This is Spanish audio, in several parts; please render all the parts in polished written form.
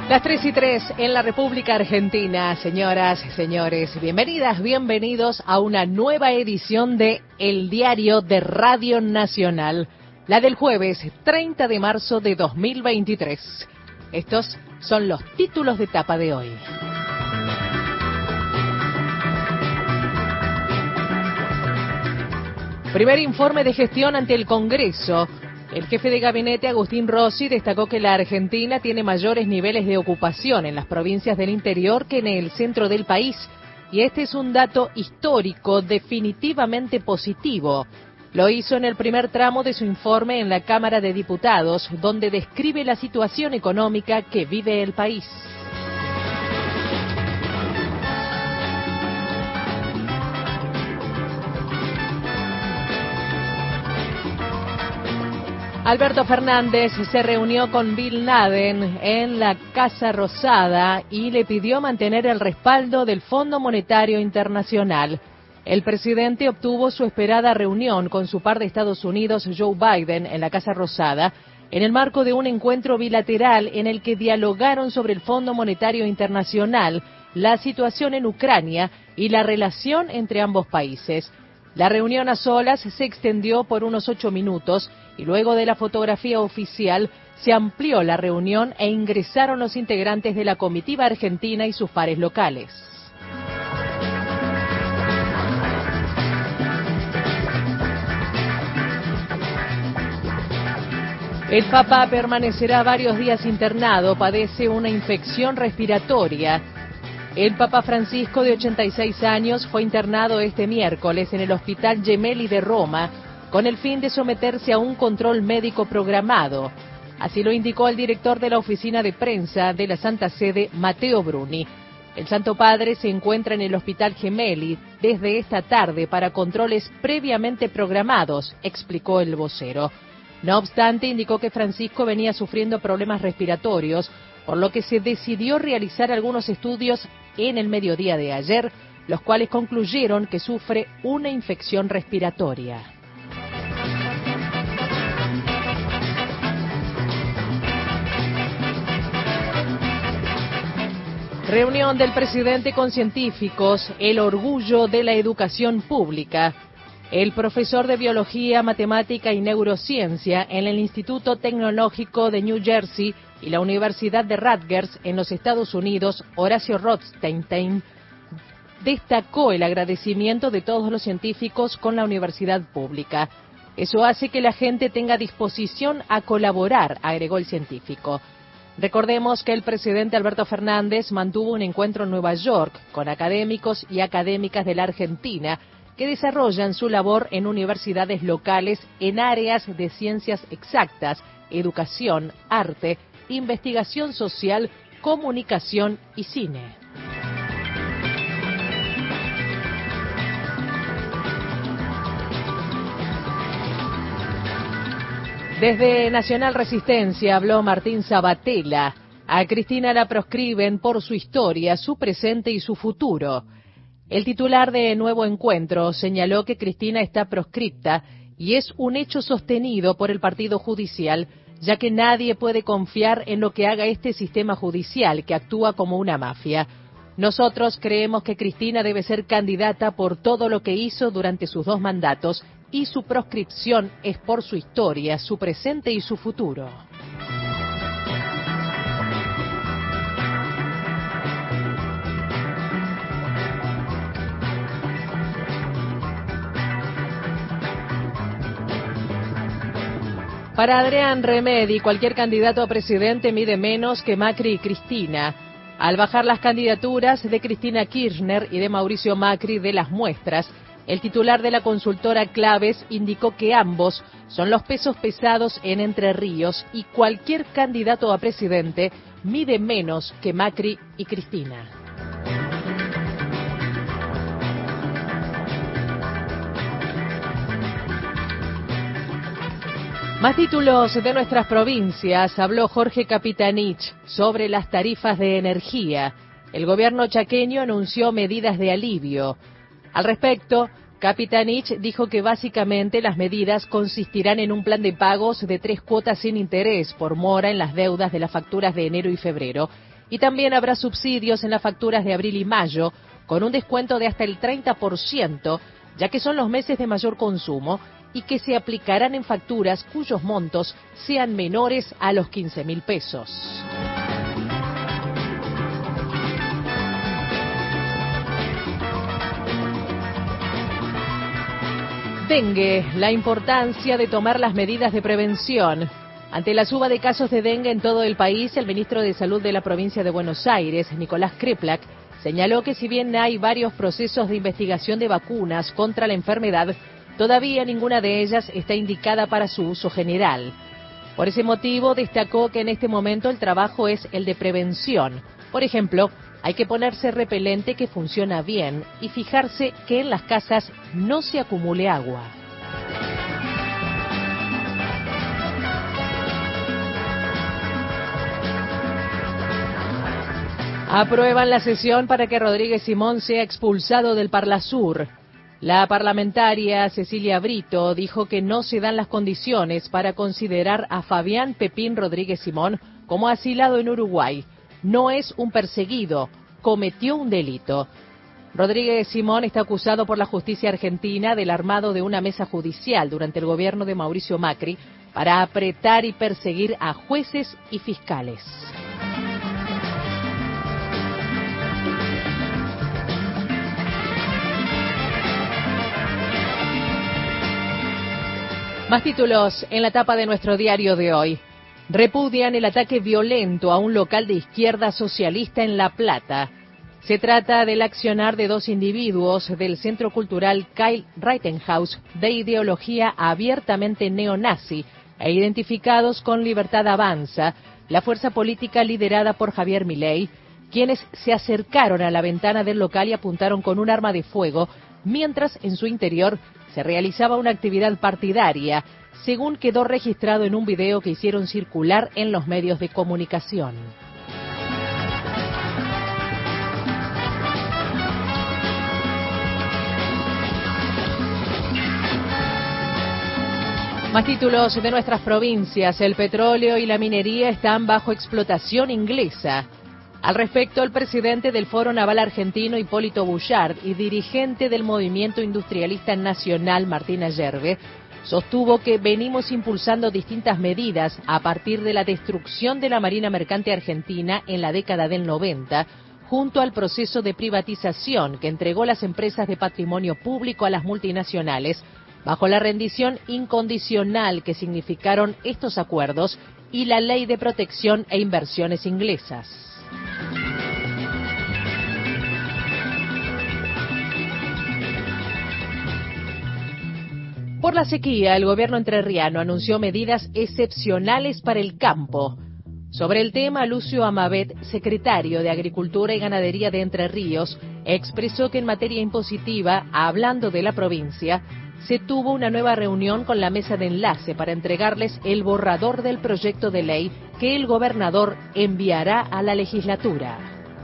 Las 3:03 en la República Argentina, señoras, señores, bienvenidas, bienvenidos a una nueva edición de El Diario de Radio Nacional, la del jueves 30 de marzo de 2023. Estos son los títulos de tapa de hoy. Primer informe de gestión ante el Congreso. El jefe de gabinete, Agustín Rossi, destacó que la Argentina tiene mayores niveles de ocupación en las provincias del interior que en el centro del país, y este es un dato histórico definitivamente positivo. Lo hizo en el primer tramo de su informe en la Cámara de Diputados, donde describe la situación económica que vive el país. Alberto Fernández se reunió con Bin Laden en la Casa Rosada y le pidió mantener el respaldo del Fondo Monetario Internacional. El presidente obtuvo su esperada reunión con su par de Estados Unidos, Joe Biden, en la Casa Rosada, en el marco de un encuentro bilateral en el que dialogaron sobre el Fondo Monetario Internacional, la situación en Ucrania y la relación entre ambos países. La reunión a solas se extendió por unos 8 minutos y luego de la fotografía oficial se amplió la reunión e ingresaron los integrantes de la comitiva argentina y sus pares locales. El Papa permanecerá varios días internado, padece una infección respiratoria. El Papa Francisco, de 86 años, fue internado este miércoles en el Hospital Gemelli de Roma con el fin de someterse a un control médico programado. Así lo indicó el director de la oficina de prensa de la Santa Sede, Matteo Bruni. El Santo Padre se encuentra en el Hospital Gemelli desde esta tarde para controles previamente programados, explicó el vocero. No obstante, indicó que Francisco venía sufriendo problemas respiratorios, por lo que se decidió realizar algunos estudios en el mediodía de ayer, los cuales concluyeron que sufre una infección respiratoria. Reunión del presidente con científicos, el orgullo de la educación pública. El profesor de Biología, Matemática y Neurociencia en el Instituto Tecnológico de New Jersey y la Universidad de Rutgers en los Estados Unidos, Horacio Rothstein, destacó el agradecimiento de todos los científicos con la universidad pública. Eso hace que la gente tenga disposición a colaborar, agregó el científico. Recordemos que el presidente Alberto Fernández mantuvo un encuentro en Nueva York con académicos y académicas de la Argentina que desarrollan su labor en universidades locales en áreas de ciencias exactas, educación, arte, investigación social, comunicación y cine. Desde Nacional Resistencia habló Martín Sabatella. A Cristina la proscriben por su historia, su presente y su futuro. El titular de Nuevo Encuentro señaló que Cristina está proscripta y es un hecho sostenido por el Partido Judicial, ya que nadie puede confiar en lo que haga este sistema judicial que actúa como una mafia. Nosotros creemos que Cristina debe ser candidata por todo lo que hizo durante sus 2 mandatos y su proscripción es por su historia, su presente y su futuro. Para Adrián Remedi, cualquier candidato a presidente mide menos que Macri y Cristina. Al bajar las candidaturas de Cristina Kirchner y de Mauricio Macri de las muestras, el titular de la consultora Claves indicó que ambos son los pesos pesados en Entre Ríos y cualquier candidato a presidente mide menos que Macri y Cristina. Más títulos de nuestras provincias. Habló Jorge Capitanich sobre las tarifas de energía. El gobierno chaqueño anunció medidas de alivio. Al respecto, Capitanich dijo que básicamente las medidas consistirán en un plan de pagos de 3 cuotas sin interés por mora en las deudas de las facturas de enero y febrero Y también habrá subsidios en las facturas de abril y mayo, con un descuento de hasta el 30%, ya que son los meses de mayor consumo y que se aplicarán en facturas cuyos montos sean menores a los 15.000 pesos. Dengue, la importancia de tomar las medidas de prevención. Ante la suba de casos de dengue en todo el país, el ministro de Salud de la provincia de Buenos Aires, Nicolás Kreplak, señaló que si bien hay varios procesos de investigación de vacunas contra la enfermedad, todavía ninguna de ellas está indicada para su uso general. Por ese motivo, destacó que en este momento el trabajo es el de prevención. Por ejemplo, hay que ponerse repelente que funciona bien y fijarse que en las casas no se acumule agua. Aprueban la sesión para que Rodríguez Simón sea expulsado del Parlasur. La parlamentaria Cecilia Brito dijo que no se dan las condiciones para considerar a Fabián Pepín Rodríguez Simón como asilado en Uruguay. No es un perseguido, cometió un delito. Rodríguez Simón está acusado por la justicia argentina del armado de una mesa judicial durante el gobierno de Mauricio Macri para apretar y perseguir a jueces y fiscales. Más títulos en la tapa de nuestro diario de hoy. Repudian el ataque violento a un local de izquierda socialista en La Plata. Se trata del accionar de dos individuos del Centro Cultural Kyle Rittenhouse de ideología abiertamente neonazi e identificados con Libertad Avanza, la fuerza política liderada por Javier Milei, quienes se acercaron a la ventana del local y apuntaron con un arma de fuego, mientras en su interior se realizaba una actividad partidaria, según quedó registrado en un video que hicieron circular en los medios de comunicación. Más títulos de nuestras provincias. El petróleo y la minería están bajo explotación inglesa. Al respecto, el presidente del Foro Naval Argentino, Hipólito Boullard, y dirigente del Movimiento Industrialista Nacional, Martín Ayerbe, sostuvo que venimos impulsando distintas medidas a partir de la destrucción de la Marina Mercante Argentina en la década del 90, junto al proceso de privatización que entregó las empresas de patrimonio público a las multinacionales, bajo la rendición incondicional que significaron estos acuerdos y la Ley de Protección e Inversiones inglesas. Por la sequía, el gobierno entrerriano anunció medidas excepcionales para el campo. Sobre el tema, Lucio Amabet, secretario de Agricultura y Ganadería de Entre Ríos, expresó que en materia impositiva, hablando de la provincia, se tuvo una nueva reunión con la mesa de enlace para entregarles el borrador del proyecto de ley que el gobernador enviará a la legislatura.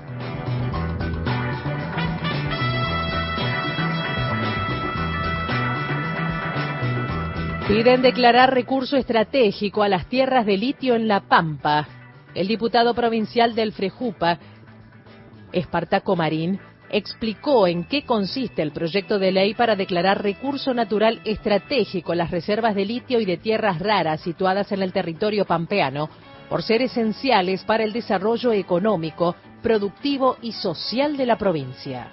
Piden declarar recurso estratégico a las tierras de litio en La Pampa. El diputado provincial del Frejupa, Espartaco Marín, explicó en qué consiste el proyecto de ley para declarar recurso natural estratégico las reservas de litio y de tierras raras situadas en el territorio pampeano, por ser esenciales para el desarrollo económico, productivo y social de la provincia.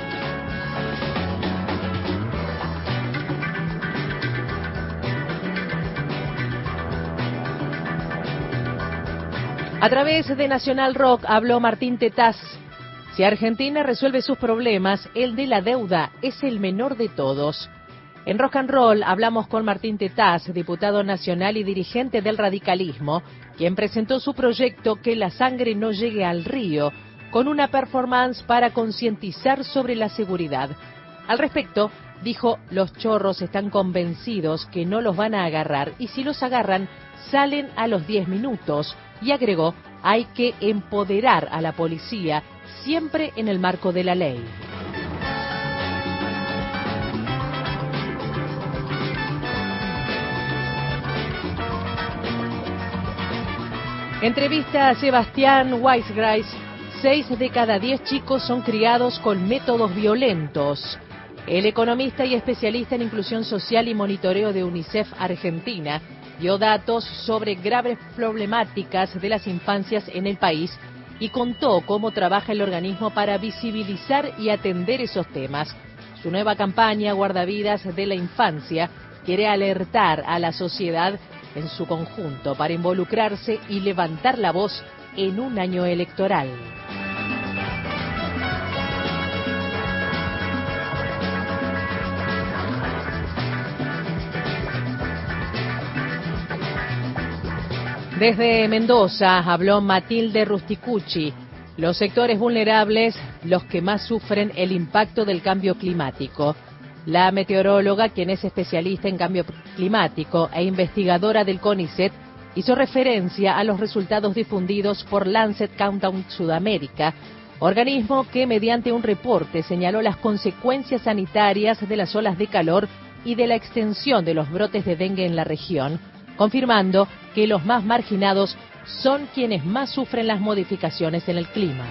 A través de Nacional Rock habló Martín Tetaz. Si Argentina resuelve sus problemas, el de la deuda es el menor de todos. En Rock and Roll hablamos con Martín Tetaz, diputado nacional y dirigente del radicalismo, quien presentó su proyecto Que la sangre no llegue al río, con una performance para concientizar sobre la seguridad. Al respecto, dijo, los chorros están convencidos que no los van a agarrar y si los agarran, salen a los 10 minutos. Y agregó, hay que empoderar a la policía, siempre en el marco de la ley. Entrevista a Sebastián Weisgreis, 6 de cada 10 chicos son criados con métodos violentos. El economista y especialista en inclusión social y monitoreo de UNICEF Argentina dio datos sobre graves problemáticas de las infancias en el país y contó cómo trabaja el organismo para visibilizar y atender esos temas. Su nueva campaña, Guardavidas de la Infancia, quiere alertar a la sociedad en su conjunto para involucrarse y levantar la voz en un año electoral. Desde Mendoza habló Matilde Rusticucci. Los sectores vulnerables, los que más sufren el impacto del cambio climático. La meteoróloga, quien es especialista en cambio climático e investigadora del CONICET, hizo referencia a los resultados difundidos por Lancet Countdown Sudamérica, organismo que mediante un reporte señaló las consecuencias sanitarias de las olas de calor y de la extensión de los brotes de dengue en la región, confirmando que los más marginados son quienes más sufren las modificaciones en el clima.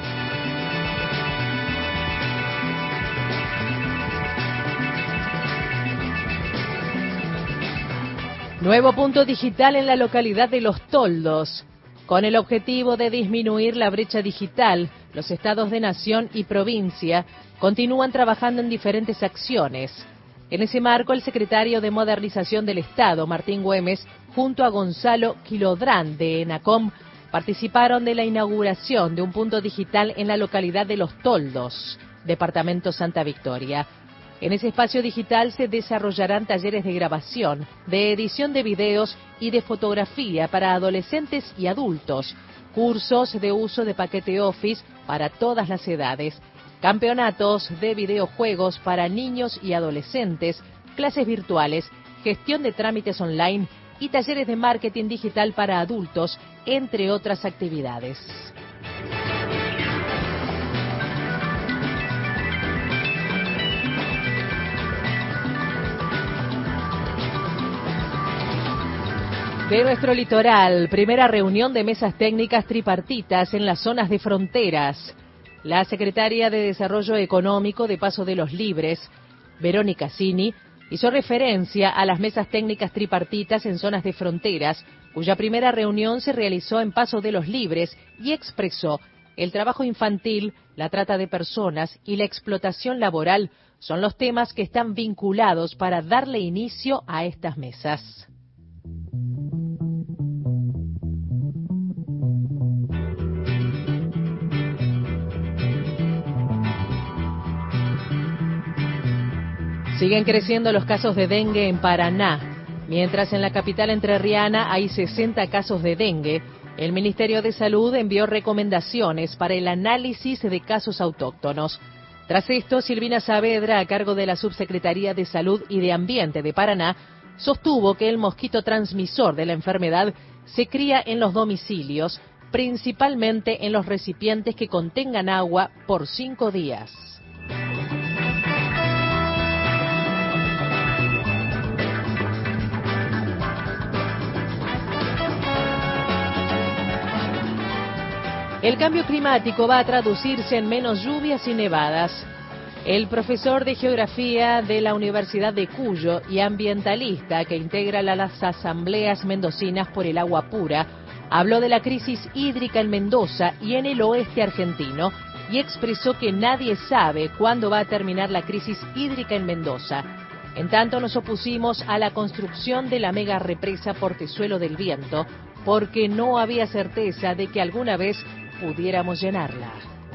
Nuevo punto digital en la localidad de Los Toldos. Con el objetivo de disminuir la brecha digital, los estados de nación y provincia continúan trabajando en diferentes acciones. En ese marco, el secretario de Modernización del Estado, Martín Güemes, junto a Gonzalo Quilodrán de ENACOM, participaron de la inauguración de un punto digital en la localidad de Los Toldos, departamento Santa Victoria. En ese espacio digital se desarrollarán talleres de grabación, de edición de videos y de fotografía para adolescentes y adultos, cursos de uso de paquete Office para todas las edades, campeonatos de videojuegos para niños y adolescentes, clases virtuales, gestión de trámites online y talleres de marketing digital para adultos, entre otras actividades. De nuestro litoral, primera reunión de mesas técnicas tripartitas en las zonas de fronteras. La secretaria de Desarrollo Económico de Paso de los Libres, Verónica Cini, hizo referencia a las mesas técnicas tripartitas en zonas de fronteras, cuya primera reunión se realizó en Paso de los Libres, y expresó: el trabajo infantil, la trata de personas y la explotación laboral son los temas que están vinculados para darle inicio a estas mesas. Siguen creciendo los casos de dengue en Paraná. Mientras en la capital entrerriana hay 60 casos de dengue, el Ministerio de Salud envió recomendaciones para el análisis de casos autóctonos. Tras esto, Silvina Saavedra, a cargo de la Subsecretaría de Salud y de Ambiente de Paraná, sostuvo que el mosquito transmisor de la enfermedad se cría en los domicilios, principalmente en los recipientes que contengan agua por 5 días. El cambio climático va a traducirse en menos lluvias y nevadas. El profesor de Geografía de la Universidad de Cuyo y ambientalista que integra las asambleas mendocinas por el agua pura, habló de la crisis hídrica en Mendoza y en el oeste argentino y expresó que nadie sabe cuándo va a terminar la crisis hídrica en Mendoza. En tanto, nos opusimos a la construcción de la mega represa Portezuelo del Viento porque no había certeza de que alguna vez pudiéramos llenarla.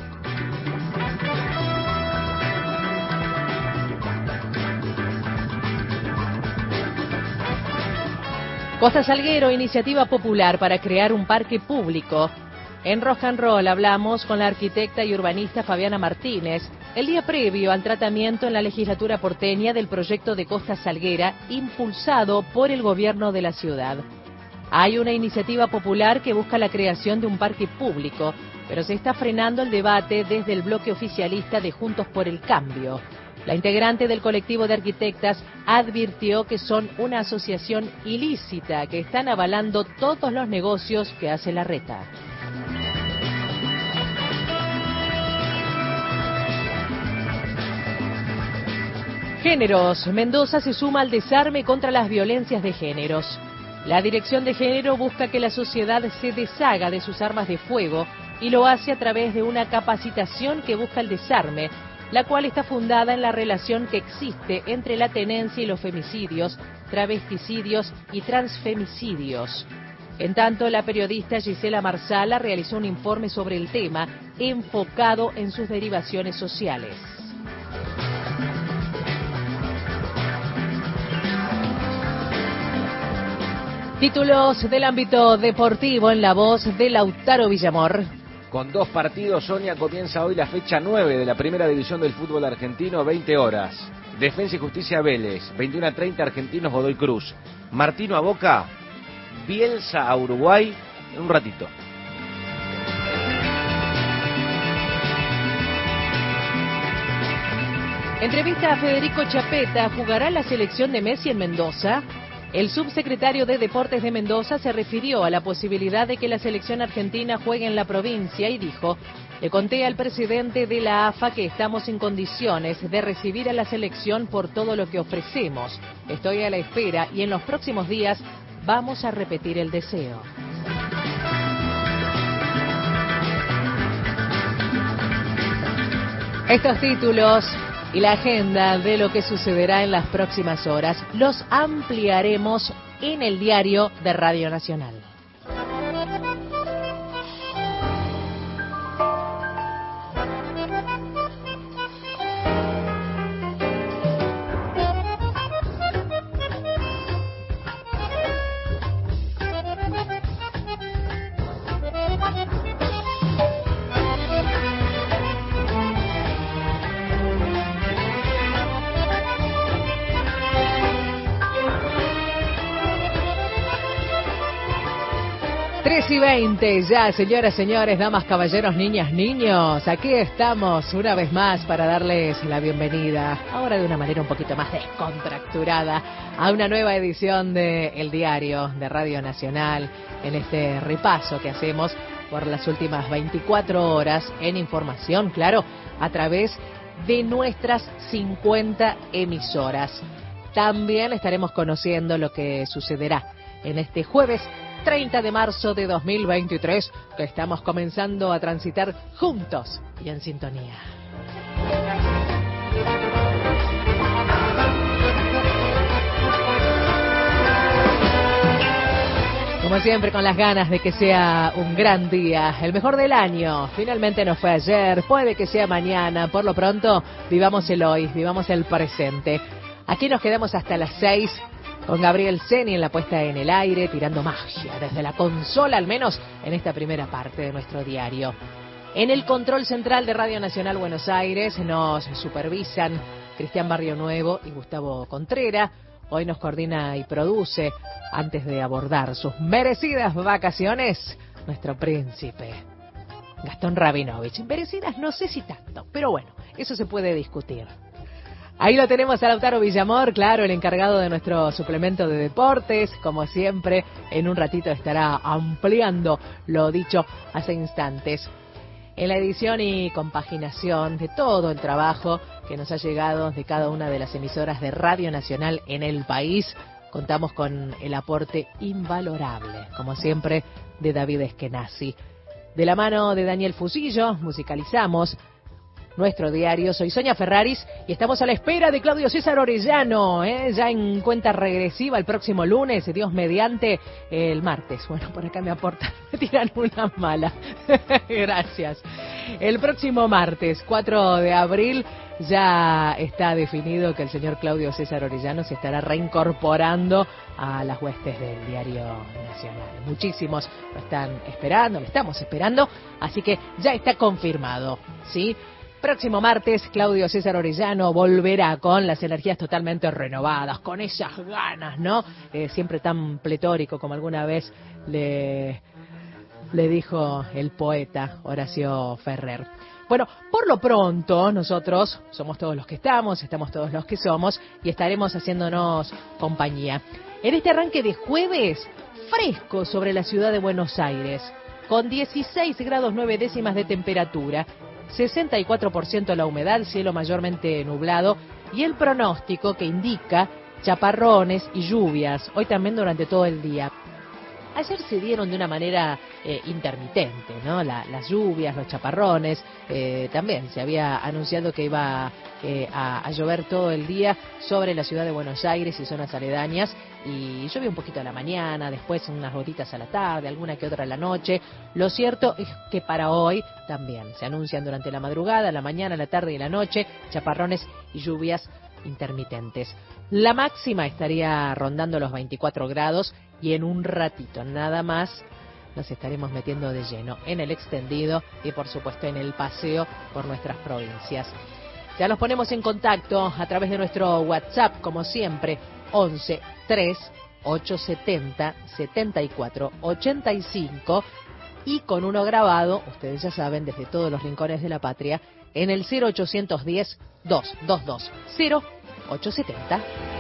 Costa Salguero, iniciativa popular para crear un parque público. En Rock and Roll hablamos con la arquitecta y urbanista Fabiana Martínez el día previo al tratamiento en la legislatura porteña del proyecto de Costa Salguera impulsado por el gobierno de la ciudad. Hay una iniciativa popular que busca la creación de un parque público, pero se está frenando el debate desde el bloque oficialista de Juntos por el Cambio. La integrante del colectivo de arquitectas advirtió que son una asociación ilícita que están avalando todos los negocios que hace la reta. Géneros. Mendoza se suma al desarme contra las violencias de géneros. La Dirección de Género busca que la sociedad se deshaga de sus armas de fuego y lo hace a través de una capacitación que busca el desarme, la cual está fundada en la relación que existe entre la tenencia y los femicidios, travesticidios y transfemicidios. En tanto, la periodista Gisela Marsala realizó un informe sobre el tema enfocado en sus derivaciones sociales. Títulos del ámbito deportivo en la voz de Lautaro Villamor. Con 2 partidos, Sonia, comienza hoy la fecha 9 de la primera división del fútbol argentino, 20 horas. Defensa y Justicia Vélez, 21:30 Argentinos Godoy Cruz. Martino a Boca, Bielsa a Uruguay, en un ratito. Entrevista a Federico Chapeta. ¿Jugará la selección de Messi en Mendoza? El subsecretario de Deportes de Mendoza se refirió a la posibilidad de que la selección argentina juegue en la provincia y dijo: le conté al presidente de la AFA que estamos en condiciones de recibir a la selección por todo lo que ofrecemos. Estoy a la espera y en los próximos días vamos a repetir el deseo. Estos títulos y la agenda de lo que sucederá en las próximas horas los ampliaremos en el diario de Radio Nacional. Y 20 ya, señoras, señores, damas, caballeros, niñas, niños. Aquí estamos una vez más para darles la bienvenida, ahora de una manera un poquito más descontracturada, a una nueva edición de El Diario de Radio Nacional, en este repaso que hacemos por las últimas 24 horas en información, claro, a través de nuestras 50 emisoras. También estaremos conociendo lo que sucederá en este jueves 30 de marzo de 2023, que estamos comenzando a transitar juntos y en sintonía. Como siempre, con las ganas de que sea un gran día, el mejor del año. Finalmente no fue ayer, puede que sea mañana. Por lo pronto, vivamos el hoy, vivamos el presente. Aquí nos quedamos hasta las 6. Con Gabriel Ceni en la puesta en el aire, tirando magia desde la consola, al menos en esta primera parte de nuestro diario. En el control central de Radio Nacional Buenos Aires nos supervisan Cristian Barrio Nuevo y Gustavo Contreras. Hoy nos coordina y produce, antes de abordar sus merecidas vacaciones, nuestro príncipe, Gastón Rabinovich. Merecidas no sé si tanto, pero bueno, eso se puede discutir. Ahí lo tenemos a Lautaro Villamor, claro, el encargado de nuestro suplemento de deportes. Como siempre, en un ratito estará ampliando lo dicho hace instantes. En la edición y compaginación de todo el trabajo que nos ha llegado de cada una de las emisoras de Radio Nacional en el país, contamos con el aporte invalorable, como siempre, de David Eskenazi. De la mano de Daniel Fusillo, musicalizamos nuestro diario. Soy Sonia Ferraris y estamos a la espera de Claudio César Orellano, ya en cuenta regresiva el próximo lunes, Dios mediante, el martes. Bueno, por acá me tiran una mala. Gracias. El próximo martes, 4 de abril, ya está definido que el señor Claudio César Orellano se estará reincorporando a las huestes del Diario Nacional. Muchísimos lo están esperando, lo estamos esperando, así que ya está confirmado, ¿sí? Próximo martes, Claudio César Orellano volverá con las energías totalmente renovadas, con esas ganas, ¿no? Siempre tan pletórico como alguna vez le dijo el poeta Horacio Ferrer. Bueno, por lo pronto, nosotros somos todos los que estamos todos los que somos y estaremos haciéndonos compañía. En este arranque de jueves, fresco sobre la ciudad de Buenos Aires, con 16 grados 9 décimas de temperatura, 64% la humedad, cielo mayormente nublado y el pronóstico que indica chaparrones y lluvias, hoy también durante todo el día. Ayer se dieron de una manera intermitente, ¿no? Las lluvias, los chaparrones, también se había anunciado que iba a llover todo el día sobre la ciudad de Buenos Aires y zonas aledañas, y llovió un poquito a la mañana, después unas gotitas a la tarde, alguna que otra a la noche. Lo cierto es que para hoy también se anuncian durante la madrugada, la mañana, la tarde y la noche, chaparrones y lluvias intermitentes. La máxima estaría rondando los 24 grados y en un ratito nada más nos estaremos metiendo de lleno en el extendido y por supuesto en el paseo por nuestras provincias. Ya nos ponemos en contacto a través de nuestro WhatsApp, como siempre, 11 3 870 74 85 y con uno grabado, ustedes ya saben, desde todos los rincones de la patria, en el 0810 222 0870.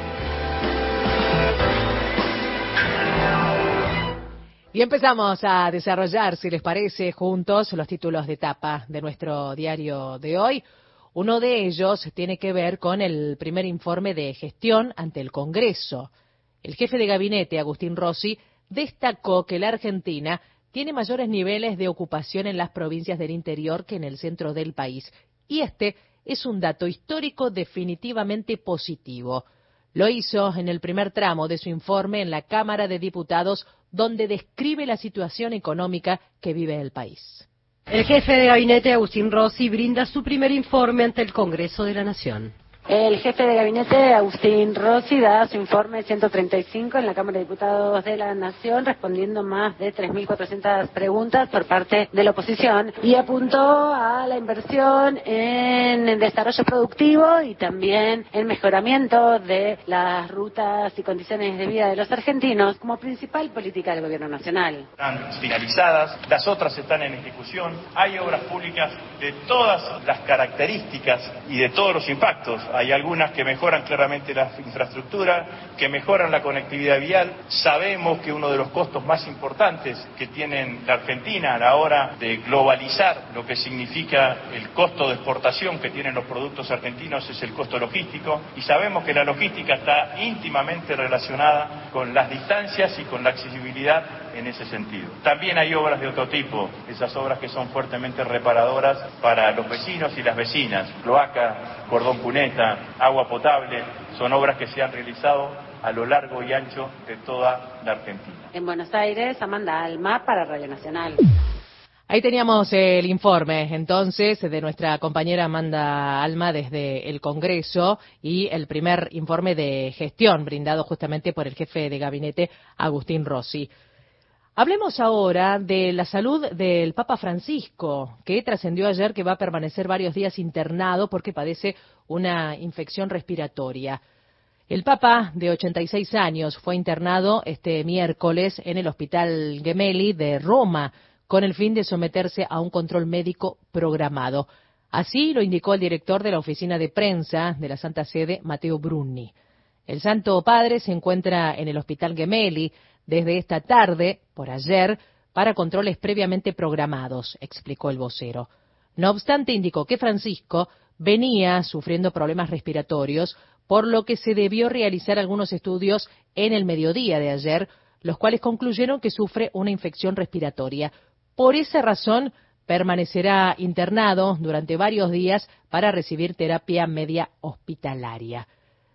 Y empezamos a desarrollar, si les parece, juntos los títulos de tapa de nuestro diario de hoy. Uno de ellos tiene que ver con el primer informe de gestión ante el Congreso. El jefe de gabinete, Agustín Rossi, destacó que la Argentina tiene mayores niveles de ocupación en las provincias del interior que en el centro del país. Y este es un dato histórico definitivamente positivo. Lo hizo en el primer tramo de su informe en la Cámara de Diputados, donde describe la situación económica que vive el país. El jefe de gabinete, Agustín Rossi, brinda su primer informe ante el Congreso de la Nación. El jefe de gabinete, Agustín Rossi, da su informe 135 en la Cámara de Diputados de la Nación, respondiendo más de 3.400 preguntas por parte de la oposición, y apuntó a la inversión en el desarrollo productivo y también el mejoramiento de las rutas y condiciones de vida de los argentinos como principal política del Gobierno Nacional. Están finalizadas, las otras están en ejecución, hay obras públicas de todas las características y de todos los impactos. Hay algunas que mejoran claramente la infraestructura, que mejoran la conectividad vial. Sabemos que uno de los costos más importantes que tiene la Argentina a la hora de globalizar lo que significa el costo de exportación que tienen los productos argentinos es el costo logístico, y sabemos que la logística está íntimamente relacionada con las distancias y con la accesibilidad en ese sentido. También hay obras de otro tipo, esas obras que son fuertemente reparadoras para los vecinos y las vecinas, cloaca, cordón cuneta, agua potable, son obras que se han realizado a lo largo y ancho de toda la Argentina. En Buenos Aires, Amanda Alma para Radio Nacional. Ahí teníamos el informe, entonces, de nuestra compañera Amanda Alma desde el Congreso y el primer informe de gestión brindado justamente por el jefe de gabinete, Agustín Rossi. Hablemos ahora de la salud del Papa Francisco, que trascendió ayer que va a permanecer varios días internado porque padece una infección respiratoria. El Papa, de 86 años, fue internado este miércoles en el Hospital Gemelli de Roma, con el fin de someterse a un control médico programado. Así lo indicó el director de la oficina de prensa de la Santa Sede, Matteo Bruni. El Santo Padre se encuentra en el Hospital Gemelli desde esta tarde, por ayer, para controles previamente programados, explicó el vocero. No obstante, indicó que Francisco venía sufriendo problemas respiratorios, por lo que se debió realizar algunos estudios en el mediodía de ayer, los cuales concluyeron que sufre una infección respiratoria. Por esa razón, permanecerá internado durante varios días para recibir terapia media hospitalaria.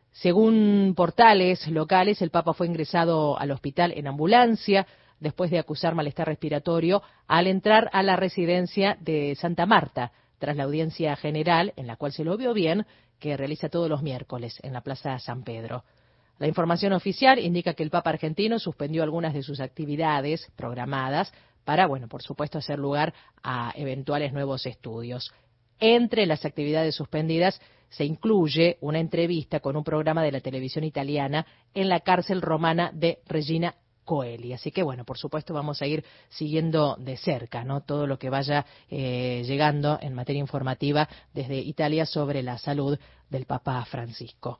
Según portales locales, el Papa fue ingresado al hospital en ambulancia después de acusar malestar respiratorio al entrar a la residencia de Santa Marta, tras la audiencia general, en la cual se lo vio bien, que realiza todos los miércoles en la Plaza San Pedro. La información oficial indica que el Papa argentino suspendió algunas de sus actividades programadas para, por supuesto, hacer lugar a eventuales nuevos estudios. Entre las actividades suspendidas se incluye una entrevista con un programa de la televisión italiana en la cárcel romana de Regina Coeli. Así que, por supuesto, vamos a ir siguiendo de cerca, ¿no?, todo lo que vaya llegando en materia informativa desde Italia sobre la salud del Papa Francisco.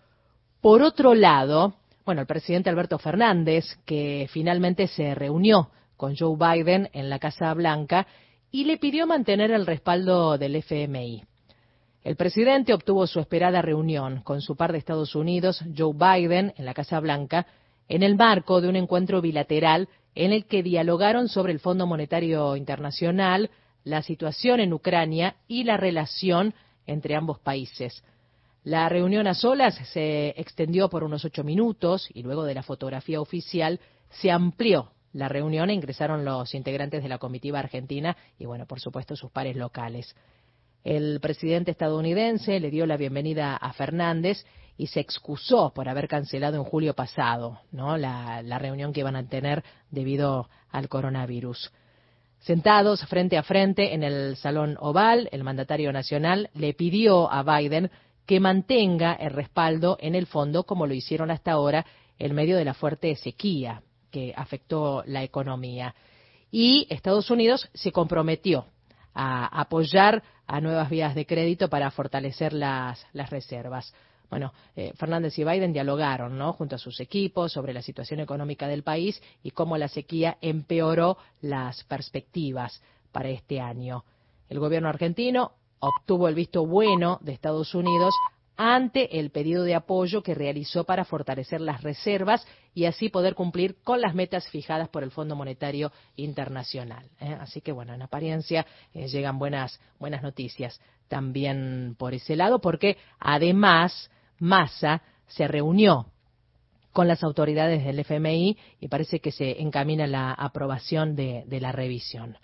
Por otro lado, el presidente Alberto Fernández, que finalmente se reunió con Joe Biden en la Casa Blanca y le pidió mantener el respaldo del FMI. El presidente obtuvo su esperada reunión con su par de Estados Unidos, Joe Biden, en la Casa Blanca, en el marco de un encuentro bilateral en el que dialogaron sobre el Fondo Monetario Internacional, la situación en Ucrania y la relación entre ambos países. La reunión a solas se extendió por unos 8 minutos y luego de la fotografía oficial se amplió la reunión e ingresaron los integrantes de la comitiva argentina y, bueno, por supuesto, sus pares locales. El presidente estadounidense le dio la bienvenida a Fernández y se excusó por haber cancelado en julio pasado, ¿no?, la reunión que iban a tener debido al coronavirus. Sentados frente a frente en el Salón Oval, el mandatario nacional le pidió a Biden que mantenga el respaldo en el fondo como lo hicieron hasta ahora en medio de la fuerte sequía que afectó la economía. Y Estados Unidos se comprometió a apoyar a nuevas vías de crédito para fortalecer las reservas. Bueno, Fernández y Biden dialogaron, ¿no?, junto a sus equipos sobre la situación económica del país y cómo la sequía empeoró las perspectivas para este año. El gobierno argentino obtuvo el visto bueno de Estados Unidos ante el pedido de apoyo que realizó para fortalecer las reservas y así poder cumplir con las metas fijadas por el Fondo Monetario Internacional. Así que, bueno, en apariencia llegan buenas noticias también por ese lado, porque además Massa se reunió con las autoridades del FMI y parece que se encamina la aprobación de la revisión.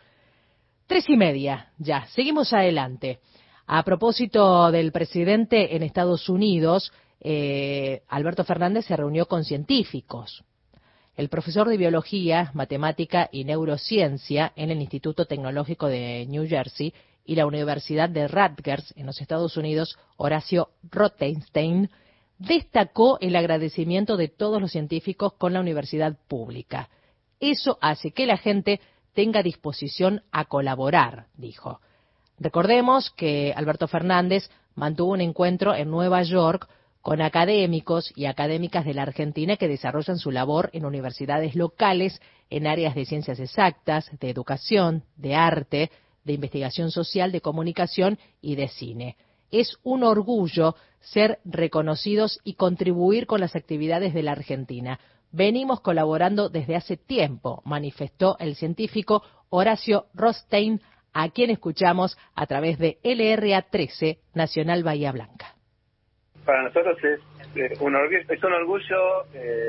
3:30 ya, seguimos adelante. A propósito del presidente en Estados Unidos, Alberto Fernández se reunió con científicos. El profesor de Biología, Matemática y Neurociencia en el Instituto Tecnológico de New Jersey y la Universidad de Rutgers en los Estados Unidos, Horacio Rothenstein, destacó el agradecimiento de todos los científicos con la universidad pública. Eso hace que la gente tenga disposición a colaborar, dijo. Recordemos que Alberto Fernández mantuvo un encuentro en Nueva York con académicos y académicas de la Argentina que desarrollan su labor en universidades locales en áreas de ciencias exactas, de educación, de arte, de investigación social, de comunicación y de cine. Es un orgullo ser reconocidos y contribuir con las actividades de la Argentina. Venimos colaborando desde hace tiempo, manifestó el científico Horacio Rothenstein, a quien escuchamos a través de LRA 13 Nacional Bahía Blanca. Para nosotros es un orgullo,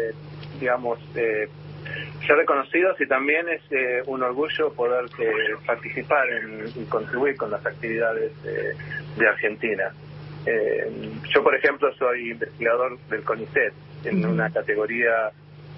ser reconocidos y también es un orgullo poder participar y contribuir con las actividades de Argentina. Yo, por ejemplo, soy investigador del CONICET en una categoría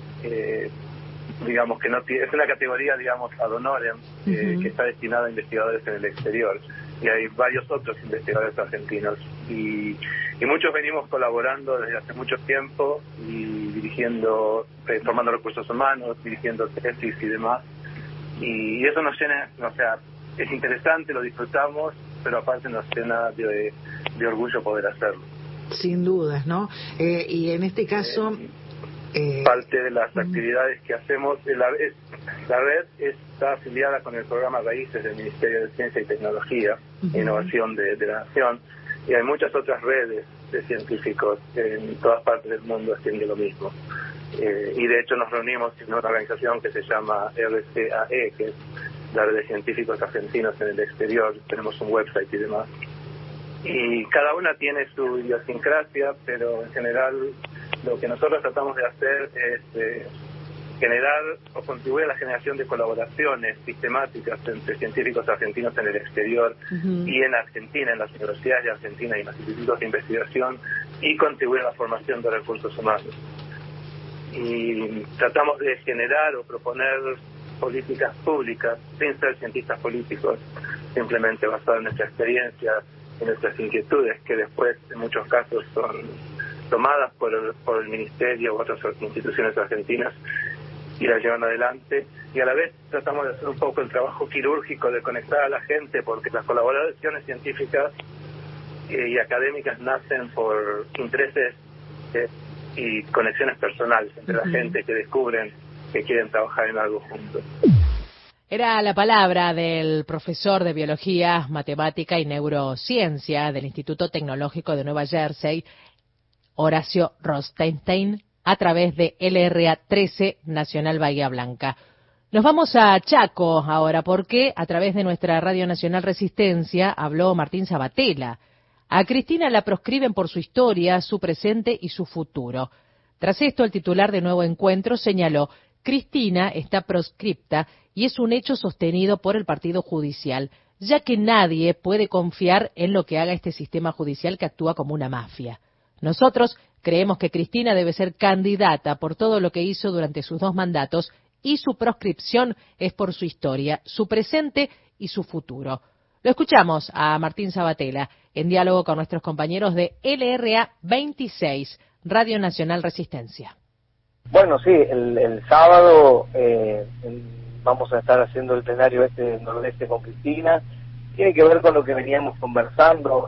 que no tiene, es una categoría, ad honorem, que está destinada a investigadores en el exterior, y hay varios otros investigadores argentinos, y muchos venimos colaborando desde hace mucho tiempo, y formando recursos humanos, dirigiendo tesis y demás, y eso nos llena, es interesante, lo disfrutamos, pero aparte nos llena de orgullo poder hacerlo. Sin dudas, ¿no? Y en este caso... parte de las actividades que hacemos, la red está afiliada con el programa Raíces del Ministerio de Ciencia y Tecnología e Innovación de la Nación, y hay muchas otras redes de científicos en todas partes del mundo haciendo lo mismo. Y de hecho nos reunimos en una organización que se llama RCAE, que es la Red de Científicos Argentinos en el Exterior. Tenemos un website y demás. Y cada una tiene su idiosincrasia, pero en general lo que nosotros tratamos de hacer es generar o contribuir a la generación de colaboraciones sistemáticas entre científicos argentinos en el exterior y en Argentina, en las universidades de Argentina y en los institutos de investigación, y contribuir a la formación de recursos humanos. Y tratamos de generar o proponer políticas públicas sin ser cientistas políticos, simplemente basadas en nuestra experiencia, en nuestras inquietudes, que después en muchos casos son tomadas por el Ministerio u otras instituciones argentinas y las llevan adelante, y a la vez tratamos de hacer un poco el trabajo quirúrgico de conectar a la gente, porque las colaboraciones científicas y académicas nacen por intereses y conexiones personales entre la gente que descubren que quieren trabajar en algo juntos. Era la palabra del profesor de Biología, Matemática y Neurociencia del Instituto Tecnológico de Nueva Jersey, Horacio Rosenstein, a través de LRA 13 Nacional Bahía Blanca. Nos vamos a Chaco ahora, porque a través de nuestra Radio Nacional Resistencia habló Martín Sabatella. A Cristina la proscriben por su historia, su presente y su futuro. Tras esto, el titular de Nuevo Encuentro señaló: Cristina está proscripta y es un hecho sostenido por el Partido Judicial, ya que nadie puede confiar en lo que haga este sistema judicial que actúa como una mafia. Nosotros creemos que Cristina debe ser candidata por todo lo que hizo durante sus 2 mandatos, y su proscripción es por su historia, su presente y su futuro. Lo escuchamos a Martín Sabatella en diálogo con nuestros compañeros de LRA 26, Radio Nacional Resistencia. Bueno, sí, el sábado vamos a estar haciendo el plenario del Nordeste con Cristina. Tiene que ver con lo que veníamos conversando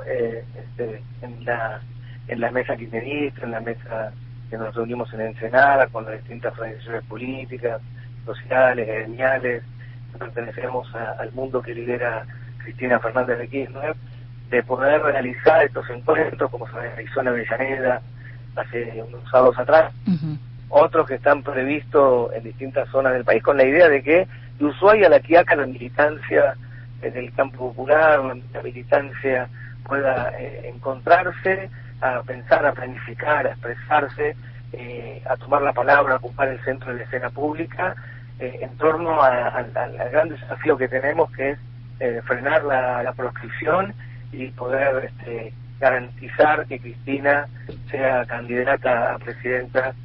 en la mesa kirchnerista, en la mesa que nos reunimos en Ensenada con las distintas organizaciones políticas, sociales, gremiales, que pertenecemos al mundo que lidera Cristina Fernández de Kirchner, de poder realizar estos encuentros como se realizó en Avellaneda hace unos sábados atrás. Uh-huh. Otros que están previstos en distintas zonas del país, con la idea de que de Ushuaia a La Quiaca la militancia del campo popular, la militancia pueda encontrarse, a pensar, a planificar, a expresarse, a tomar la palabra, a ocupar el centro de la escena pública, en torno al gran desafío que tenemos, que es frenar la proscripción y poder garantizar que Cristina sea candidata a presidenta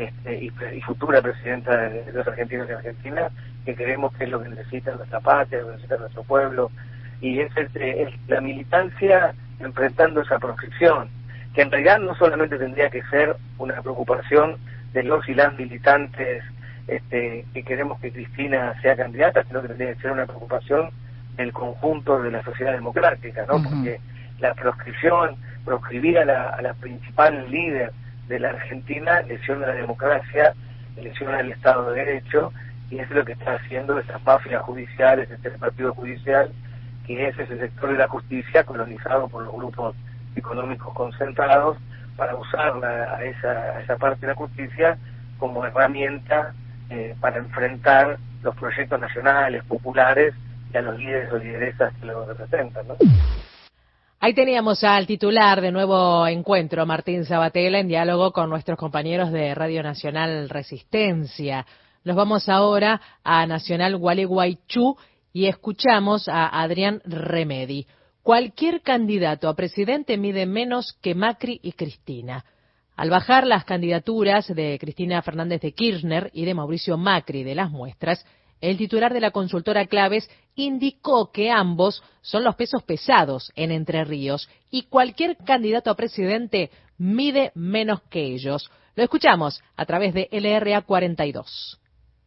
y futura presidenta de los argentinos y argentinas, que creemos que es lo que necesita nuestra patria, lo que necesita nuestro pueblo, y es la militancia enfrentando esa proscripción, que en realidad no solamente tendría que ser una preocupación de los y las militantes que queremos que Cristina sea candidata, sino que tendría que ser una preocupación del conjunto de la sociedad democrática, ¿no? Uh-huh. Porque la proscripción, proscribir a la principal líder de la Argentina, lesiona la democracia, lesiona el Estado de Derecho, y es lo que está haciendo estas mafias judiciales, este partido judicial, que es ese sector de la justicia colonizado por los grupos económicos concentrados, para usar a esa parte de la justicia como herramienta para enfrentar los proyectos nacionales, populares, y a los líderes o lideresas que lo representan, ¿no? Ahí teníamos al titular de Nuevo Encuentro, Martín Sabatella, en diálogo con nuestros compañeros de Radio Nacional Resistencia. Nos vamos ahora a Nacional Gualeguaychú y escuchamos a Adrián Remedi. Cualquier candidato a presidente mide menos que Macri y Cristina. Al bajar las candidaturas de Cristina Fernández de Kirchner y de Mauricio Macri de las muestras, el titular de la consultora Claves indicó que ambos son los pesos pesados en Entre Ríos y cualquier candidato a presidente mide menos que ellos. Lo escuchamos a través de LRA 42.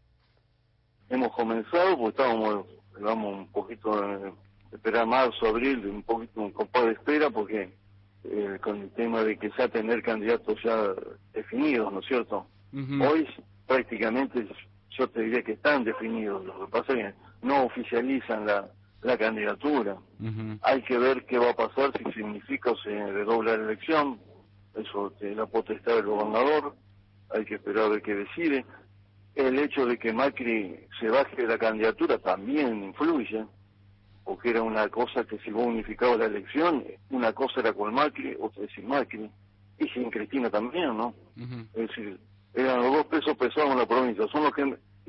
Hemos comenzado porque vamos un poquito esperar marzo, abril, un poquito un compás de espera, porque con el tema de que ya tener candidatos ya definidos, ¿no es cierto? Uh-huh. Hoy prácticamente yo te diría que están definidos, lo que pasa es que no oficializan la candidatura. Uh-huh. Hay que ver qué va a pasar, si significa o se redobla la elección, eso es la potestad del gobernador, hay que esperar a ver qué decide. El hecho de que Macri se baje de la candidatura también influye, porque era una cosa que si vos unificabas la elección, una cosa era con Macri, otra sin Macri, y sin Cristina también, ¿no? Uh-huh. Es decir, eran los 2 pesos pesados en la provincia, son los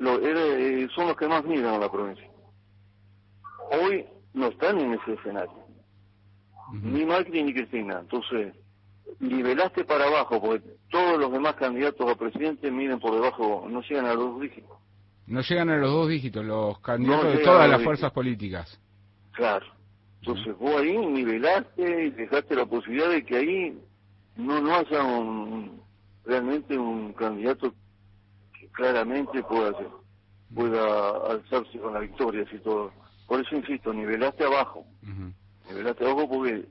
que más miran a la provincia. Hoy no están en ese escenario, uh-huh, ni Macri ni Cristina. Entonces, nivelaste para abajo, porque todos los demás candidatos a presidente miden por debajo, no llegan a los 2 dígitos. No llegan a los 2 dígitos los candidatos de todas las fuerzas políticas. Claro. Entonces vos ahí nivelaste y dejaste la posibilidad de que ahí no haya realmente un candidato que claramente pueda alzarse con la victoria, así todo. Por eso insisto, nivelaste abajo. Uh-huh. Nivelaste abajo porque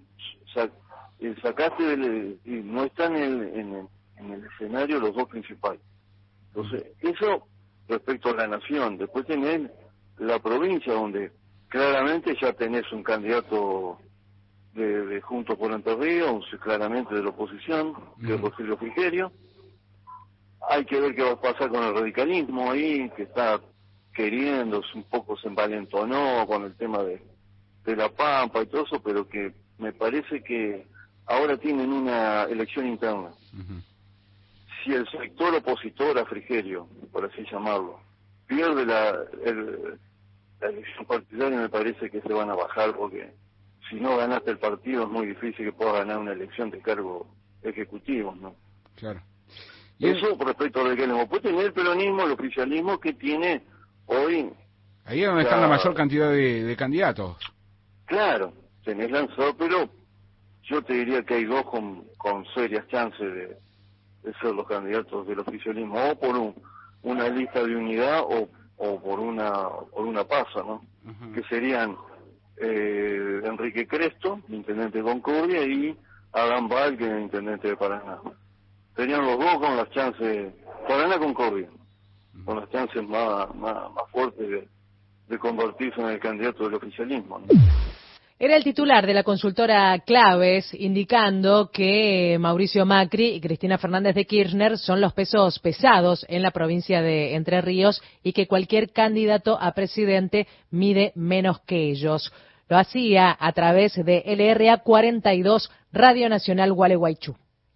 sacaste y no están en el escenario los 2 principales. Entonces, eso respecto a la nación. Después tenés la provincia donde claramente ya tenés un candidato de Juntos por Entre Ríos, claramente de la oposición, que es Rogelio Frigerio. Hay que ver qué va a pasar con el radicalismo ahí, que está queriendo, un poco se envalentonó con el tema de La Pampa y todo eso, pero que me parece que ahora tienen una elección interna. Si el sector opositor a Frigerio, por así llamarlo, pierde la elección partidaria, me parece que se van a bajar, porque si no ganaste el partido es muy difícil que puedas ganar una elección de cargo ejecutivo, ¿no? Claro. Y eso por respecto al radicalismo. Puede tener el peronismo, el oficialismo que tiene hoy... Ahí es donde está la mayor cantidad de candidatos. Claro, tenés lanzado, pero yo te diría que hay dos con serias chances de ser los candidatos del oficialismo, o por una lista de unidad o por una pasa, ¿no? Que serían Enrique Cresto, intendente de Concordia, y Adán Val, que es intendente de Paraná. Serían los dos con las chances, Paraná Concordia, con las chances más fuertes de convertirse en el candidato del oficialismo, ¿no? Era el titular de la consultora Claves, indicando que Mauricio Macri y Cristina Fernández de Kirchner son los pesos pesados en la provincia de Entre Ríos y que cualquier candidato a presidente mide menos que ellos. Lo hacía a través de LRA 42, Radio Nacional Gualeguaychú.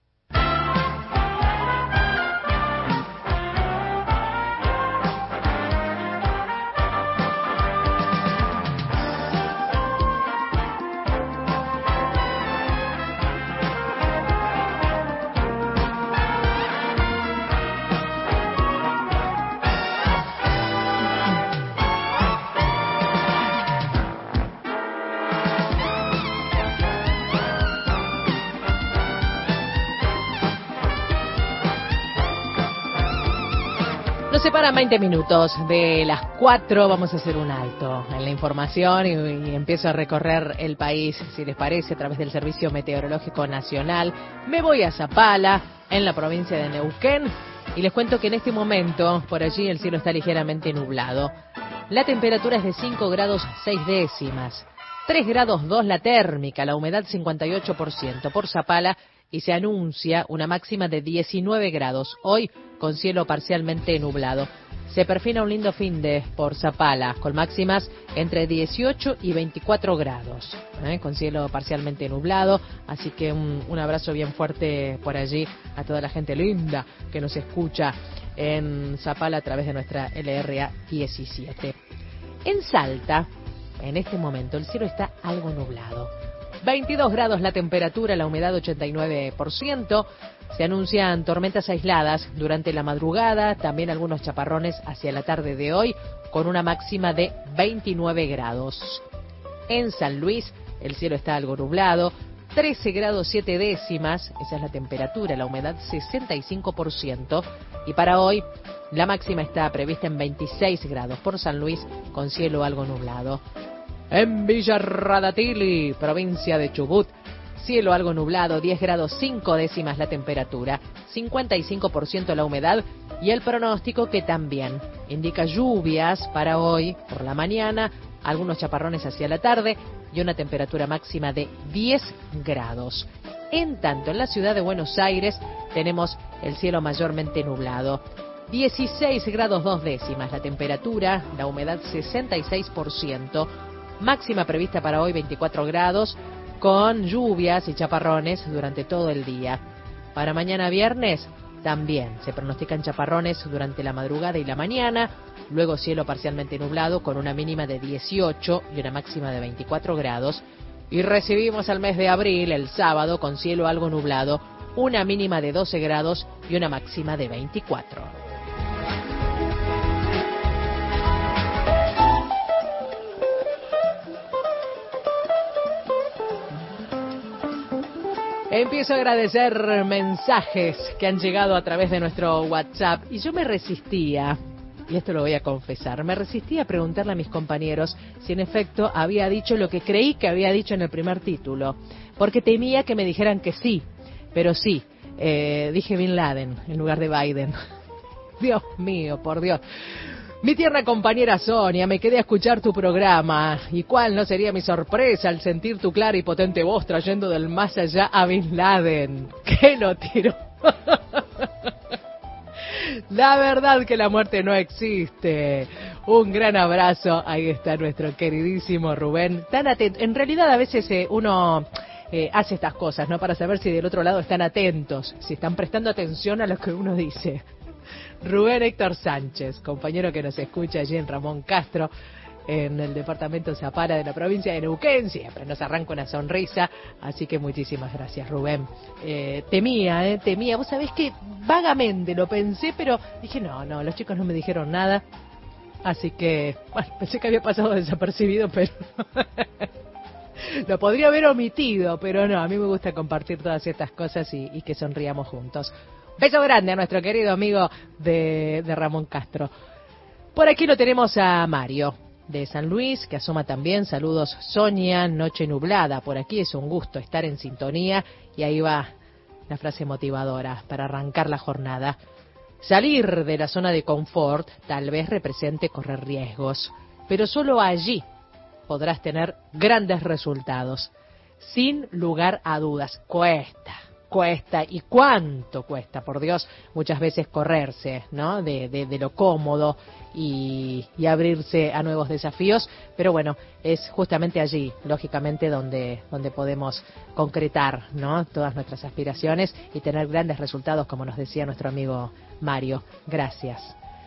Nos separan 20 minutos de las 4, vamos a hacer un alto en la información y empiezo a recorrer el país, si les parece, a través del Servicio Meteorológico Nacional. Me voy a Zapala, en la provincia de Neuquén, y les cuento que en este momento, por allí el cielo está ligeramente nublado. La temperatura es de 5 grados 6 décimas, 3 grados 2 la térmica, la humedad 58% por Zapala, y se anuncia una máxima de 19 grados, hoy con cielo parcialmente nublado. Se perfila un lindo finde por Zapala, con máximas entre 18 y 24 grados, con cielo parcialmente nublado, así que un abrazo bien fuerte por allí a toda la gente linda que nos escucha en Zapala a través de nuestra LRA 17. En Salta, en este momento, el cielo está algo nublado. 22 grados la temperatura, la humedad 89%. Se anuncian tormentas aisladas durante la madrugada, también algunos chaparrones hacia la tarde de hoy, con una máxima de 29 grados. En San Luis, el cielo está algo nublado, 13 grados 7 décimas, esa es la temperatura, la humedad 65%. Y para hoy, la máxima está prevista en 26 grados por San Luis, con cielo algo nublado. En Villa Radatili, provincia de Chubut, cielo algo nublado, 10 grados 5 décimas la temperatura, 55% la humedad y el pronóstico que también indica lluvias para hoy por la mañana, algunos chaparrones hacia la tarde y una temperatura máxima de 10 grados. En tanto, en la ciudad de Buenos Aires tenemos el cielo mayormente nublado. 16 grados 2 décimas la temperatura, la humedad 66%, máxima prevista para hoy 24 grados, con lluvias y chaparrones durante todo el día. Para mañana viernes también se pronostican chaparrones durante la madrugada y la mañana, luego cielo parcialmente nublado con una mínima de 18 y una máxima de 24 grados. Y recibimos al mes de abril, el sábado, con cielo algo nublado, una mínima de 12 grados y una máxima de 24. Empiezo a agradecer mensajes que han llegado a través de nuestro WhatsApp y yo me resistía, y esto lo voy a confesar, me resistía a preguntarle a mis compañeros si en efecto había dicho lo que creí que había dicho en el primer título, porque temía que me dijeran que sí, pero sí, dije Bin Laden en lugar de Biden. Dios mío, por Dios. Mi tierna compañera Sonia, me quedé a escuchar tu programa. ¿Y cuál no sería mi sorpresa al sentir tu clara y potente voz trayendo del más allá a Bin Laden? ¡Qué lo tiró! La verdad que la muerte no existe. Un gran abrazo. Ahí está nuestro queridísimo Rubén. Tan atento. En realidad a veces uno hace estas cosas, ¿no? Para saber si del otro lado están atentos, si están prestando atención a lo que uno dice. Rubén Héctor Sánchez, compañero que nos escucha allí en Ramón Castro, en el departamento Zapala de la provincia de Neuquén, siempre nos arranca una sonrisa, así que muchísimas gracias, Rubén. Temía. Vos sabés que vagamente lo pensé, pero dije, no, los chicos no me dijeron nada, así que, bueno, pensé que había pasado desapercibido, pero lo podría haber omitido, pero no, a mí me gusta compartir todas estas cosas y que sonríamos juntos. Beso grande a nuestro querido amigo de Ramón Castro. Por aquí lo tenemos a Mario, de San Luis, que asoma también. Saludos, Sonia, noche nublada. Por aquí es un gusto estar en sintonía. Y ahí va la frase motivadora para arrancar la jornada. Salir de la zona de confort tal vez represente correr riesgos, pero solo allí podrás tener grandes resultados. Sin lugar a dudas, cuesta, y cuánto cuesta, por Dios, muchas veces correrse, ¿no? de lo cómodo y abrirse a nuevos desafíos, pero bueno, es justamente allí, lógicamente, donde podemos concretar, ¿no? Todas nuestras aspiraciones y tener grandes resultados, como nos decía nuestro amigo Mario. Gracias.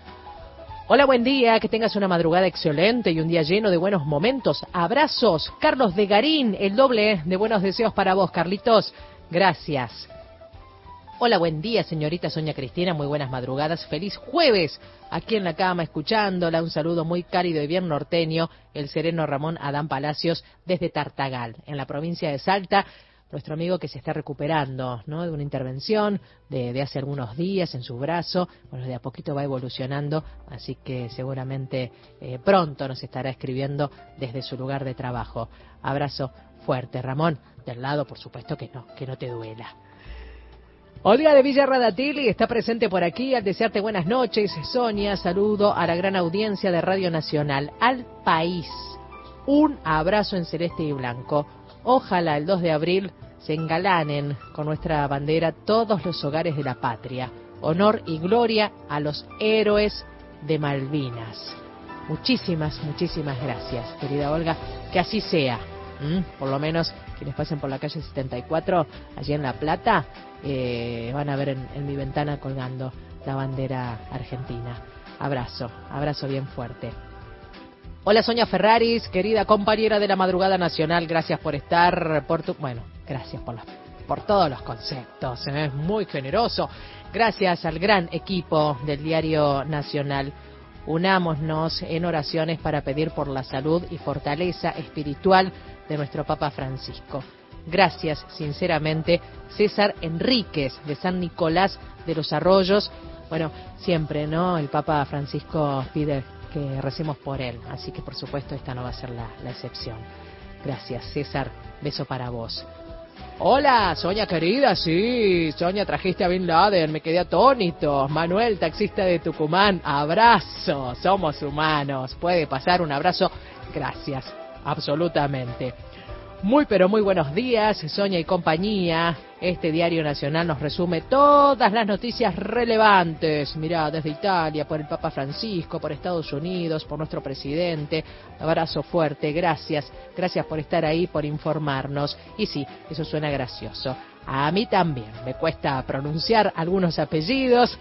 Hola, buen día, que tengas una madrugada excelente y un día lleno de buenos momentos. Abrazos, Carlos de Garín, el doble de buenos deseos para vos, Carlitos. Gracias. Hola, buen día, señorita Sonia Cristina, muy buenas madrugadas, feliz jueves, aquí en la cama escuchándola, un saludo muy cálido y bien norteño, el sereno Ramón Adán Palacios desde Tartagal, en la provincia de Salta, nuestro amigo que se está recuperando, ¿no? De una intervención de hace algunos días en su brazo, bueno, de a poquito va evolucionando, así que seguramente pronto nos estará escribiendo desde su lugar de trabajo. Abrazo fuerte, Ramón, del lado, por supuesto, que no te duela. Olga de Villa Radatili está presente por aquí al desearte buenas noches. Sonia, saludo a la gran audiencia de Radio Nacional, al país. Un abrazo en celeste y blanco. Ojalá el 2 de abril se engalanen con nuestra bandera todos los hogares de la patria. Honor y gloria a los héroes de Malvinas. Muchísimas gracias, querida Olga. Que así sea. Por lo menos quienes pasen por la calle 74, allí en La Plata, van a ver en mi ventana colgando la bandera argentina. Abrazo bien fuerte. Hola, Sonia Ferraris, querida compañera de la Madrugada Nacional, gracias por estar, gracias por todos los conceptos, es muy generoso. Gracias al gran equipo del Diario Nacional. Unámonos en oraciones para pedir por la salud y fortaleza espiritual de nuestro Papa Francisco. Gracias, sinceramente, César Enríquez, de San Nicolás de los Arroyos. Bueno, siempre, ¿no? El Papa Francisco pide que recemos por él, así que, por supuesto, esta no va a ser la excepción. Gracias, César. Beso para vos. Hola, Sonia querida, sí, Sonia, trajiste a Bin Laden, me quedé atónito. Manuel, taxista de Tucumán, abrazo, somos humanos, puede pasar, un abrazo, gracias, absolutamente. Muy pero muy buenos días, Sonia y compañía. Este Diario Nacional nos resume todas las noticias relevantes. Mirá, desde Italia, por el Papa Francisco, por Estados Unidos, por nuestro presidente. Abrazo fuerte, gracias. Gracias por estar ahí, por informarnos. Y sí, eso suena gracioso. A mí también me cuesta pronunciar algunos apellidos.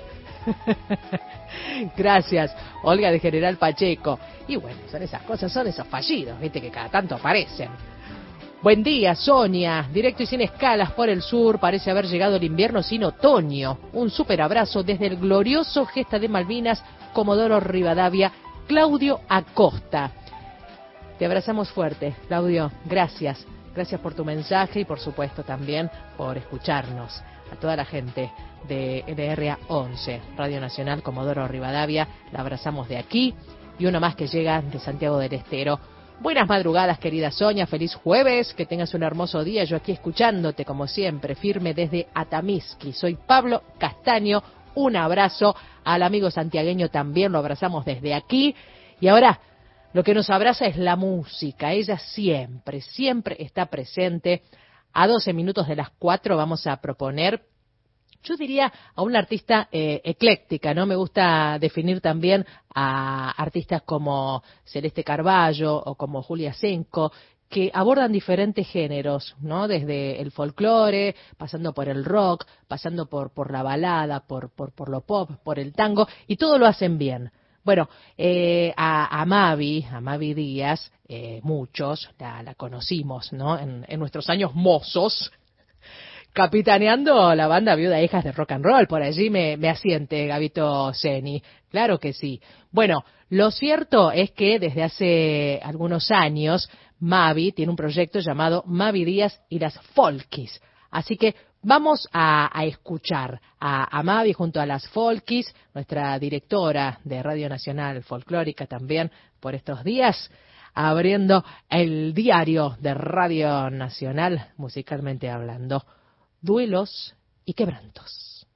Gracias, Olga de General Pacheco. Y bueno, son esas cosas, son esos fallidos, viste, que cada tanto aparecen. Buen día, Sonia. Directo y sin escalas por el sur. Parece haber llegado el invierno sin otoño. Un súper abrazo desde el glorioso Gesta de Malvinas, Comodoro Rivadavia, Claudio Acosta. Te abrazamos fuerte, Claudio. Gracias. Gracias por tu mensaje y, por supuesto, también por escucharnos. A toda la gente de LRA 11, Radio Nacional Comodoro Rivadavia, la abrazamos de aquí. Y uno más que llega de Santiago del Estero. Buenas madrugadas, querida Sonia, feliz jueves, que tengas un hermoso día, yo aquí escuchándote como siempre, firme desde Atamisqui. Soy Pablo Castaño, un abrazo. Al amigo santiagueño también lo abrazamos desde aquí. Y ahora, lo que nos abraza es la música. Ella siempre, siempre está presente. A 12 minutos de las 4 vamos a proponer, yo diría, a una artista ecléctica, ¿no? Me gusta definir también a artistas como Celeste Carballo o como Julia Senko, que abordan diferentes géneros, ¿no? Desde el folclore, pasando por el rock, pasando por la balada, por lo pop, por el tango, y todo lo hacen bien. Bueno, a Mavi Díaz, muchos la conocimos, ¿no? En nuestros años mozos, capitaneando la banda Viuda e Hijas de Rock and Roll. Por allí me asiente Gabito Zeni. Claro que sí. Bueno, lo cierto es que desde hace algunos años Mavi tiene un proyecto llamado Mavi Díaz y las Folkies. Así que vamos a escuchar a Mavi junto a las Folkies, nuestra directora de Radio Nacional Folclórica también por estos días, abriendo el diario de Radio Nacional, musicalmente hablando. Duelos y quebrantos.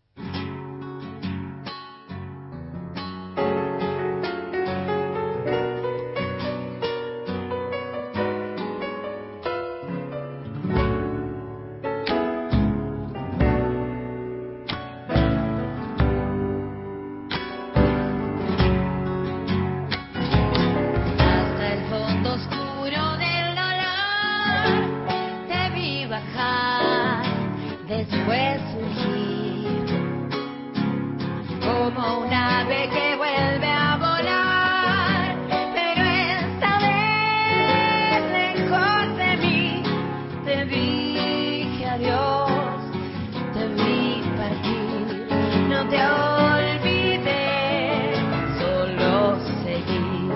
Hasta el fondo oscuro del dolor te vi bajar, después surgir como un ave que vuelve a volar, pero esta vez lejos de mí te dije adiós, te vi partir, no te olvidé, solo seguí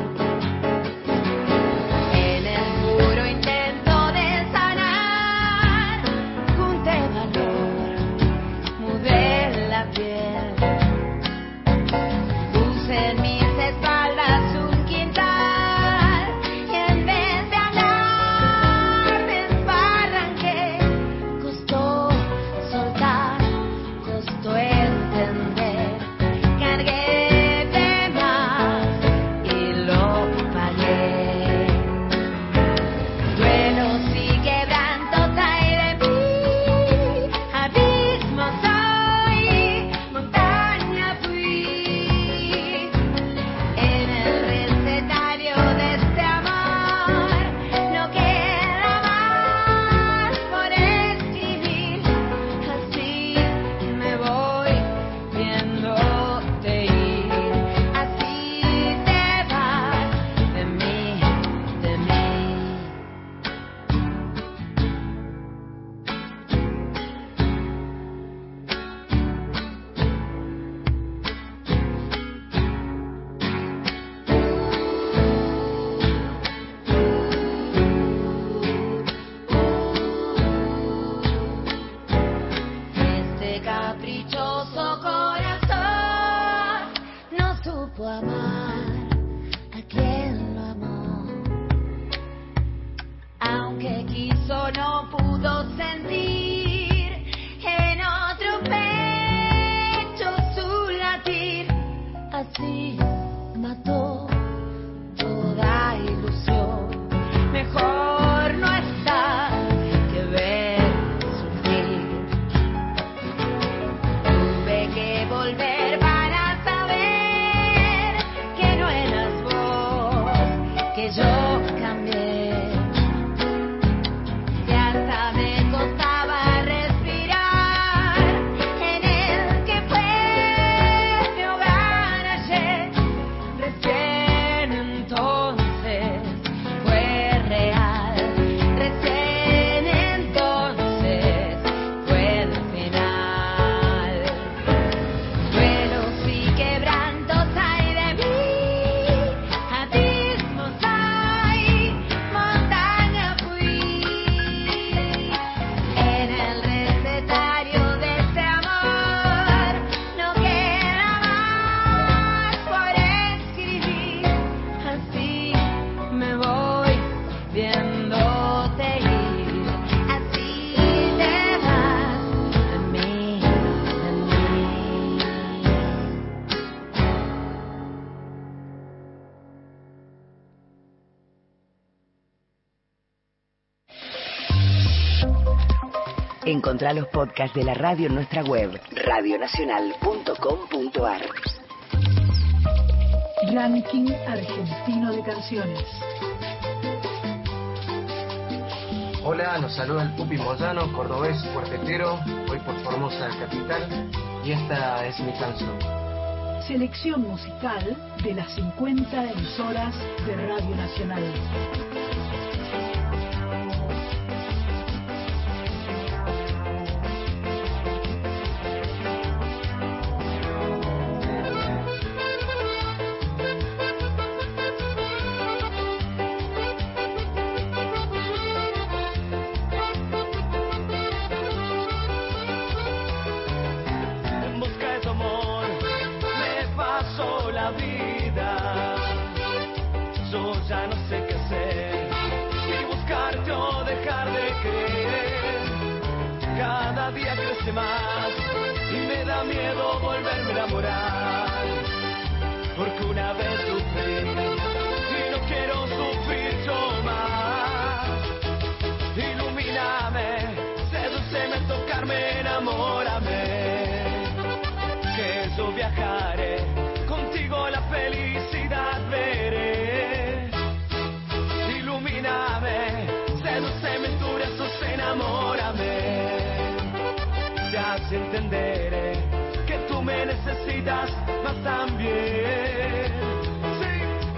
en el puro intento de sanar, junté valor, mudé la piel, puse en mis espaldas un quintal y en vez de andar me desbarranqué. Costó soltar, costó entender, cargué de más y lo pagué. Duelos y quebrantos hay de mí, abismo soy, montaña fui. En el recetario de este amor no queda más por escribir, así me voy viéndote ir, así te vas de mí, de mí. Este caprichoso corazón no supo amar a quien lo amó, aunque quiso no pudo sentir en otro pecho su latir, así mató toda ilusión. Mejor no está que ver sufrir. Tuve que volver para saber que no eras vos, que yo cambié. Y hasta me costaba respirar en el que fue mi hogar ayer. Encontrá los podcasts de la radio en nuestra web, radionacional.com.ar. Ranking argentino de canciones. Hola, nos saluda el Pupi Moyano, cordobés, cuartetero, hoy por Formosa capital, y esta es mi canción. Selección musical de las 50 emisoras de Radio Nacional. Más y me da miedo volverme a enamorar, porque una vez sufrí y no quiero sufrir yo más. Ilumíname, sedúceme, tocarme, enamórame, que yo viajaré contigo, la felicidad veré. Ilumíname, sedúceme, en tus brazos, enamórame. Así entenderé que tú me necesitas más también. Sí.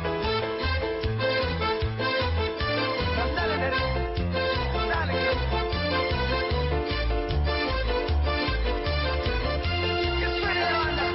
Dale, dale, dale. Que suene la banda.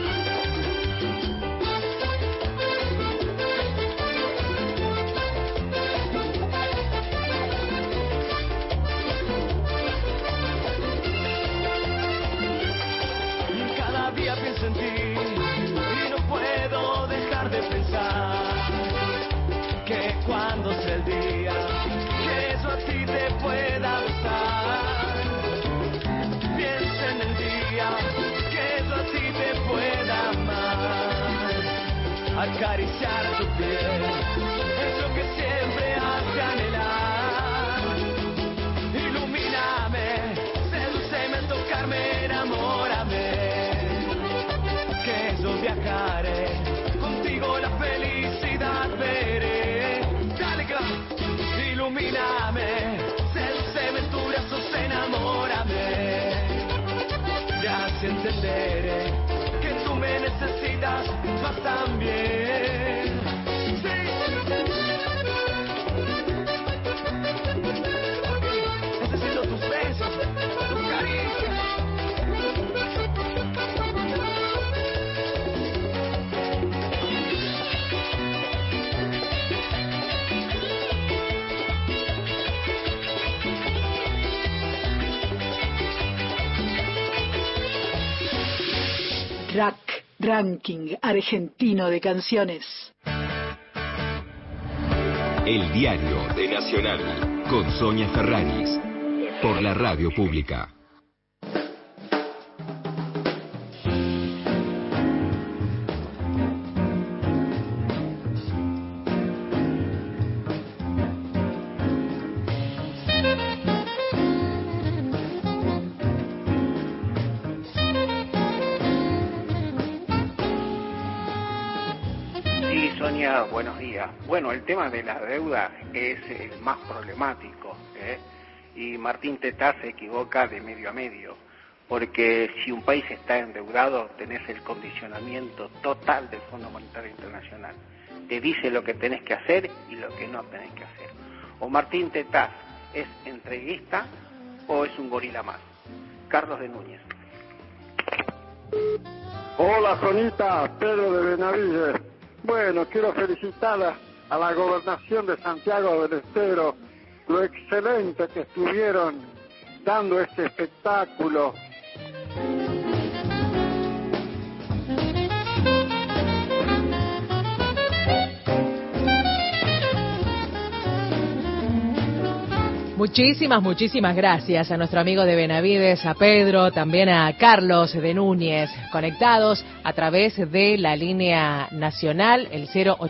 Pienso en ti y no puedo dejar de pensar que cuando sea el día que yo a ti te pueda besar, piensa en el día que yo a ti te pueda amar, acariciar tu piel es lo que siempre has de anhelar. Ilumíname, sedúceme, tocarme, enamórame, yo viajaré contigo, la felicidad veré. Dale que va. Ilumíname, sedúceme, en tus brazos, enamórame, y así entenderé que tú me necesitas más también. Sí. Necesito tus besos, tus caricias. Ranking argentino de canciones. El diario de Nacional, con Sonia Ferraris, por la radio pública. Buenos días. Bueno, el tema de la deuda es el más problemático, y Martín Tetaz se equivoca de medio a medio, porque si un país está endeudado tenés el condicionamiento total del Fondo Monetario Internacional. Te dice lo que tenés que hacer y lo que no tenés que hacer. O Martín Tetaz es entreguista o es un gorila más. Carlos de Núñez. Hola, Sonita, Pedro de Benavides. Bueno, quiero felicitar a la Gobernación de Santiago del Estero, lo excelente que estuvieron dando este espectáculo. Muchísimas gracias a nuestro amigo de Benavides, a Pedro, también a Carlos de Núñez, conectados a través de la línea nacional, el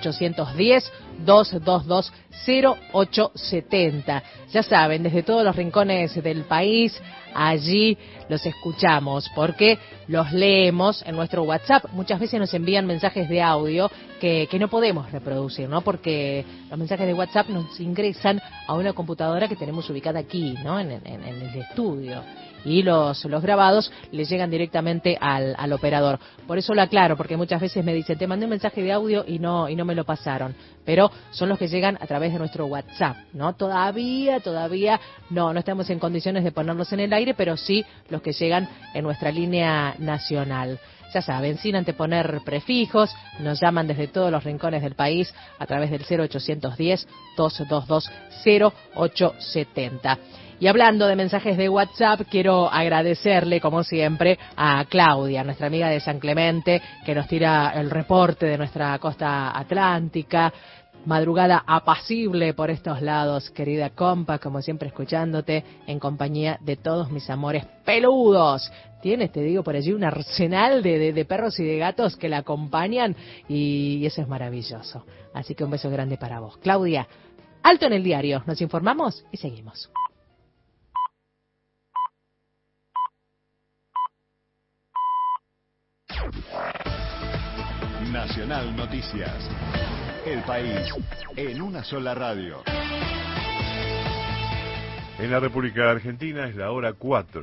0810-222-0870. Ya saben, desde todos los rincones del país, allí los escuchamos, porque los leemos en nuestro WhatsApp. Muchas veces nos envían mensajes de audio que no podemos reproducir, ¿no? Porque los mensajes de WhatsApp nos ingresan a una computadora que tenemos ubicada aquí, ¿no? En el estudio. Y los grabados le llegan directamente al operador. Por eso lo aclaro, porque muchas veces me dicen, te mandé un mensaje de audio y no me lo pasaron. Pero son los que llegan a través de nuestro WhatsApp, ¿no? Todavía no estamos en condiciones de ponerlos en el aire, pero sí los que llegan en nuestra línea nacional. Ya saben, sin anteponer prefijos, nos llaman desde todos los rincones del país a través del 0810-222-0870. Y hablando de mensajes de WhatsApp, quiero agradecerle, como siempre, a Claudia, nuestra amiga de San Clemente, que nos tira el reporte de nuestra costa atlántica. Madrugada apacible por estos lados, querida compa, como siempre escuchándote en compañía de todos mis amores peludos. Tienes, te digo, por allí un arsenal de perros y de gatos que la acompañan y eso es maravilloso. Así que un beso grande para vos. Claudia, alto en el diario, nos informamos y seguimos. Nacional Noticias. El país en una sola radio. En la República Argentina es la hora 4.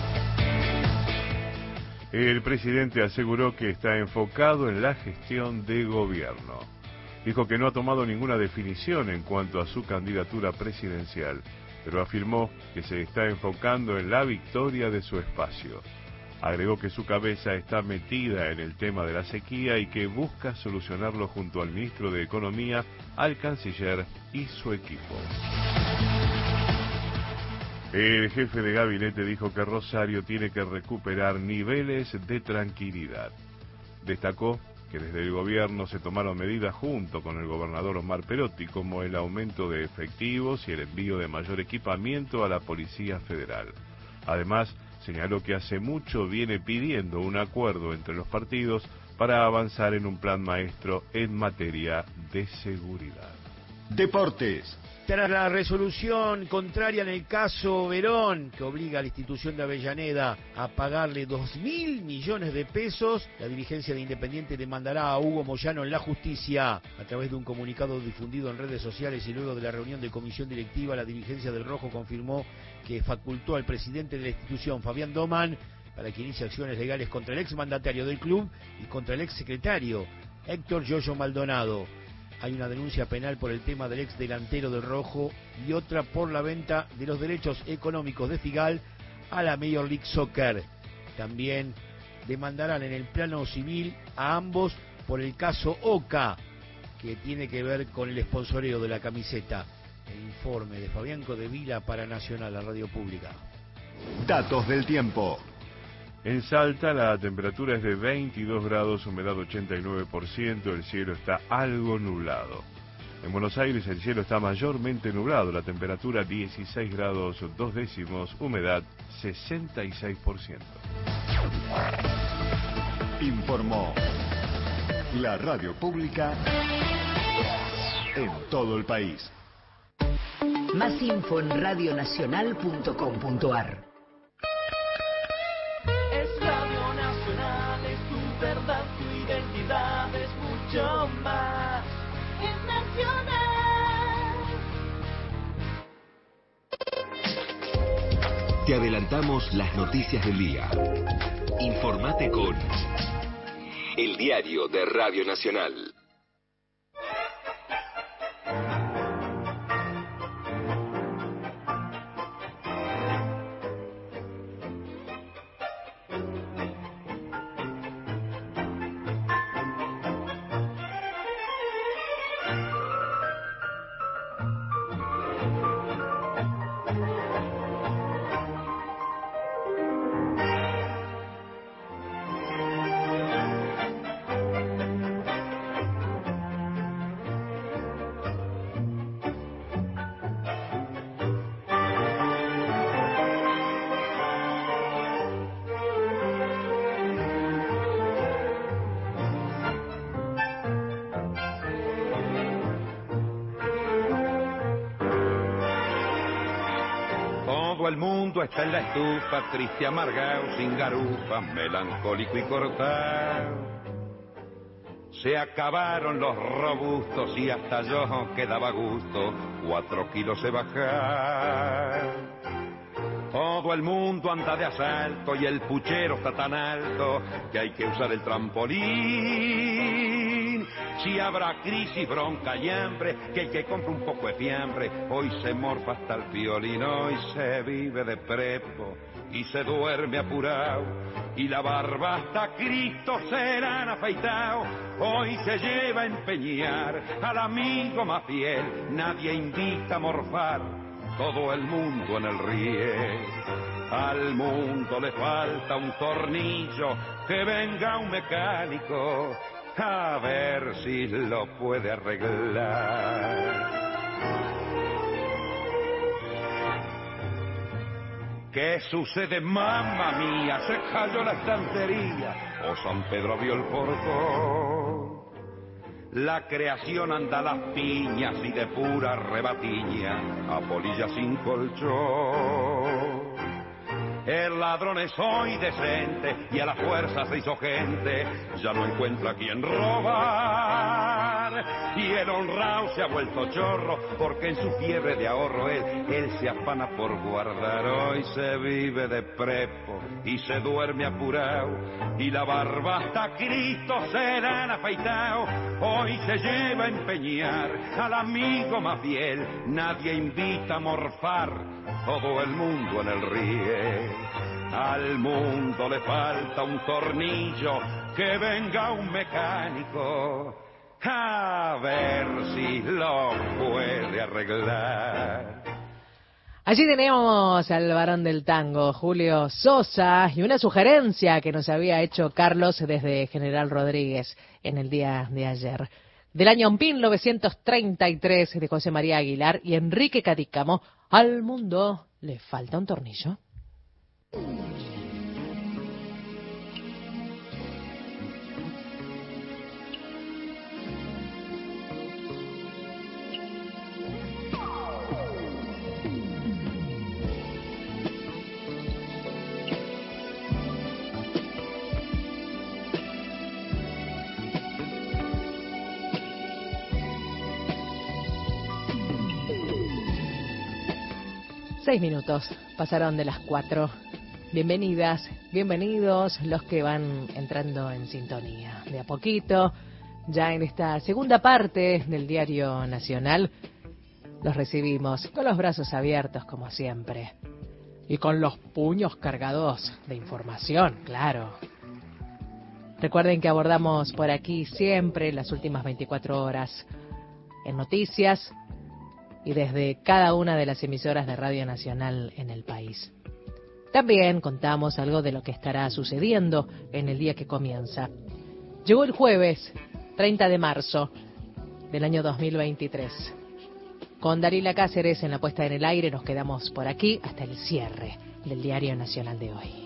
El presidente aseguró que está enfocado en la gestión de gobierno. Dijo que no ha tomado ninguna definición en cuanto a su candidatura presidencial, pero afirmó que se está enfocando en la victoria de su espacio. Agregó que su cabeza está metida en el tema de la sequía y que busca solucionarlo junto al ministro de Economía, al canciller y su equipo. El jefe de gabinete dijo que Rosario tiene que recuperar niveles de tranquilidad. Destacó que desde el gobierno se tomaron medidas junto con el gobernador Omar Perotti, como el aumento de efectivos y el envío de mayor equipamiento a la Policía Federal. Además, señaló que hace mucho viene pidiendo un acuerdo entre los partidos para avanzar en un plan maestro en materia de seguridad. Deportes. Tras la resolución contraria en el caso Verón, que obliga a la institución de Avellaneda a pagarle 2.000 millones de pesos, la dirigencia de Independiente demandará a Hugo Moyano en la justicia. A través de un comunicado difundido en redes sociales y luego de la reunión de comisión directiva, la dirigencia del Rojo confirmó que facultó al presidente de la institución, Fabián Doman, para que inicie acciones legales contra el exmandatario del club y contra el exsecretario, Héctor Yoyo Maldonado. Hay una denuncia penal por el tema del ex delantero del Rojo y otra por la venta de los derechos económicos de Figal a la Major League Soccer. También demandarán en el plano civil a ambos por el caso Oca, que tiene que ver con el sponsoreo de la camiseta. El informe de Fabián Codevila para Nacional, la radio pública. Datos del tiempo. En Salta la temperatura es de 22 grados, humedad 89%, el cielo está algo nublado. En Buenos Aires el cielo está mayormente nublado, la temperatura 16 grados 2 décimos, humedad 66%. Informó la radio pública en todo el país. Más info en radionacional.com.ar. Radio Nacional, es tu verdad, tu identidad, es mucho más. Es nacional. Te adelantamos las noticias del día. Informate con El Diario de Radio Nacional. Todo el mundo está en la estufa, triste, amargado, sin garufa, melancólico y cortado. Se acabaron los robustos y hasta yo que daba gusto 4 kilos he bajado. Todo el mundo anda de asalto y el puchero está tan alto que hay que usar el trampolín. Si habrá crisis, bronca y hambre, que el que compra un poco de fiambre hoy se morfa hasta el piolín. Hoy se vive de prepo y se duerme apurado, y la barba hasta Cristo serán afeitado. Hoy se lleva a empeñar al amigo más fiel, nadie invita a morfar, todo el mundo en el riel. Al mundo le falta un tornillo, que venga un mecánico a ver si lo puede arreglar. ¿Qué sucede, mamma mía? Se cayó la estantería o San Pedro vio el portón. La creación anda a las piñas y de pura rebatiña a polilla sin colchón. El ladrón es hoy decente y a la fuerza se hizo gente, ya no encuentra a quien robar. Y el honrado se ha vuelto chorro porque en su fiebre de ahorro él se afana por guardar. Hoy se vive de prepo y se duerme apurado, y la barba hasta Cristo se la han afeitado. Hoy se lleva a empeñar al amigo más fiel, nadie invita a morfar, todo el mundo en el riel. Al mundo le falta un tornillo, que venga un mecánico a ver si lo puede arreglar. Allí tenemos al varón del tango, Julio Sosa, y una sugerencia que nos había hecho Carlos desde General Rodríguez en el día de ayer. Del año 1933 de José María Aguilar y Enrique Cadícamo, al mundo le falta un tornillo. Seis minutos pasaron de las 4. Bienvenidas, bienvenidos los que van entrando en sintonía. De a poquito, ya en esta segunda parte del Diario Nacional, los recibimos con los brazos abiertos como siempre. Y con los puños cargados de información, claro. Recuerden que abordamos por aquí siempre las últimas 24 horas en noticias y desde cada una de las emisoras de Radio Nacional en el país. También contamos algo de lo que estará sucediendo en el día que comienza. Llegó el jueves 30 de marzo del año 2023. Con Darila Cáceres en la puesta en el aire nos quedamos por aquí hasta el cierre del Diario Nacional de hoy.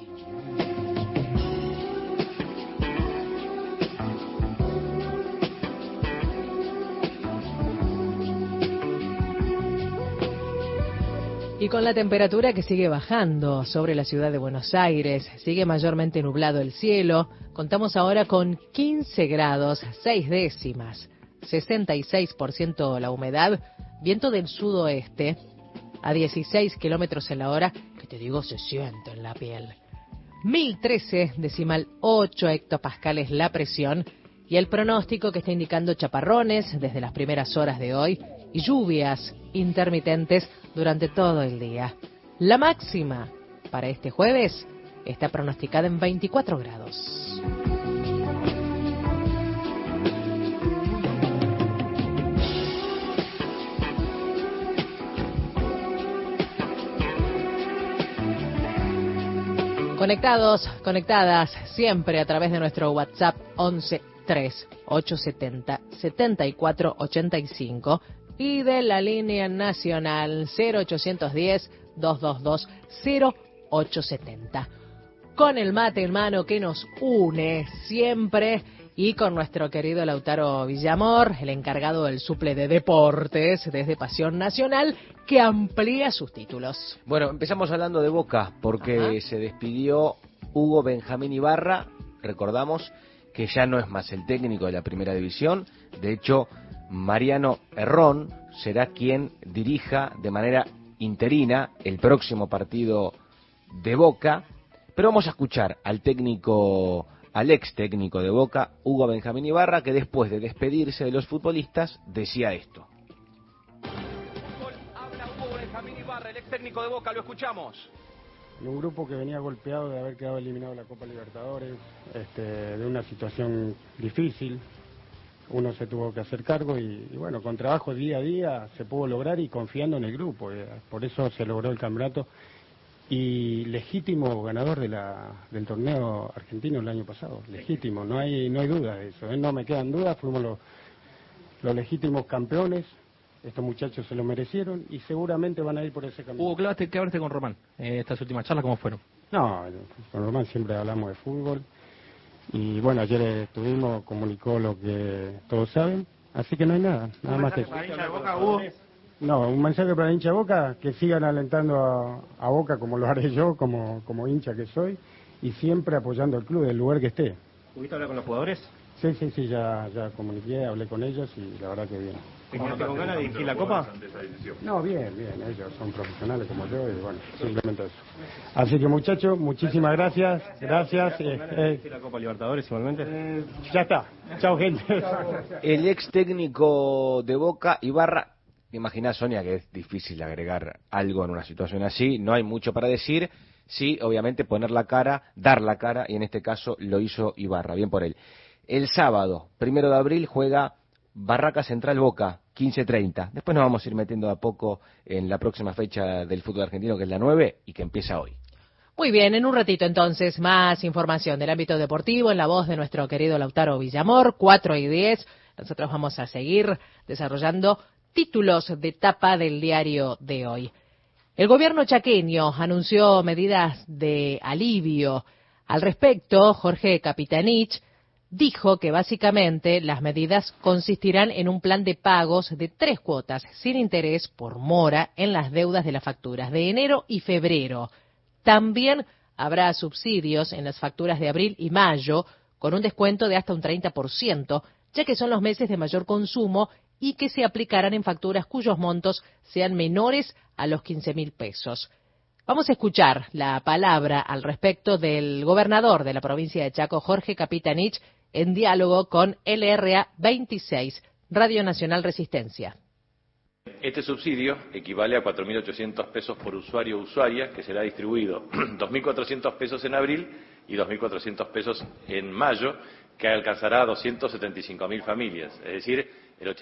Y con la temperatura que sigue bajando sobre la ciudad de Buenos Aires, sigue mayormente nublado el cielo, contamos ahora con 15 grados, 6 décimas, 66% la humedad, viento del sudoeste a 16 kilómetros en la hora, que te digo se siente en la piel. 1013,8 hectopascales la presión y el pronóstico que está indicando chaparrones desde las primeras horas de hoy y lluvias intermitentes durante todo el día. La máxima para este jueves está pronosticada en 24 grados. Conectados, conectadas, siempre a través de nuestro WhatsApp 11-3-870-7485 y de la línea nacional 0810-222-0870. Con el mate en mano que nos une siempre y con nuestro querido Lautaro Villamor, el encargado del suple de deportes desde Pasión Nacional, que amplía sus títulos. Bueno, empezamos hablando de Boca, porque se despidió Hugo Benjamín Ibarra. Recordamos que ya no es más el técnico de la primera división. De hecho, Mariano Herrón será quien dirija de manera interina el próximo partido de Boca. Pero vamos a escuchar al ex técnico de Boca, Hugo Benjamín Ibarra, que después de despedirse de los futbolistas decía esto. Habla Hugo Benjamín Ibarra, el ex técnico de Boca, lo escuchamos. En un grupo que venía golpeado de haber quedado eliminado de la Copa Libertadores, de una situación difícil, uno se tuvo que hacer cargo y bueno, con trabajo día a día se pudo lograr y confiando en el grupo, por eso se logró el campeonato y legítimo ganador del torneo argentino el año pasado, legítimo, no hay duda de eso, no me quedan dudas, fuimos los legítimos campeones. Estos muchachos se lo merecieron y seguramente van a ir por ese camino. Hugo, ¿qué hablaste con Román? Estas últimas charlas, ¿cómo fueron? No, con Román siempre hablamos de fútbol. Y bueno, ayer estuvimos, comunicó lo que todos saben. Así que no hay nada más que eso. No, un mensaje para el hincha de Boca, que sigan alentando a Boca como lo haré yo, como hincha que soy. Y siempre apoyando al club, del lugar que esté. ¿Pudiste hablar con los jugadores? Sí, ya comuniqué, hablé con ellos y la verdad que bien. ¿Te quedaste con ganas de dirigir la Copa? No, bien, ellos son profesionales como yo y bueno, simplemente eso. Así que muchachos, muchísimas gracias. ¿Dirigir la Copa Libertadores igualmente? Ya está, chao gente. El ex técnico de Boca, Ibarra, imaginás, Sonia, que es difícil agregar algo en una situación así, no hay mucho para decir. Sí, obviamente poner la cara, dar la cara, y en este caso lo hizo Ibarra, bien por él. El sábado, 1 de abril, juega Barraca Central Boca, 15:30. Después nos vamos a ir metiendo a poco en la próxima fecha del fútbol argentino, que es la 9 y que empieza hoy. Muy bien, en un ratito entonces más información del ámbito deportivo en la voz de nuestro querido Lautaro Villamor, 4:10. Nosotros vamos a seguir desarrollando títulos de tapa del diario de hoy. El gobierno chaqueño anunció medidas de alivio. Al respecto, Jorge Capitanich dijo que básicamente las medidas consistirán en un plan de pagos de 3 cuotas sin interés por mora en las deudas de las facturas de enero y febrero. También habrá subsidios en las facturas de abril y mayo con un descuento de hasta un 30%, ya que son los meses de mayor consumo y que se aplicarán en facturas cuyos montos sean menores a los 15.000 pesos. Vamos a escuchar la palabra al respecto del gobernador de la provincia de Chaco, Jorge Capitanich, en diálogo con LRA 26, Radio Nacional Resistencia. Este subsidio equivale a 4.800 pesos por usuario o usuaria, que será distribuido 2.400 pesos en abril y 2.400 pesos en mayo, que alcanzará a 275.000 familias, es decir, el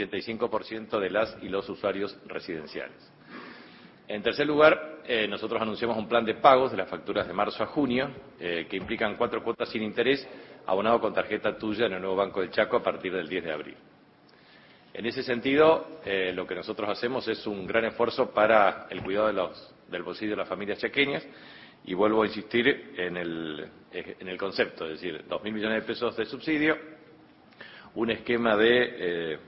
85% de las y los usuarios residenciales. En tercer lugar, nosotros anunciamos un plan de pagos de las facturas de marzo a junio, que implican 4 cuotas sin interés, abonado con tarjeta tuya en el nuevo Banco del Chaco a partir del 10 de abril. En ese sentido, lo que nosotros hacemos es un gran esfuerzo para el cuidado del bolsillo de las familias chaqueñas, y vuelvo a insistir en el concepto, es decir, 2.000 millones de pesos de subsidio, un esquema de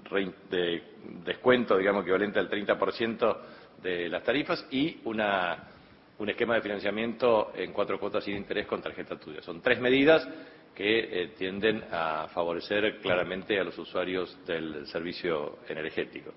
descuento, digamos, equivalente al 30% de las tarifas y un esquema de financiamiento en 4 cuotas sin interés con tarjeta tuya. Son 3 medidas que tienden a favorecer claramente a los usuarios del servicio energético.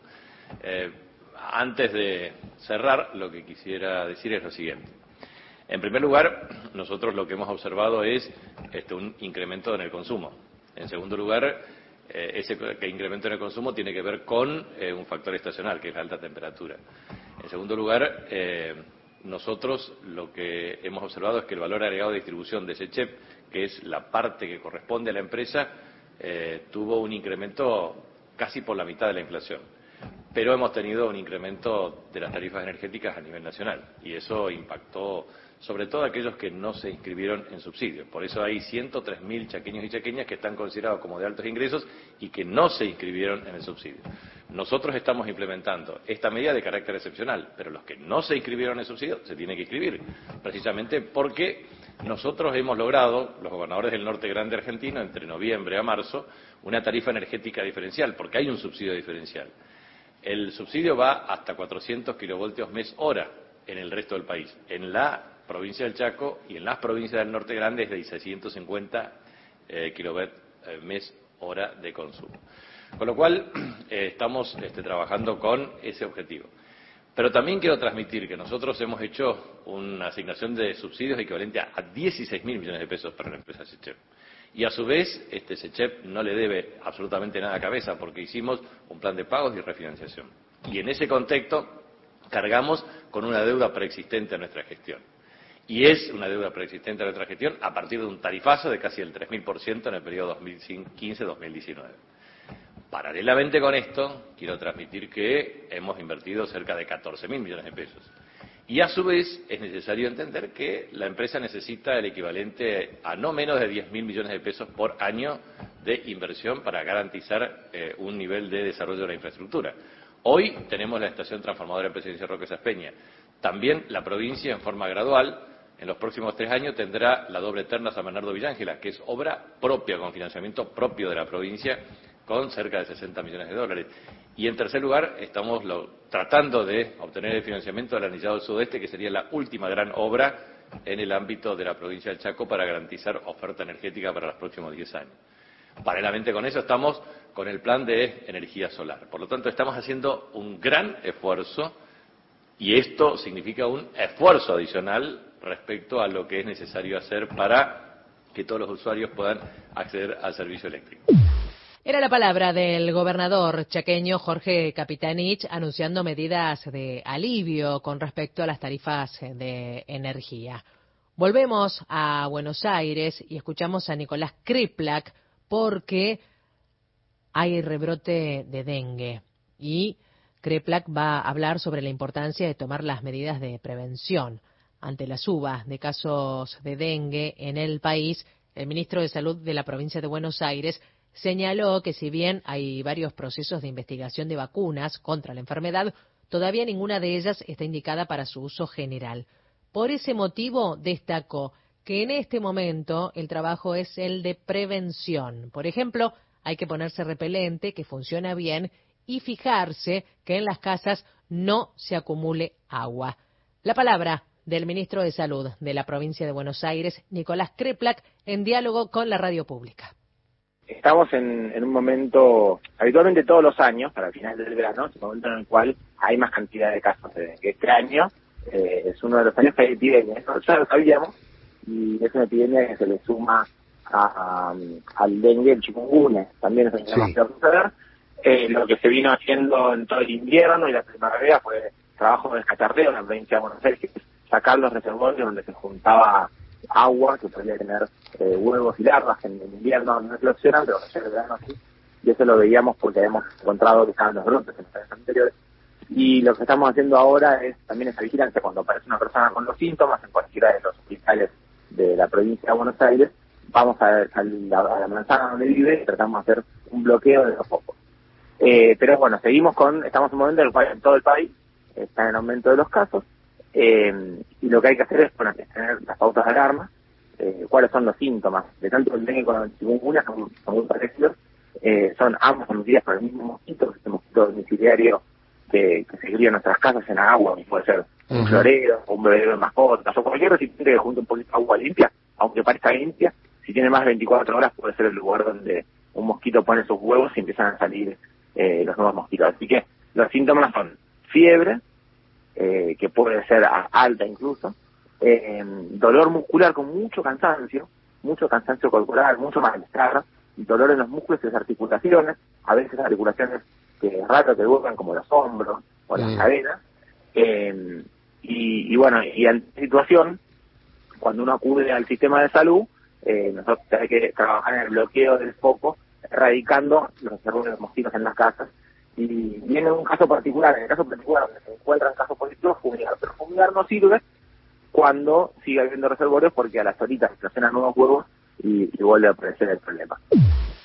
Antes de cerrar, lo que quisiera decir es lo siguiente. En primer lugar, nosotros lo que hemos observado es un incremento en el consumo. En segundo lugar, ese incremento en el consumo tiene que ver con un factor estacional, que es la alta temperatura. En segundo lugar, nosotros lo que hemos observado es que el valor agregado de distribución de ese CHEP, que es la parte que corresponde a la empresa, tuvo un incremento casi por la mitad de la inflación. Pero hemos tenido un incremento de las tarifas energéticas a nivel nacional y eso impactó sobre todo a aquellos que no se inscribieron en subsidio. Por eso hay 103.000 chaqueños y chaqueñas que están considerados como de altos ingresos y que no se inscribieron en el subsidio. nosotros estamos implementando esta medida de carácter excepcional, pero los que no se inscribieron en el subsidio se tienen que inscribir, precisamente porque nosotros hemos logrado, los gobernadores del norte grande argentino, entre noviembre a marzo, una tarifa energética diferencial, porque hay un subsidio diferencial. El subsidio va hasta 400 kilovoltios mes hora en el resto del país. En la provincia del Chaco y en las provincias del norte grande es de 650 kilovoltios mes hora de consumo. Con lo cual, estamos trabajando con ese objetivo. Pero también quiero transmitir que nosotros hemos hecho una asignación de subsidios equivalente a 16.000 millones de pesos para la empresa SECHEP. Y a su vez, SECHEP no le debe absolutamente nada a Cabeza, porque hicimos un plan de pagos y refinanciación. Y en ese contexto, cargamos con una deuda preexistente a nuestra gestión. Y es una deuda preexistente a nuestra gestión a partir de un tarifazo de casi el 3.000% en el periodo 2015-2019. Paralelamente con esto, quiero transmitir que hemos invertido cerca de 14.000 millones de pesos. Y a su vez es necesario entender que la empresa necesita el equivalente a no menos de 10.000 millones de pesos por año de inversión para garantizar un nivel de desarrollo de la infraestructura. Hoy tenemos la estación transformadora en Presidencia Roque Saspeña. También la provincia, en forma gradual, en los próximos 3 años tendrá la doble terna San Bernardo Villángela, que es obra propia, con financiamiento propio de la provincia, con cerca de 60 millones de dólares. Y en tercer lugar, estamos tratando de obtener el financiamiento del anillado sudeste, que sería la última gran obra en el ámbito de la provincia del Chaco para garantizar oferta energética para los próximos 10 años. Paralelamente con eso estamos con el plan de energía solar. Por lo tanto, estamos haciendo un gran esfuerzo y esto significa un esfuerzo adicional respecto a lo que es necesario hacer para que todos los usuarios puedan acceder al servicio eléctrico. Era la palabra del gobernador chaqueño Jorge Capitanich anunciando medidas de alivio con respecto a las tarifas de energía. Volvemos a Buenos Aires y escuchamos a Nicolás Kreplak porque hay rebrote de dengue y Kreplak va a hablar sobre la importancia de tomar las medidas de prevención. Ante la suba de casos de dengue en el país, el ministro de Salud de la provincia de Buenos Aires señaló que si bien hay varios procesos de investigación de vacunas contra la enfermedad, todavía ninguna de ellas está indicada para su uso general. Por ese motivo, destacó que en este momento el trabajo es el de prevención. Por ejemplo, hay que ponerse repelente, que funciona bien, y fijarse que en las casas no se acumule agua. La palabra del ministro de Salud de la provincia de Buenos Aires, Nicolás Kreplak, en diálogo con la radio pública. Estamos en un momento, habitualmente todos los años, para el final del verano, es un momento en el cual hay más cantidad de casos de dengue. Este año es uno de los años que hay epidemia, ¿no? Ya lo sabíamos, y es una epidemia que se le suma al dengue, el chikungunya, también es un tema que vamos a ver. Lo que se vino haciendo en todo el invierno y la primavera fue trabajo de descatardeo en la provincia de Buenos Aires, que es sacar los reservorios donde se juntaba agua, que podría tener huevos y larvas, que en invierno no eclosionan, pero en el verano sí, y eso lo veíamos porque habíamos encontrado que estaban los brotes en los años anteriores. Y lo que estamos haciendo ahora es también esa vigilancia. Cuando aparece una persona con los síntomas en cualquiera de los hospitales de la provincia de Buenos Aires, vamos a la manzana donde vive y tratamos de hacer un bloqueo de los focos. Pero bueno, estamos en un momento en el cual en todo el país está en aumento de los casos, y lo que hay que hacer es tener las pautas de alarma, cuáles son los síntomas de tanto el dengue como el chikungunya, son muy parecidos, son ambos conocidos por el mismo mosquito, que es el mosquito domiciliario que se cría en nuestras casas en agua, puede ser un florero, o un bebedero de mascotas, o cualquier recipiente que junte un poquito de agua limpia, aunque parezca limpia, si tiene más de 24 horas puede ser el lugar donde un mosquito pone sus huevos y empiezan a salir los nuevos mosquitos. Así que los síntomas son fiebre, que puede ser alta incluso, dolor muscular con mucho cansancio corporal, mucho malestar, dolor en los músculos y las articulaciones, a veces articulaciones que raro te duelen como los hombros o las cadenas, y bueno, y en situación, cuando uno acude al sistema de salud, nosotros hay que trabajar en el bloqueo del foco, erradicando los reservorios de mosquitos en las casas. Y viene un caso particular, en el caso particular donde se encuentran casos positivos, fumigar. Pero fumigar no sirve cuando sigue habiendo reservorios, porque a las horitas se eclosionan nuevos huevos y vuelve a aparecer el problema.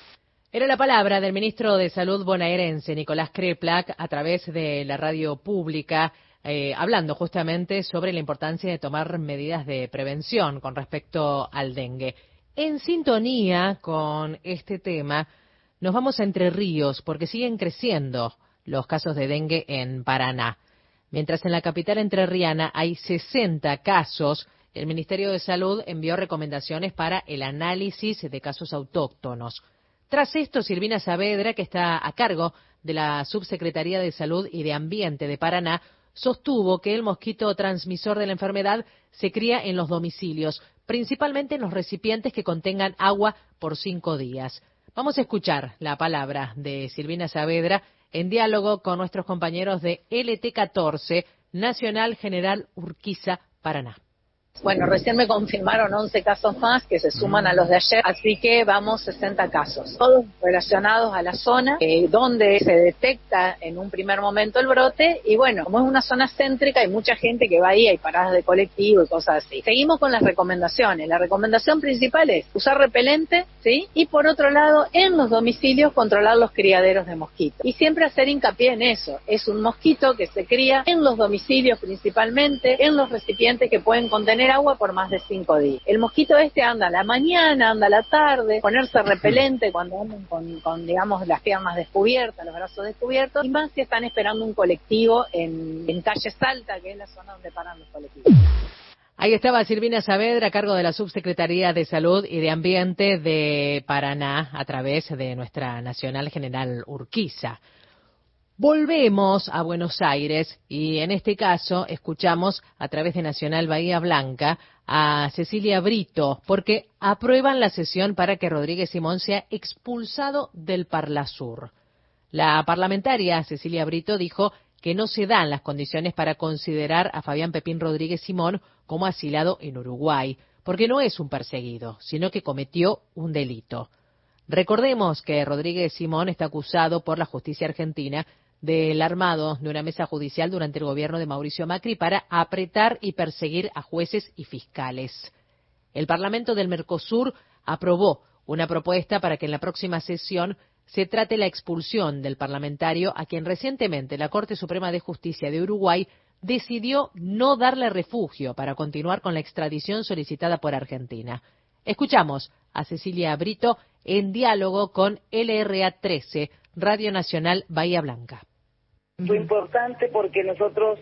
Era la palabra del ministro de Salud bonaerense, Nicolás Kreplak, a través de la radio pública, hablando justamente sobre la importancia de tomar medidas de prevención con respecto al dengue. En sintonía con este tema, nos vamos a Entre Ríos, porque siguen creciendo los casos de dengue en Paraná. Mientras en la capital entrerriana hay 60 casos, el Ministerio de Salud envió recomendaciones para el análisis de casos autóctonos. Tras esto, Silvina Saavedra, que está a cargo de la Subsecretaría de Salud y de Ambiente de Paraná, sostuvo que el mosquito transmisor de la enfermedad se cría en los domicilios, principalmente en los recipientes que contengan agua por 5 días. Vamos a escuchar la palabra de Silvina Saavedra en diálogo con nuestros compañeros de LT14, Nacional General Urquiza, Paraná. Bueno, recién me confirmaron 11 casos más que se suman a los de ayer, así que vamos 60 casos, todos relacionados a la zona donde se detecta en un primer momento el brote. Y bueno, como es una zona céntrica, hay mucha gente que va ahí, hay paradas de colectivo y cosas así. Seguimos con las recomendaciones. La recomendación principal es usar repelente, ¿sí? Y por otro lado, en los domicilios controlar los criaderos de mosquitos. Y siempre hacer hincapié en eso. Es un mosquito que se cría en los domicilios principalmente, en los recipientes que pueden contener agua por más de 5 días. El mosquito anda a la mañana, anda a la tarde, ponerse repelente cuando andan con digamos, las piernas descubiertas, los brazos descubiertos, y más si están esperando un colectivo en calle Salta, que es la zona donde paran los colectivos. Ahí estaba Silvina Saavedra, a cargo de la Subsecretaría de Salud y de Ambiente de Paraná, a través de nuestra Nacional General Urquiza. Volvemos a Buenos Aires y en este caso escuchamos a través de Nacional Bahía Blanca a Cecilia Brito, porque aprueban la sesión para que Rodríguez Simón sea expulsado del Parlasur. La parlamentaria Cecilia Brito dijo que no se dan las condiciones para considerar a Fabián Pepín Rodríguez Simón como asilado en Uruguay, porque no es un perseguido, sino que cometió un delito. Recordemos que Rodríguez Simón está acusado por la justicia argentina del armado de una mesa judicial durante el gobierno de Mauricio Macri para apretar y perseguir a jueces y fiscales. El Parlamento del Mercosur aprobó una propuesta para que en la próxima sesión se trate la expulsión del parlamentario a quien recientemente la Corte Suprema de Justicia de Uruguay decidió no darle refugio para continuar con la extradición solicitada por Argentina. Escuchamos a Cecilia Brito en diálogo con LRA 13, Radio Nacional Bahía Blanca. Fue importante porque nosotros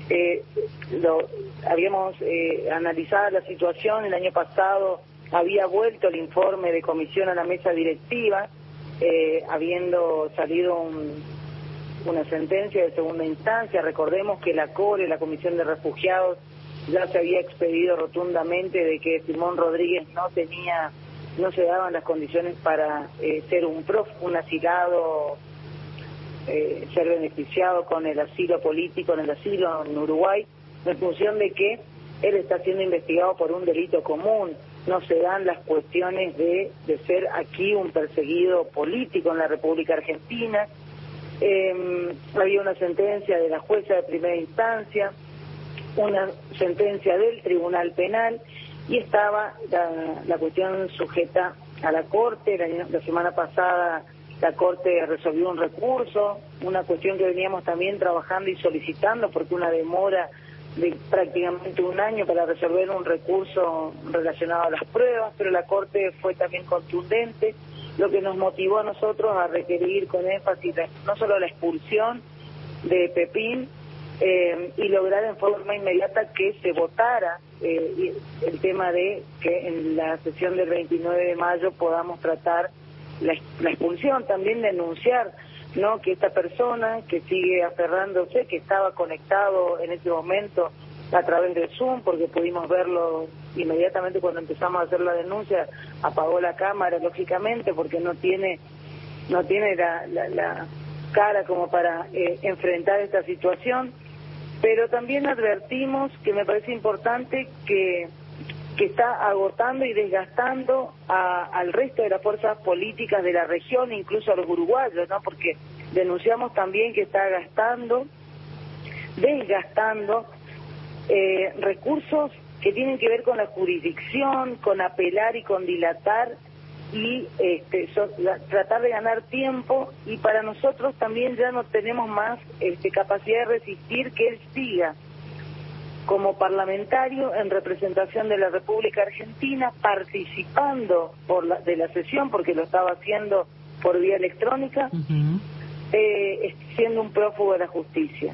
habíamos analizado la situación. El año pasado había vuelto el informe de comisión a la mesa directiva, habiendo salido una sentencia de segunda instancia. Recordemos que la CORE, la Comisión de Refugiados, ya se había expedido rotundamente de que Simón Rodríguez no se daban las condiciones para ser un asilado, ser beneficiado con el asilo político, en el asilo en Uruguay, en función de que él está siendo investigado por un delito común. No se dan las cuestiones de ser aquí un perseguido político en la República Argentina. Había una sentencia de la jueza de primera instancia, una sentencia del Tribunal Penal, y estaba la cuestión sujeta a la Corte. La semana pasada la Corte resolvió un recurso, una cuestión que veníamos también trabajando y solicitando, porque una demora de prácticamente un año para resolver un recurso relacionado a las pruebas, pero la Corte fue también contundente, lo que nos motivó a nosotros a requerir con énfasis no solo la expulsión de Pepín, y lograr en forma inmediata que se votara el tema de que en la sesión del 29 de mayo podamos tratar la expulsión. También denunciar, ¿no?, que esta persona que sigue aferrándose, que estaba conectado en ese momento a través del Zoom, porque pudimos verlo inmediatamente cuando empezamos a hacer la denuncia, apagó la cámara, lógicamente, porque no tiene la cara como para enfrentar esta situación. Pero también advertimos, que me parece importante, que está agotando y desgastando al resto de las fuerzas políticas de la región, incluso a los uruguayos, ¿no? Porque denunciamos también que está desgastando recursos que tienen que ver con la jurisdicción, con apelar y con dilatar y tratar de ganar tiempo, y para nosotros también ya no tenemos más capacidad de resistir que él siga como parlamentario en representación de la República Argentina, participando de la sesión, porque lo estaba haciendo por vía electrónica, siendo un prófugo de la justicia.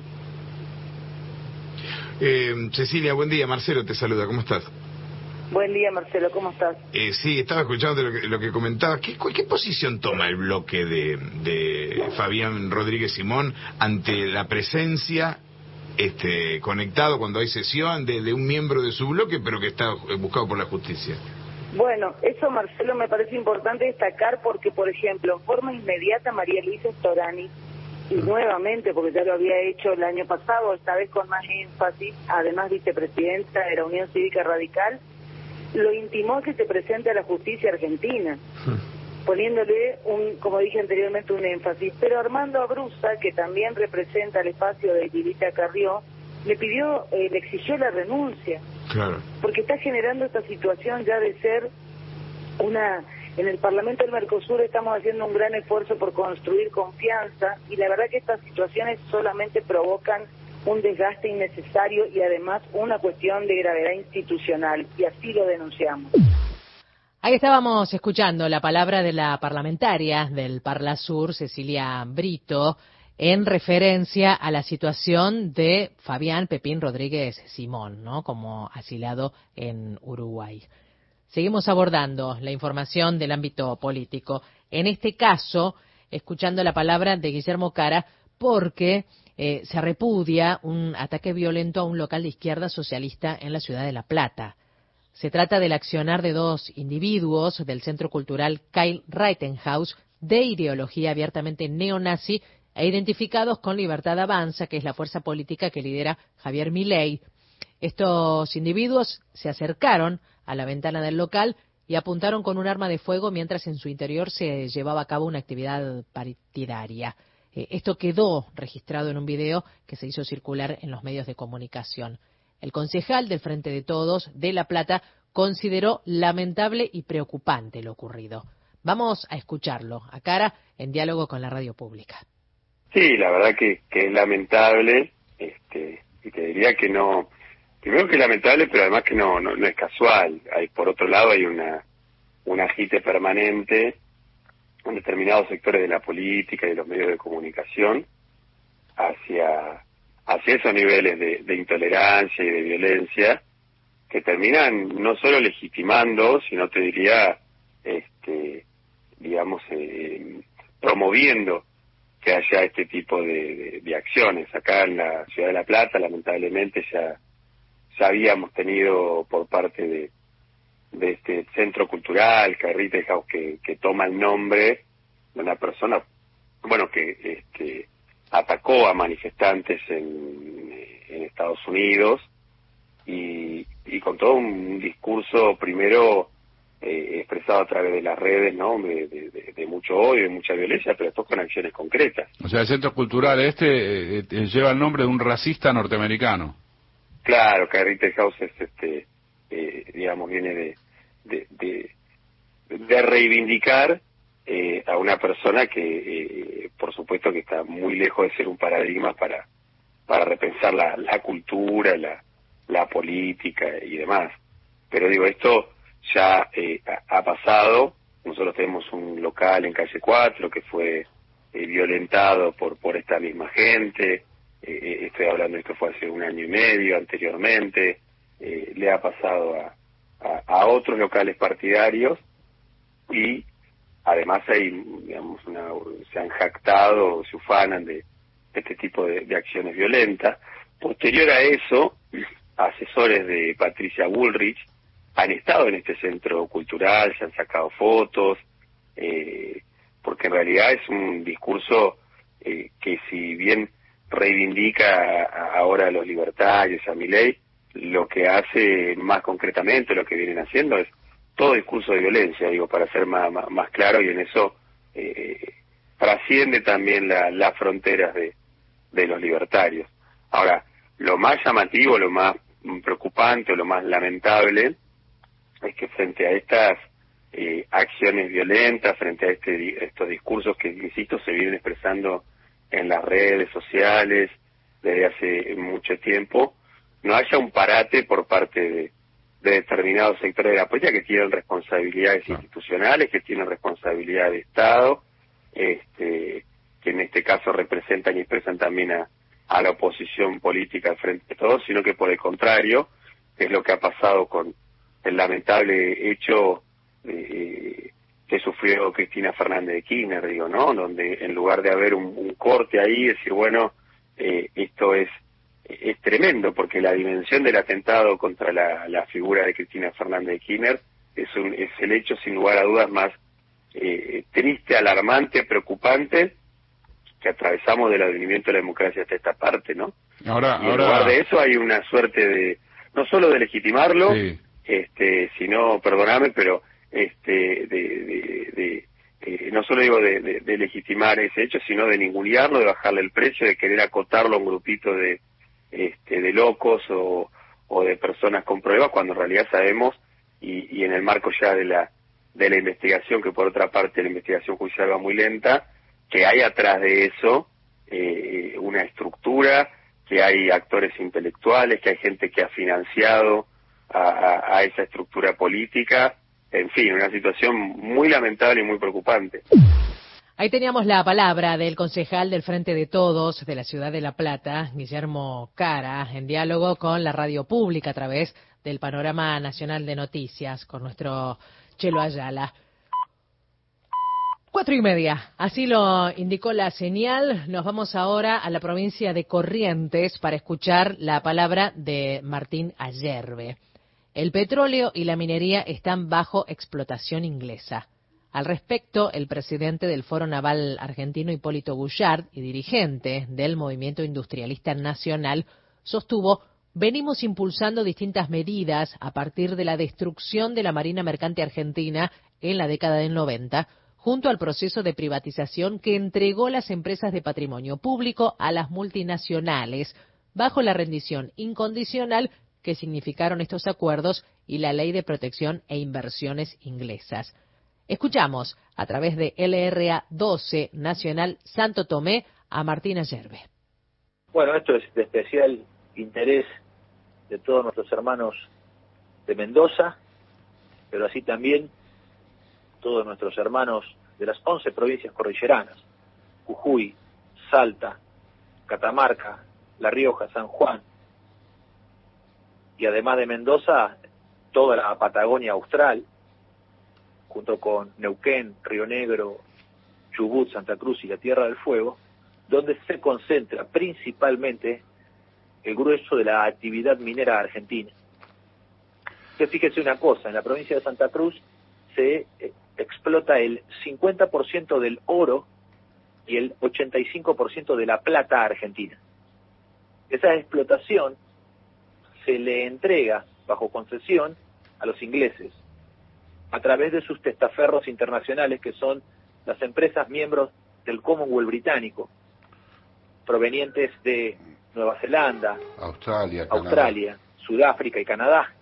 Cecilia, buen día. Marcelo te saluda, ¿cómo estás? Buen día, Marcelo, ¿cómo estás? Sí, estaba escuchando lo que comentabas. ¿Qué posición toma el bloque de Fabián Rodríguez Simón ante la presencia conectado cuando hay sesión de un miembro de su bloque, pero que está buscado por la justicia? Bueno, eso, Marcelo, me parece importante destacar porque, por ejemplo, en forma inmediata María Luisa Storani, y nuevamente, porque ya lo había hecho el año pasado, esta vez con más énfasis, además vicepresidenta de la Unión Cívica Radical, lo intimó que se presente a la justicia argentina, poniéndole, como dije anteriormente, un énfasis. Pero Armando Abruzza, que también representa el espacio de Lilita Carrió, le exigió la renuncia. Claro. Porque está generando esta situación ya de ser en el Parlamento del Mercosur estamos haciendo un gran esfuerzo por construir confianza, y la verdad que estas situaciones solamente provocan un desgaste innecesario y además una cuestión de gravedad institucional, y así lo denunciamos. Ahí estábamos escuchando la palabra de la parlamentaria del Parlasur, Cecilia Brito, en referencia a la situación de Fabián Pepín Rodríguez Simón, ¿no?, como asilado en Uruguay. Seguimos abordando la información del ámbito político. En este caso, escuchando la palabra de Guillermo Cara, porque se repudia un ataque violento a un local de izquierda socialista en la ciudad de La Plata. Se trata del accionar de dos individuos del Centro Cultural Kyle Rittenhouse, de ideología abiertamente neonazi, e identificados con Libertad Avanza, que es la fuerza política que lidera Javier Milei. Estos individuos se acercaron a la ventana del local y apuntaron con un arma de fuego mientras en su interior se llevaba a cabo una actividad partidaria. Esto quedó registrado en un video que se hizo circular en los medios de comunicación. El concejal del Frente de Todos de La Plata consideró lamentable y preocupante lo ocurrido. Vamos a escucharlo a Cara en diálogo con la radio pública. Sí, la verdad que es lamentable, y te diría que no, primero que es lamentable, pero además que no es casual. Por otro lado hay un agite permanente en determinados sectores de la política y de los medios de comunicación hacia esos niveles de intolerancia y de violencia que terminan no solo legitimando, sino te diría, promoviendo que haya este tipo de acciones. Acá en la ciudad de La Plata, lamentablemente, ya habíamos tenido por parte de este centro cultural, Rittenhouse, que toma el nombre de una persona, que atacó a manifestantes en Estados Unidos y con todo un discurso primero expresado a través de las redes, ¿no?, de mucho odio, de mucha violencia, pero después con acciones concretas. O sea, el centro cultural lleva el nombre de un racista norteamericano. Claro, que Rittenhouse viene de reivindicar a una persona que, por supuesto, que está muy lejos de ser un paradigma para repensar la cultura, la política y demás. Pero digo, esto ya ha pasado. Nosotros tenemos un local en calle 4 que fue violentado por esta misma gente. Estoy hablando, esto fue hace 1 año y medio anteriormente. Le ha pasado a otros locales partidarios, y además hay, se han jactado, se ufanan de este tipo de acciones violentas. Posterior a eso, asesores de Patricia Bullrich han estado en este centro cultural, se han sacado fotos, porque en realidad es un discurso que, si bien reivindica ahora a los libertarios, a Milei, lo que hace más concretamente, lo que vienen haciendo es todo discurso de violencia, para ser más claro, y en eso trasciende también las fronteras de los libertarios. Ahora, lo más llamativo, lo más preocupante, o lo más lamentable, es que frente a estas acciones violentas frente a estos discursos que, insisto, se vienen expresando en las redes sociales desde hace mucho tiempo, no haya un parate por parte de determinados sectores de la política que tienen responsabilidades institucionales, que tienen responsabilidad de Estado, que en este caso representan y expresan también a la oposición política al frente de todos, sino que por el contrario, es lo que ha pasado con el lamentable hecho que sufrió Cristina Fernández de Kirchner, digo, ¿no? Donde en lugar de haber un corte ahí, decir, bueno, esto es tremendo, porque la dimensión del atentado contra la figura de Cristina Fernández de Kirchner es el hecho, sin lugar a dudas, más triste, alarmante, preocupante que atravesamos del advenimiento de la democracia hasta esta parte, ¿no? Y en lugar de eso hay una suerte de, no solo de legitimarlo, sino, perdóname, pero no solo digo de legitimar ese hecho, sino de ningunearlo, de bajarle el precio, de querer acotarlo a un grupito de locos o de personas con pruebas, cuando en realidad sabemos, y en el marco ya de la investigación, que por otra parte la investigación judicial va muy lenta, que hay atrás de eso una estructura, que hay actores intelectuales, que hay gente que ha financiado a esa estructura política, en fin, una situación muy lamentable y muy preocupante. Ahí teníamos la palabra del concejal del Frente de Todos de la ciudad de La Plata, Guillermo Cara, en diálogo con la radio pública a través del Panorama Nacional de Noticias, con nuestro Chelo Ayala. 4:30, así lo indicó la señal. Nos vamos ahora a la provincia de Corrientes para escuchar la palabra de Martín Ayerbe. El petróleo y la minería están bajo explotación inglesa. Al respecto, el presidente del Foro Naval Argentino, Hipólito Gouchard, y dirigente del Movimiento Industrialista Nacional, sostuvo: venimos impulsando distintas medidas a partir de la destrucción de la Marina Mercante Argentina en la década del 90, junto al proceso de privatización que entregó las empresas de patrimonio público a las multinacionales, bajo la rendición incondicional que significaron estos acuerdos y la Ley de Protección e Inversiones inglesas. Escuchamos a través de LRA 12 Nacional Santo Tomé a Martín Ayerbe. Bueno, esto es de especial interés de todos nuestros hermanos de Mendoza, pero así también todos nuestros hermanos de las 11 provincias cordilleranas: Jujuy, Salta, Catamarca, La Rioja, San Juan, y además de Mendoza, toda la Patagonia Austral, junto con Neuquén, Río Negro, Chubut, Santa Cruz y la Tierra del Fuego, donde se concentra principalmente el grueso de la actividad minera argentina. Entonces, fíjese una cosa, en la provincia de Santa Cruz se explota el 50% del oro y el 85% de la plata argentina. Esa explotación se le entrega bajo concesión a los ingleses a través de sus testaferros internacionales, que son las empresas miembros del Commonwealth británico, provenientes de Nueva Zelanda, Australia, Sudáfrica y Canadá.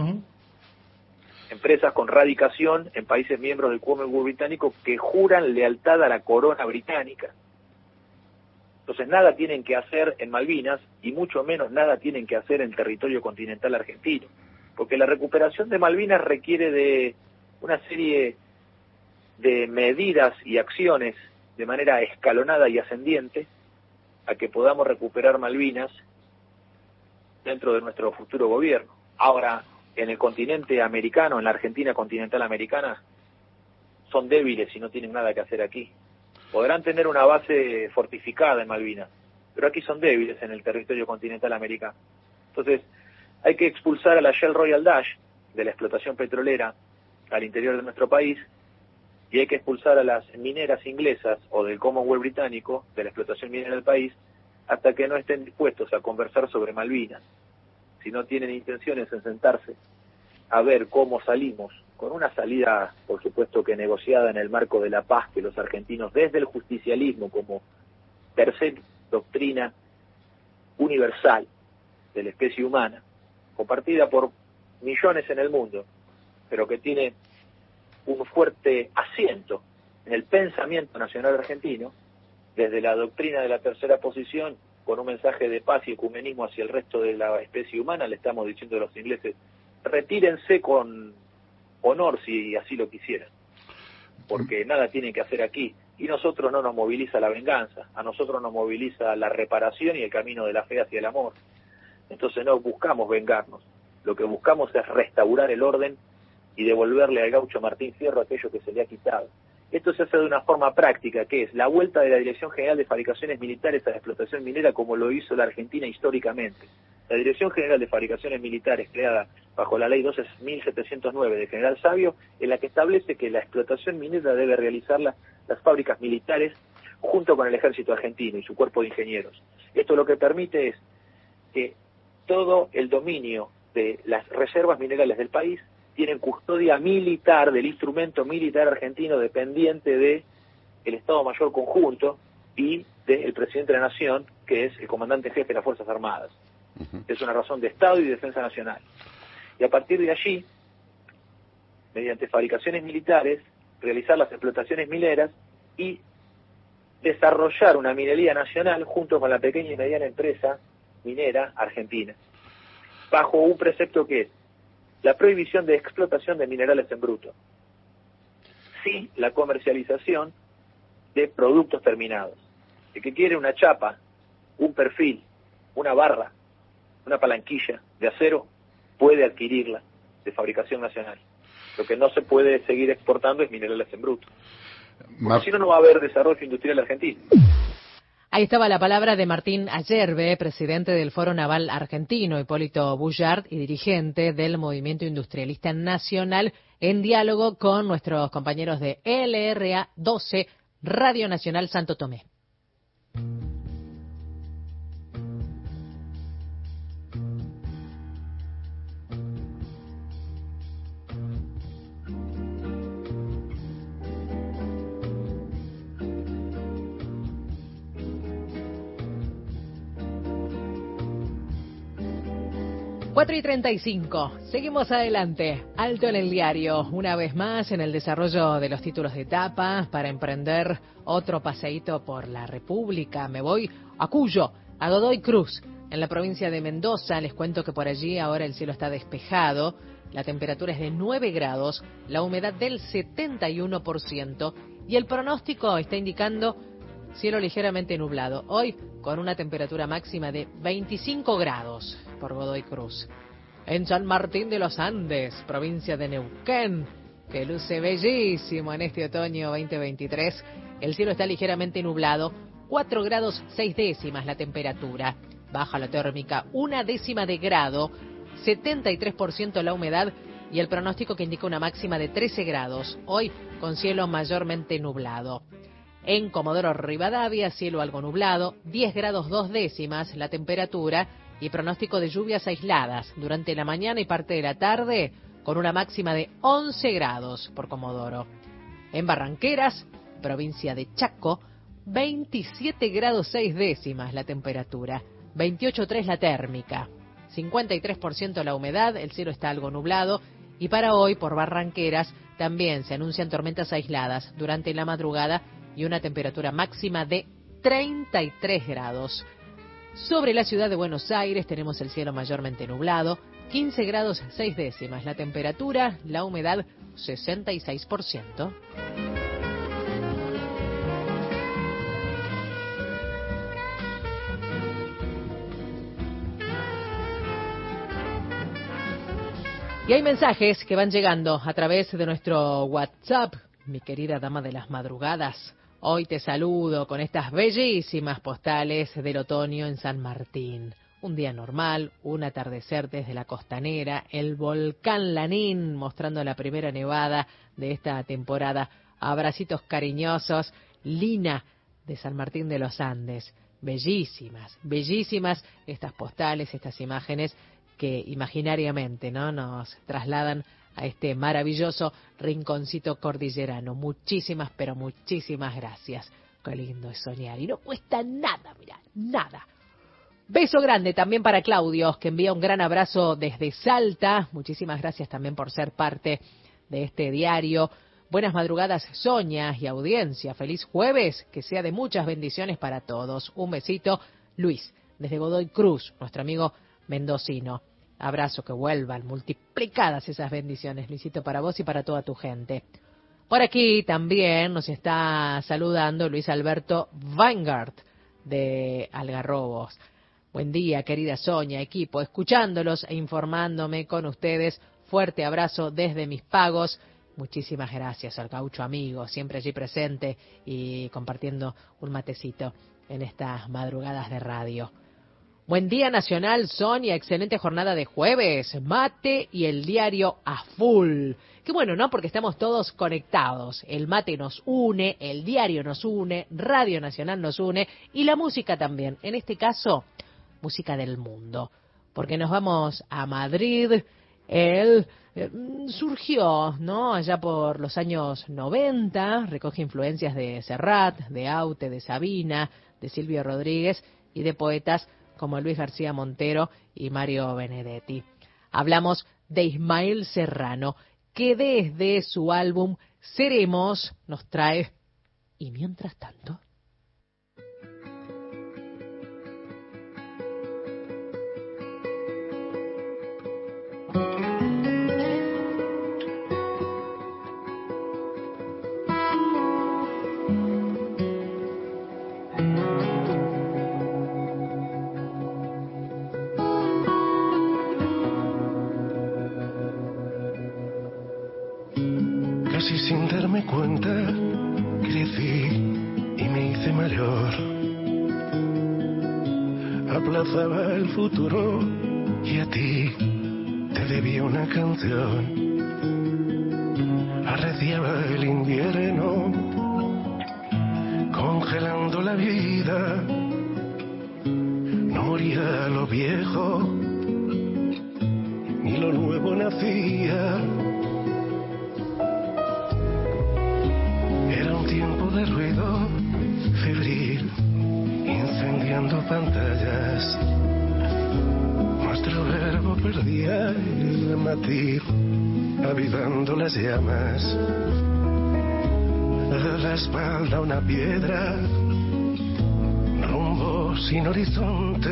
Empresas con radicación en países miembros del Commonwealth británico que juran lealtad a la corona británica. Entonces nada tienen que hacer en Malvinas, y mucho menos nada tienen que hacer en territorio continental argentino, porque la recuperación de Malvinas requiere de una serie de medidas y acciones de manera escalonada y ascendiente a que podamos recuperar Malvinas dentro de nuestro futuro gobierno. Ahora, en el continente americano, en la Argentina continental americana, son débiles y no tienen nada que hacer aquí. Podrán tener una base fortificada en Malvinas, pero aquí son débiles en el territorio continental americano. Entonces, hay que expulsar a la Shell Royal Dutch de la explotación petrolera al interior de nuestro país, y hay que expulsar a las mineras inglesas o del Commonwealth británico de la explotación minera del país hasta que no estén dispuestos a conversar sobre Malvinas. Si no tienen intenciones en sentarse a ver cómo salimos, con una salida, por supuesto que negociada en el marco de la paz, que los argentinos, desde el justicialismo como tercera doctrina universal de la especie humana, compartida por millones en el mundo, pero que tiene un fuerte asiento en el pensamiento nacional argentino, desde la doctrina de la tercera posición, con un mensaje de paz y ecumenismo hacia el resto de la especie humana, le estamos diciendo a los ingleses, retírense con honor si así lo quisieran, porque nada tienen que hacer aquí. Y nosotros no nos moviliza la venganza, a nosotros nos moviliza la reparación y el camino de la fe hacia el amor. Entonces no buscamos vengarnos, lo que buscamos es restaurar el orden y devolverle al gaucho Martín Fierro aquello que se le ha quitado. Esto se hace de una forma práctica, que es la vuelta de la Dirección General de Fabricaciones Militares a la explotación minera, como lo hizo la Argentina históricamente. La Dirección General de Fabricaciones Militares, creada bajo la Ley 12.709 de General Sabio, es la que establece que la explotación minera debe realizarla las fábricas militares junto con el ejército argentino y su cuerpo de ingenieros. Esto lo que permite es que todo el dominio de las reservas minerales del país tienen custodia militar del instrumento militar argentino dependiente de el Estado Mayor Conjunto y del presidente de la Nación, que es el comandante en jefe de las Fuerzas Armadas. Es una razón de Estado y de defensa nacional. Y a partir de allí, mediante fabricaciones militares, realizar las explotaciones mineras y desarrollar una minería nacional junto con la pequeña y mediana empresa minera argentina, bajo un precepto que es la prohibición de explotación de minerales en bruto, sí la comercialización de productos terminados. El que quiere una chapa, un perfil, una barra, una palanquilla de acero, puede adquirirla de fabricación nacional. Lo que no se puede seguir exportando es minerales en bruto. Porque si no, no va a haber desarrollo industrial argentino. Ahí estaba la palabra de Martín Ayerbe, presidente del Foro Naval Argentino, Hipólito Bullard, y dirigente del Movimiento Industrialista Nacional, en diálogo con nuestros compañeros de LRA 12, Radio Nacional Santo Tomé. Cuatro y 35. Seguimos adelante. Alto en el diario. Una vez más en el desarrollo de los títulos de etapa para emprender otro paseíto por la República. Me voy a Cuyo, a Godoy Cruz, en la provincia de Mendoza. Les cuento que por allí ahora el cielo está despejado. La temperatura es de 9 grados, la humedad del 71% y el pronóstico está indicando cielo ligeramente nublado. Hoy con una temperatura máxima de 25 grados por Godoy Cruz. En San Martín de los Andes, provincia de Neuquén, que luce bellísimo en este otoño 2023, el cielo está ligeramente nublado, 4 grados 6 décimas la temperatura. Baja la térmica 1 décima de grado, 73% la humedad y el pronóstico que indica una máxima de 13 grados, hoy con cielo mayormente nublado. En Comodoro Rivadavia, cielo algo nublado, 10 grados 2 décimas la temperatura y pronóstico de lluvias aisladas durante la mañana y parte de la tarde con una máxima de 11 grados por Comodoro. En Barranqueras, provincia de Chaco, 27 grados 6 décimas la temperatura, 28,3 la térmica, 53% la humedad, el cielo está algo nublado y para hoy por Barranqueras también se anuncian tormentas aisladas durante la madrugada y una temperatura máxima de 33 grados. Sobre la ciudad de Buenos Aires tenemos el cielo mayormente nublado, 15 grados 6 décimas la temperatura, la humedad 66%. Y hay mensajes que van llegando a través de nuestro WhatsApp, mi querida dama de las madrugadas. Hoy te saludo con estas bellísimas postales del otoño en San Martín. Un día normal, un atardecer desde la costanera, el volcán Lanín mostrando la primera nevada de esta temporada. Abracitos cariñosos, Lina de San Martín de los Andes. Bellísimas, bellísimas estas postales, estas imágenes que imaginariamente, ¿no?, nos trasladan a este maravilloso rinconcito cordillerano. Muchísimas, pero muchísimas gracias. Qué lindo es soñar. Y no cuesta nada, mirá, nada. Beso grande también para Claudio, que envía un gran abrazo desde Salta. Muchísimas gracias también por ser parte de este diario. Buenas madrugadas, Sonia y audiencia. Feliz jueves, que sea de muchas bendiciones para todos. Un besito, Luis, desde Godoy Cruz, nuestro amigo mendocino. Abrazo, que vuelvan multiplicadas esas bendiciones, Luisito, para vos y para toda tu gente. Por aquí también nos está saludando Luis Alberto Weingart de Algarrobos. Buen día, querida Sonia, equipo, escuchándolos e informándome con ustedes. Fuerte abrazo desde Mis Pagos. Muchísimas gracias al gaucho amigo, siempre allí presente y compartiendo un matecito en estas madrugadas de radio. Buen día nacional, Sonia, excelente jornada de jueves, mate y el diario a full. Qué bueno, ¿no? Porque estamos todos conectados. El mate nos une, el diario nos une, Radio Nacional nos une y la música también. En este caso, música del mundo. Porque nos vamos a Madrid. Él surgió, ¿no? Allá por los años 90, recoge influencias de Serrat, de Aute, de Sabina, de Silvio Rodríguez y de poetas como Luis García Montero y Mario Benedetti. Hablamos de Ismael Serrano, que desde su álbum Seremos nos trae Y mientras tanto. Casi sin darme cuenta, crecí y me hice mayor. Aplazaba el futuro y a ti te debía una canción. Arreciaba el invierno, congelando la vida. No moría lo viejo, ni lo nuevo nacía. De ruido febril, incendiando pantallas. Nuestro verbo perdía el matiz, avivando las llamas. A la espalda una piedra, rumbo sin horizonte.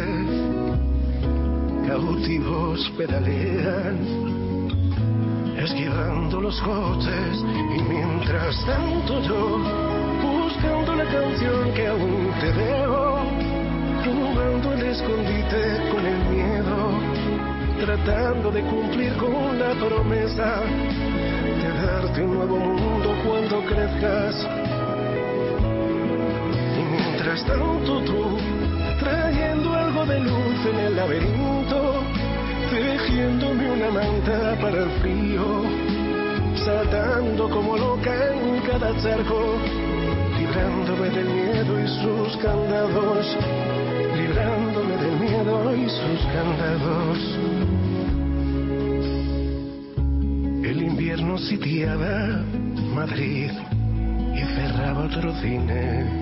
Cautivos pedalean, esquivando los coches, y mientras tanto yo, buscando la canción que aún te debo, jugando el escondite con el miedo, tratando de cumplir con la promesa de darte un nuevo mundo cuando crezcas. Y mientras tanto tú, trayendo algo de luz en el laberinto, tejiéndome una manta para el frío, saltando como loca en cada charco, librándome del miedo y sus candados, librándome del miedo y sus candados. El invierno sitiaba Madrid y cerraba otro cine.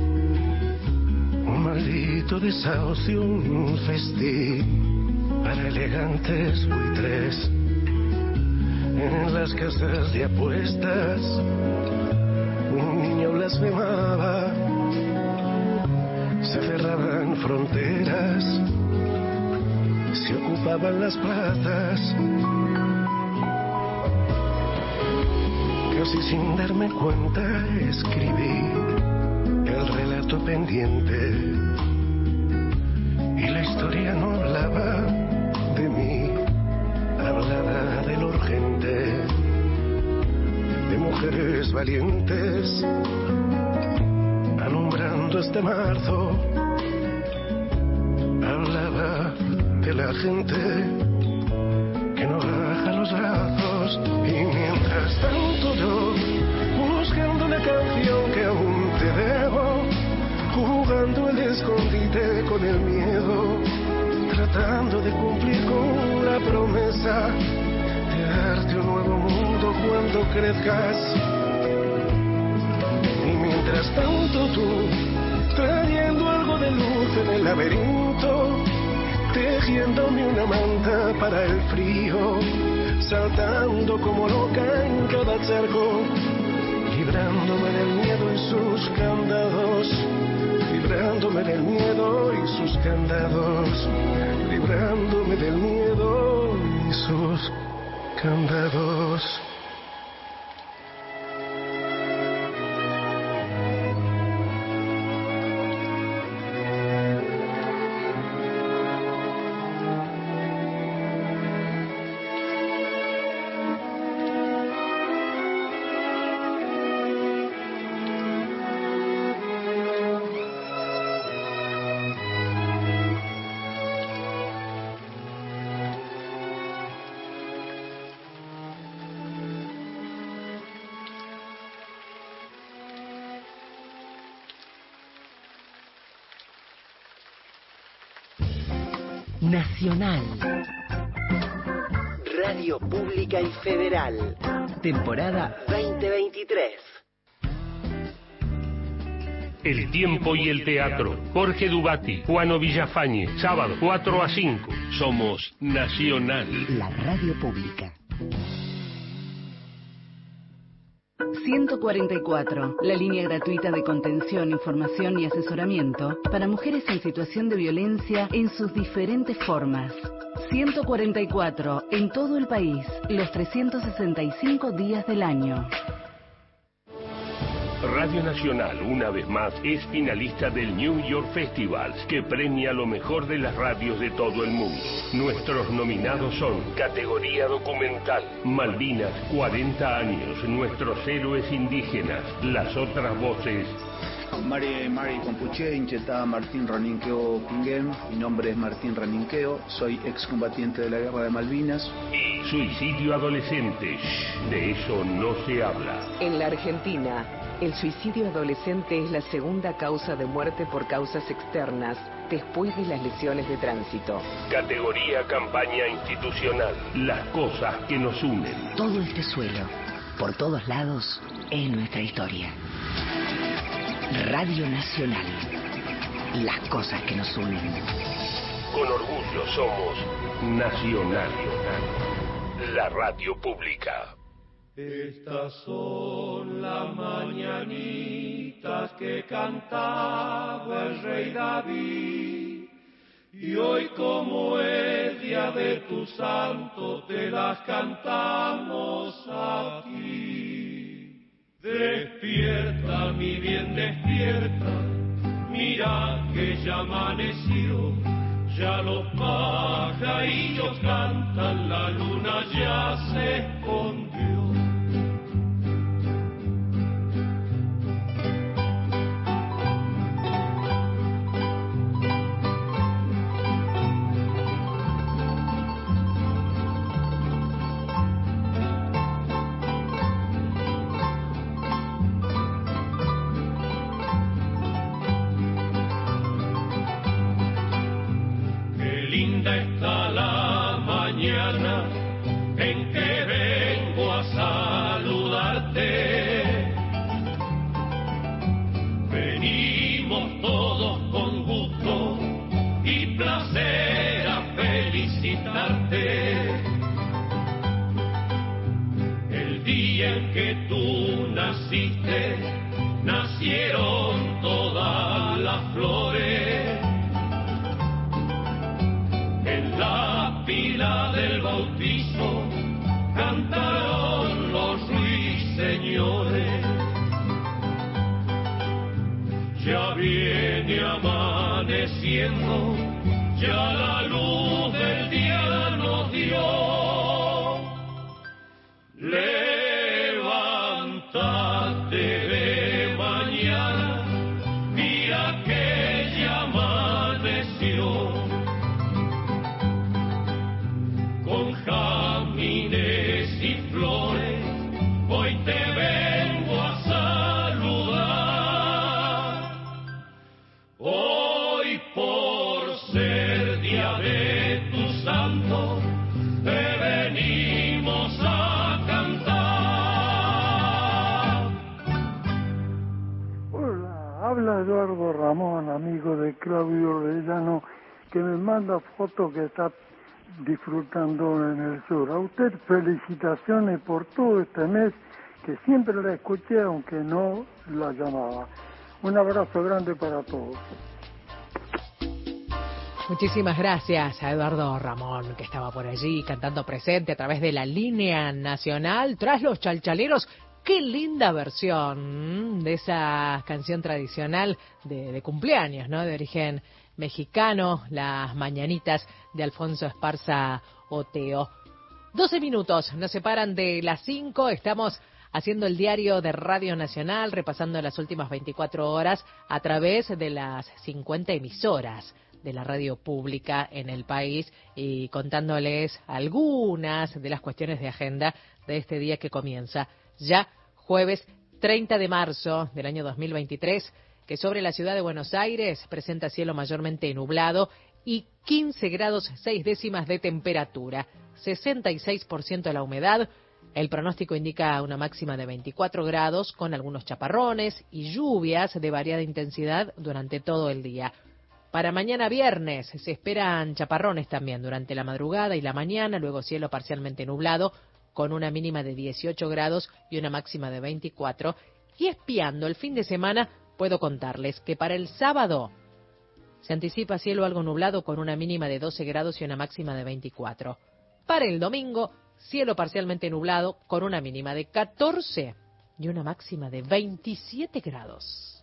Un maldito desahucio, un festín para elegantes buitres. En las casas de apuestas un niño blasfemaba. Se cerraban fronteras, se ocupaban las plazas. Casi sin darme cuenta escribí el relato pendiente, y la historia no hablaba de mí, hablaba de lo urgente, de mujeres valientes, alumbrando este marzo. Hablaba de la gente que no baja los brazos, y mientras tanto yo, buscando una canción que aún te debo, jugando el escondite con el miedo, tratando de cumplir con la promesa de darte un nuevo mundo cuando crezcas. Y mientras tanto tú, trayendo algo de luz en el laberinto, tejiéndome una manta para el frío, saltando como loca en cada charco, librándome del miedo y sus candados, librándome del miedo y sus candados, librándome del miedo y sus candados. Nacional. Radio Pública y Federal. Temporada 2023. El tiempo y el teatro. Jorge Dubati, Juano Villafañe. Sábado, 4 a 5. Somos Nacional. La radio pública. 144, la línea gratuita de contención, información y asesoramiento para mujeres en situación de violencia en sus diferentes formas. 144, en todo el país, los 365 días del año. Radio Nacional, una vez más, es finalista del New York Festival, que premia lo mejor de las radios de todo el mundo. Nuestros nominados son categoría documental, Malvinas, 40 años, nuestros héroes indígenas, las otras voces. Mari Compuche, Inchetá Martín Raninqueo Pinguén. Mi nombre es Martín Raninqueo, soy excombatiente de la Guerra de Malvinas. Y suicidio adolescente, de eso no se habla. En la Argentina, el suicidio adolescente es la segunda causa de muerte por causas externas después de las lesiones de tránsito. Categoría campaña institucional, las cosas que nos unen. Todo este suelo, por todos lados, es nuestra historia. Radio Nacional, las cosas que nos unen. Con orgullo somos Nacional, la radio pública. Estas son las mañanitas que cantaba el rey David, y hoy como es día de tu santo te las cantamos aquí. Despierta, mi bien, despierta, mira que ya amaneció, ya los pajarillos cantan, la luna ya se escondió. Linda está la mañana en que vengo a saludarte. Venimos todos con gusto y placer a felicitarte. El día en que tú naciste, nacieron todas las flores. En la pila del bautizo cantaron los ruiseñores. Ya viene amaneciendo, ya la luz del día nos dio. Levántate de mañana, mira que ya amaneció. Con jazmines y flores, hoy te vengo a saludar. Hoy por ser día de tu santo, te venimos a cantar. Hola, habla Eduardo Ramón, amigo de Claudio Orellano, que me manda fotos que está disfrutando en el sur. A usted felicitaciones por todo este mes que siempre la escuché aunque no la llamaba. Un abrazo grande para todos. Muchísimas gracias a Eduardo Ramón, que estaba por allí cantando presente a través de la línea nacional tras los chalchaleros. Qué linda versión de esa canción tradicional de cumpleaños, ¿no? De origen mexicano, Las Mañanitas de Alfonso Esparza Oteo. 12 minutos nos separan de las 5, estamos haciendo el diario de Radio Nacional, repasando las últimas 24 horas a través de las 50 emisoras de la radio pública en el país y contándoles algunas de las cuestiones de agenda de este día que comienza ya jueves 30 de marzo del año 2023, que sobre la ciudad de Buenos Aires presenta cielo mayormente nublado y 15 grados 6 décimas de temperatura, 66% la humedad. El pronóstico indica una máxima de 24 grados con algunos chaparrones y lluvias de variada intensidad durante todo el día. Para mañana viernes se esperan chaparrones también durante la madrugada y la mañana, luego cielo parcialmente nublado con una mínima de 18 grados y una máxima de 24. Y espiando el fin de semana, puedo contarles que para el sábado se anticipa cielo algo nublado con una mínima de 12 grados y una máxima de 24. Para el domingo, cielo parcialmente nublado con una mínima de 14 y una máxima de 27 grados.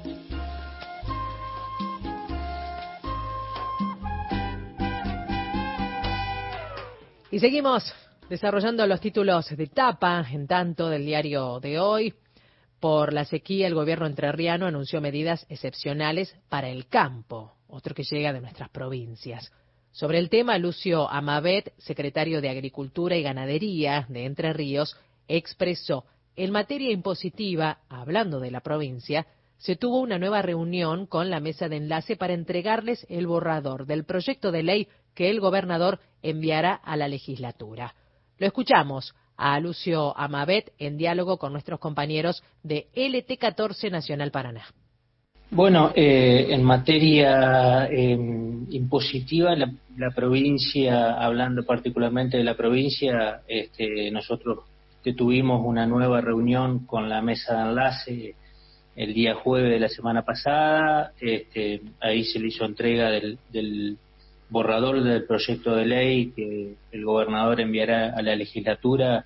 Y seguimos desarrollando los títulos de tapa, en tanto, del diario de hoy. Por la sequía, el gobierno entrerriano anunció medidas excepcionales para el campo, otro que llega de nuestras provincias. Sobre el tema, Lucio Amabet, secretario de Agricultura y Ganadería de Entre Ríos, expresó: en materia impositiva, hablando de la provincia, se tuvo una nueva reunión con la mesa de enlace para entregarles el borrador del proyecto de ley que el gobernador enviará a la legislatura. Lo escuchamos a Lucio Amabet en diálogo con nuestros compañeros de LT14 Nacional Paraná. Bueno, en materia impositiva, la provincia, hablando particularmente de la provincia, nosotros tuvimos una nueva reunión con la mesa de enlace el día jueves de la semana pasada. Ahí se le hizo entrega del borrador del proyecto de ley que el gobernador enviará a la legislatura,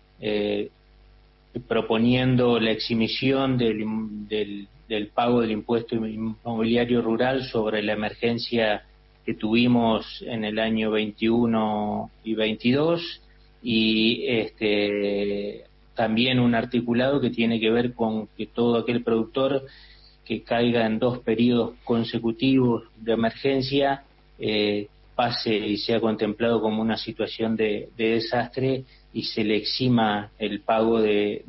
proponiendo la exhibición del pago del impuesto inmobiliario rural sobre la emergencia que tuvimos en el año 21 y 22, y también un articulado que tiene que ver con que todo aquel productor que caiga en 2 periodos consecutivos de emergencia pase y sea contemplado como una situación de desastre y se le exima el pago del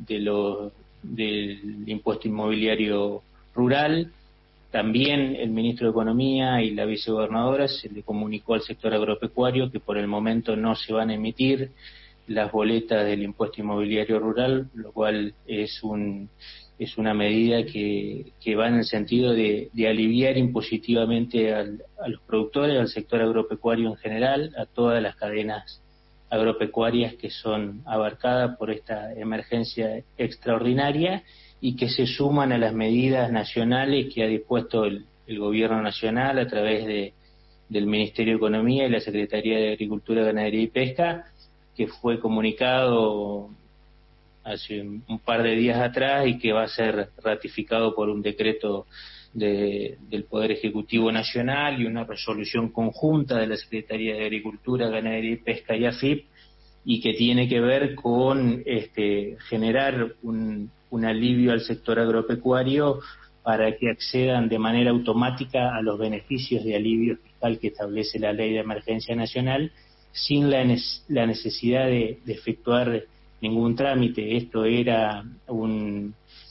impuesto inmobiliario rural. También el ministro de Economía y la vicegobernadora se le comunicó al sector agropecuario que por el momento no se van a emitir las boletas del impuesto inmobiliario rural, lo cual es una medida que va en el sentido de aliviar impositivamente a los productores, al sector agropecuario en general, a todas las cadenas agropecuarias que son abarcadas por esta emergencia extraordinaria y que se suman a las medidas nacionales que ha dispuesto el gobierno nacional a través del Ministerio de Economía y la Secretaría de Agricultura, Ganadería y Pesca, que fue comunicado hace un par de días atrás y que va a ser ratificado por un decreto del Poder Ejecutivo Nacional y una resolución conjunta de la Secretaría de Agricultura, Ganadería y Pesca y AFIP, y que tiene que ver con generar un alivio al sector agropecuario para que accedan de manera automática a los beneficios de alivio fiscal que establece la Ley de Emergencia Nacional, sin la necesidad de efectuar ningún trámite. Esto era un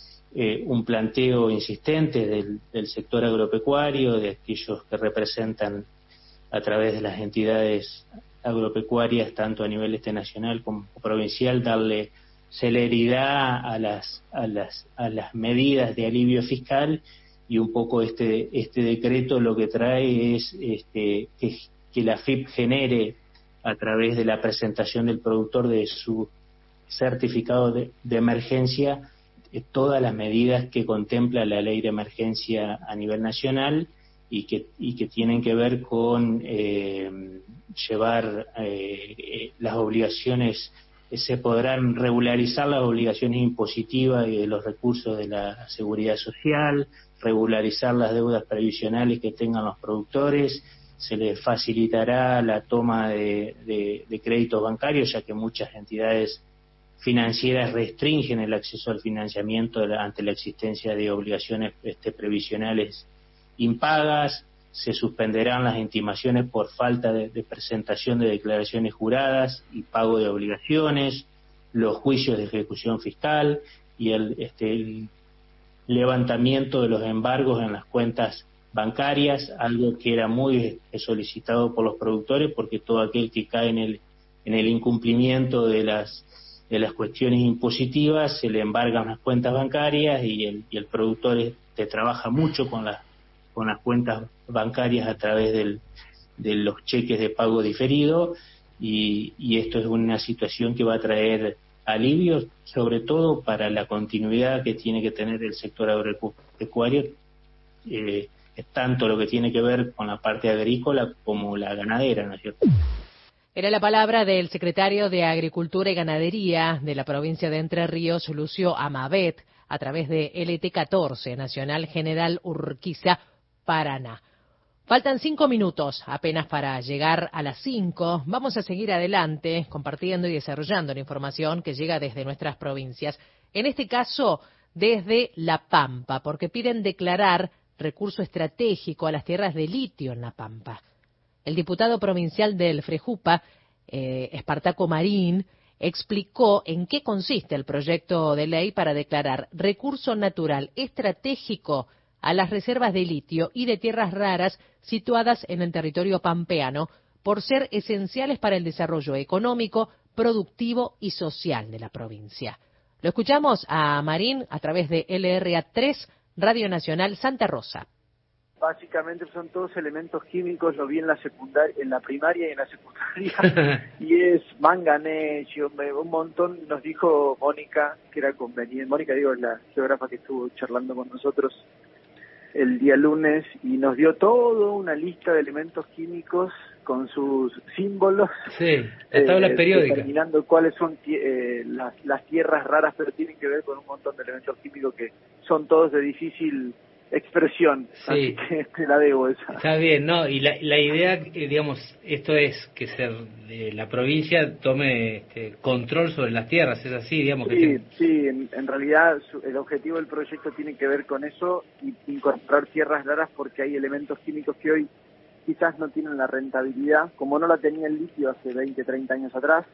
planteo insistente del sector agropecuario, de aquellos que representan a través de las entidades agropecuarias, tanto a nivel nacional como provincial, darle celeridad a las medidas de alivio fiscal, y un poco este decreto lo que trae es que la AFIP genere, a través de la presentación del productor de su certificado de emergencia todas las medidas que contempla la ley de emergencia a nivel nacional y que tienen que ver con llevar las obligaciones, se podrán regularizar las obligaciones impositivas y de los recursos de la seguridad social, regularizar las deudas previsionales que tengan los productores, se les facilitará la toma de créditos bancarios, ya que muchas entidades financieras restringen el acceso al financiamiento ante la existencia de obligaciones previsionales impagas, se suspenderán las intimaciones por falta de presentación de declaraciones juradas y pago de obligaciones, los juicios de ejecución fiscal y el levantamiento de los embargos en las cuentas bancarias, algo que era muy solicitado por los productores, porque todo aquel que cae en el incumplimiento de las cuestiones impositivas se le embargan las cuentas bancarias y el productor trabaja mucho con las cuentas bancarias a través de los cheques de pago diferido y esto es una situación que va a traer alivio, sobre todo para la continuidad que tiene que tener el sector agropecuario, tanto lo que tiene que ver con la parte agrícola como la ganadera, ¿no es cierto? Era la palabra del secretario de Agricultura y Ganadería de la provincia de Entre Ríos, Lucio Amabet, a través de LT14, Nacional General Urquiza, Paraná. Faltan 5 minutos apenas para llegar a las 5. Vamos a seguir adelante compartiendo y desarrollando la información que llega desde nuestras provincias. En este caso, desde La Pampa, porque piden declarar recurso estratégico a las tierras de litio en La Pampa. El diputado provincial del Frejupa, Espartaco Marín, explicó en qué consiste el proyecto de ley para declarar recurso natural estratégico a las reservas de litio y de tierras raras situadas en el territorio pampeano por ser esenciales para el desarrollo económico, productivo y social de la provincia. Lo escuchamos a Marín a través de LRA3, Radio Nacional Santa Rosa. Básicamente son todos elementos químicos, lo vi en la primaria y en la secundaria, y es manganesio, un montón. Nos dijo Mónica que era conveniente, Mónica es la geógrafa que estuvo charlando con nosotros el día lunes, y nos dio toda una lista de elementos químicos con sus símbolos, sí, la tabla periódica, determinando cuáles son las tierras raras, pero tienen que ver con un montón de elementos químicos que son todos de difícil expresión, sí. Así que te la debo esa. Está bien, ¿no? Y la idea, digamos, esto es que la provincia tome control sobre las tierras, es así, digamos. Sí, en realidad el objetivo del proyecto tiene que ver con eso, y incorporar tierras raras, porque hay elementos químicos que hoy quizás no tienen la rentabilidad, como no la tenía el litio hace 20, 30 años atrás,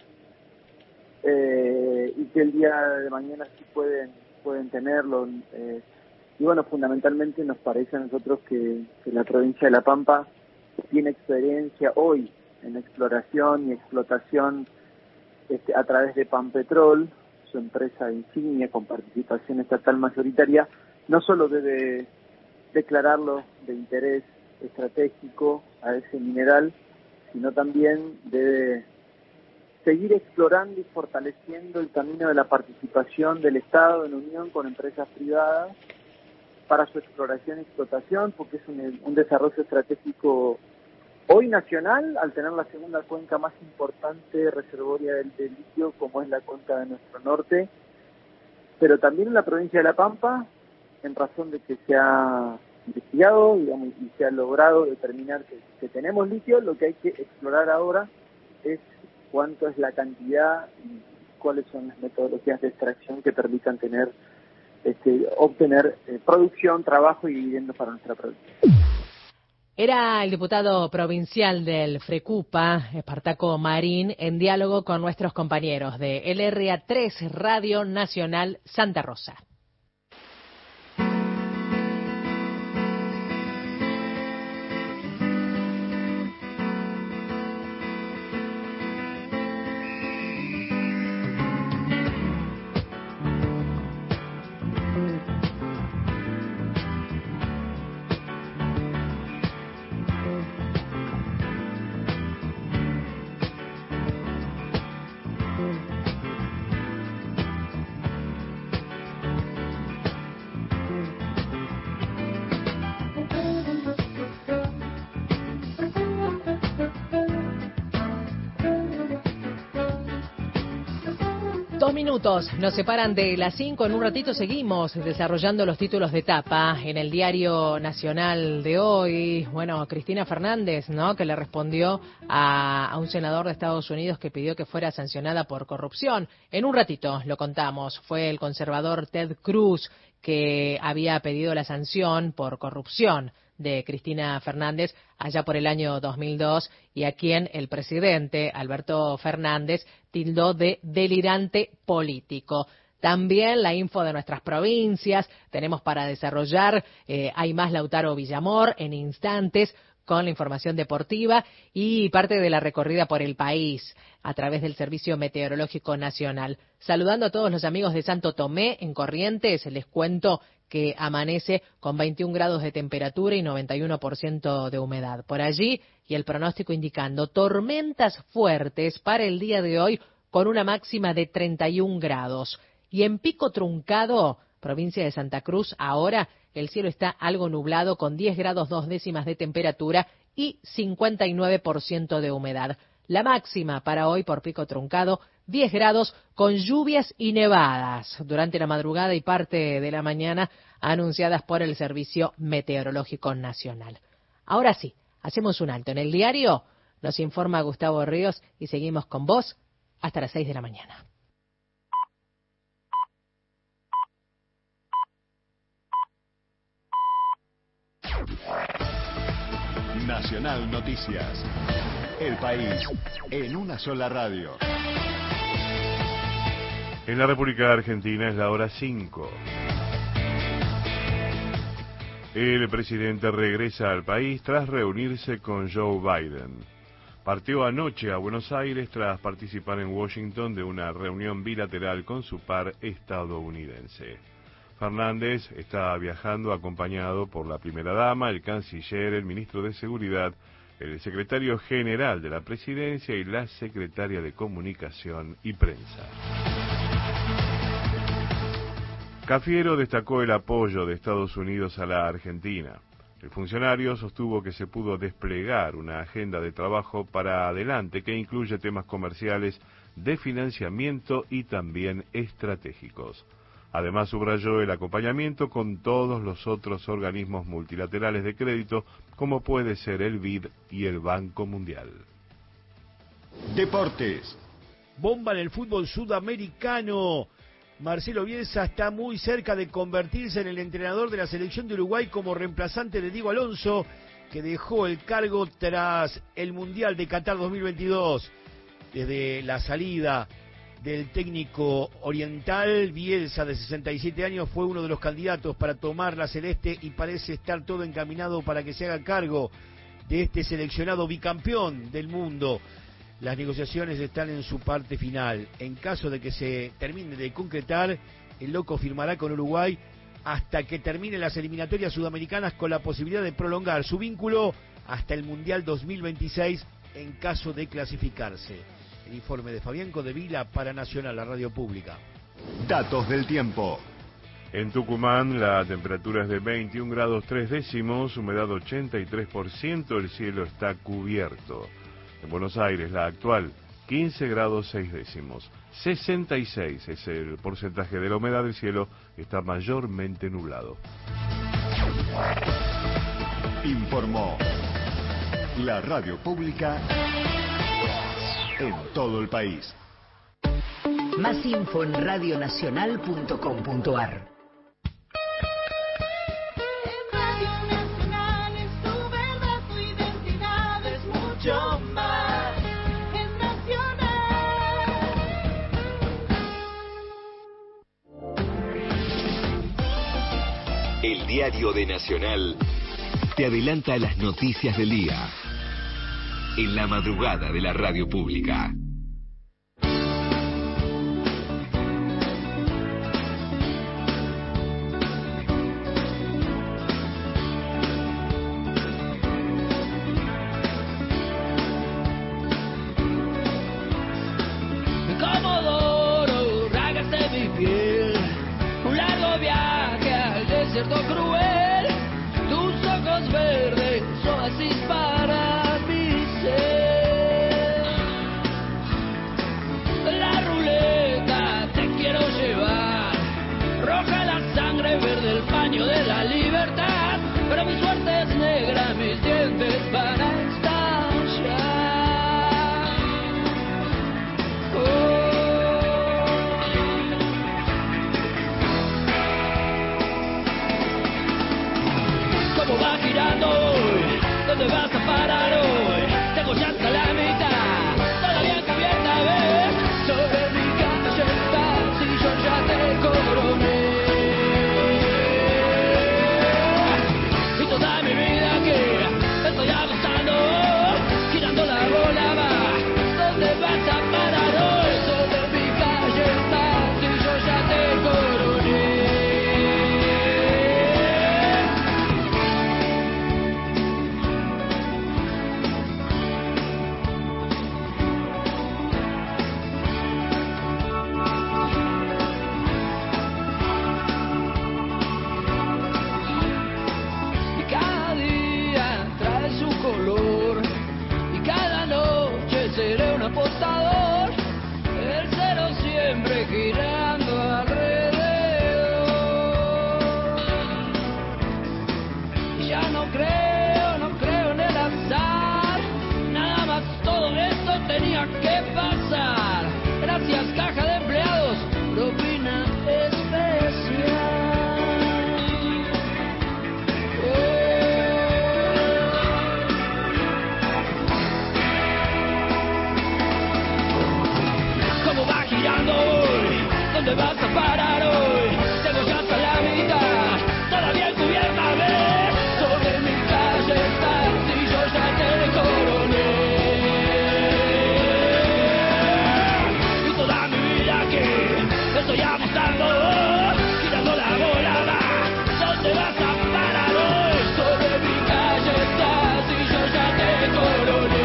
y que el día de mañana sí pueden tenerlo. Y bueno, fundamentalmente nos parece a nosotros que la provincia de La Pampa tiene experiencia hoy en exploración y explotación a través de Pampetrol, su empresa insignia con participación estatal mayoritaria. No solo debe declararlo de interés estratégico a ese mineral, sino también debe seguir explorando y fortaleciendo el camino de la participación del Estado en unión con empresas privadas para su exploración y explotación, porque es un desarrollo estratégico hoy nacional, al tener la segunda cuenca más importante reservoria del litio, como es la cuenca de nuestro norte, pero también en la provincia de La Pampa, en razón de que se ha investigado, digamos, y se ha logrado determinar que tenemos litio. Lo que hay que explorar ahora es cuánto es la cantidad y cuáles son las metodologías de extracción que permitan obtener producción, trabajo y vivienda para nuestra provincia. Era el diputado provincial del Frecupa, Espartaco Marín, en diálogo con nuestros compañeros de LRA3 Radio Nacional Santa Rosa. 2 minutos nos separan de las 5. En un ratito seguimos desarrollando los títulos de tapa en el Diario Nacional de hoy. Bueno, Cristina Fernández, ¿no?, que le respondió a un senador de Estados Unidos que pidió que fuera sancionada por corrupción. En un ratito lo contamos. Fue el conservador Ted Cruz que había pedido la sanción por corrupción de Cristina Fernández allá por el año 2002 y a quien el presidente Alberto Fernández tildó de delirante político. También la info de nuestras provincias tenemos para desarrollar. Hay más Lautaro Villamor en instantes con la información deportiva y parte de la recorrida por el país a través del Servicio Meteorológico Nacional. Saludando a todos los amigos de Santo Tomé en Corrientes, les cuento que amanece con 21 grados de temperatura y 91% de humedad. Por allí, y el pronóstico indicando tormentas fuertes para el día de hoy con una máxima de 31 grados. Y en Pico Truncado, provincia de Santa Cruz, ahora el cielo está algo nublado con 10 grados 2 décimas de temperatura y 59% de humedad. La máxima para hoy por Pico Truncado, 10 grados con lluvias y nevadas durante la madrugada y parte de la mañana anunciadas por el Servicio Meteorológico Nacional. Ahora sí, hacemos un alto en el diario, nos informa Gustavo Ríos y seguimos con vos hasta las 6 de la mañana. Nacional Noticias. El país en una sola radio. En la República Argentina es la hora 5. El presidente regresa al país tras reunirse con Joe Biden. Partió anoche a Buenos Aires tras participar en Washington de una reunión bilateral con su par estadounidense. Fernández está viajando acompañado por la primera dama, el canciller, el ministro de Seguridad, el secretario general de la Presidencia y la secretaria de Comunicación y Prensa. Cafiero destacó el apoyo de Estados Unidos a la Argentina. El funcionario sostuvo que se pudo desplegar una agenda de trabajo para adelante que incluye temas comerciales, de financiamiento y también estratégicos. Además, subrayó el acompañamiento con todos los otros organismos multilaterales de crédito, como puede ser el BID y el Banco Mundial. Deportes. Bomba en el fútbol sudamericano. Marcelo Bielsa está muy cerca de convertirse en el entrenador de la selección de Uruguay como reemplazante de Diego Alonso, que dejó el cargo tras el Mundial de Qatar 2022. Desde la salida del técnico oriental, Bielsa, de 67 años, fue uno de los candidatos para tomar la celeste y parece estar todo encaminado para que se haga cargo de este seleccionado bicampeón del mundo. Las negociaciones están en su parte final. En caso de que se termine de concretar, el Loco firmará con Uruguay hasta que terminen las eliminatorias sudamericanas, con la posibilidad de prolongar su vínculo hasta el Mundial 2026 en caso de clasificarse. El informe de Fabián Codevila para Nacional, la radio pública. Datos del tiempo. En Tucumán la temperatura es de 21 grados 3 décimos, humedad 83%, el cielo está cubierto. En Buenos Aires la actual 15 grados 6 décimos, 66 es el porcentaje de la humedad, del cielo está mayormente nublado. Informó la radio pública en todo el país. Más info en radionacional.com.ar. El diario de Nacional te adelanta las noticias del día en la madrugada de la radio pública. Comodoro, rágase mi piel, un largo viaje al desierto cruel, tus ojos verdes, oasis para mi ser. había que pasar. Gracias, caja de empleados, propina especial. ¿Cómo va girando hoy? ¿Dónde vas a parar hoy? Llego ya hasta la mitad, todavía cubierta, ¿ves? Sobre mi calle estás y yo ya te coroné. Y toda mi vida que estoy apostando, girando la bola, va. ¿Dónde vas a parar hoy? Sobre mi calle estás y yo ya te coroné.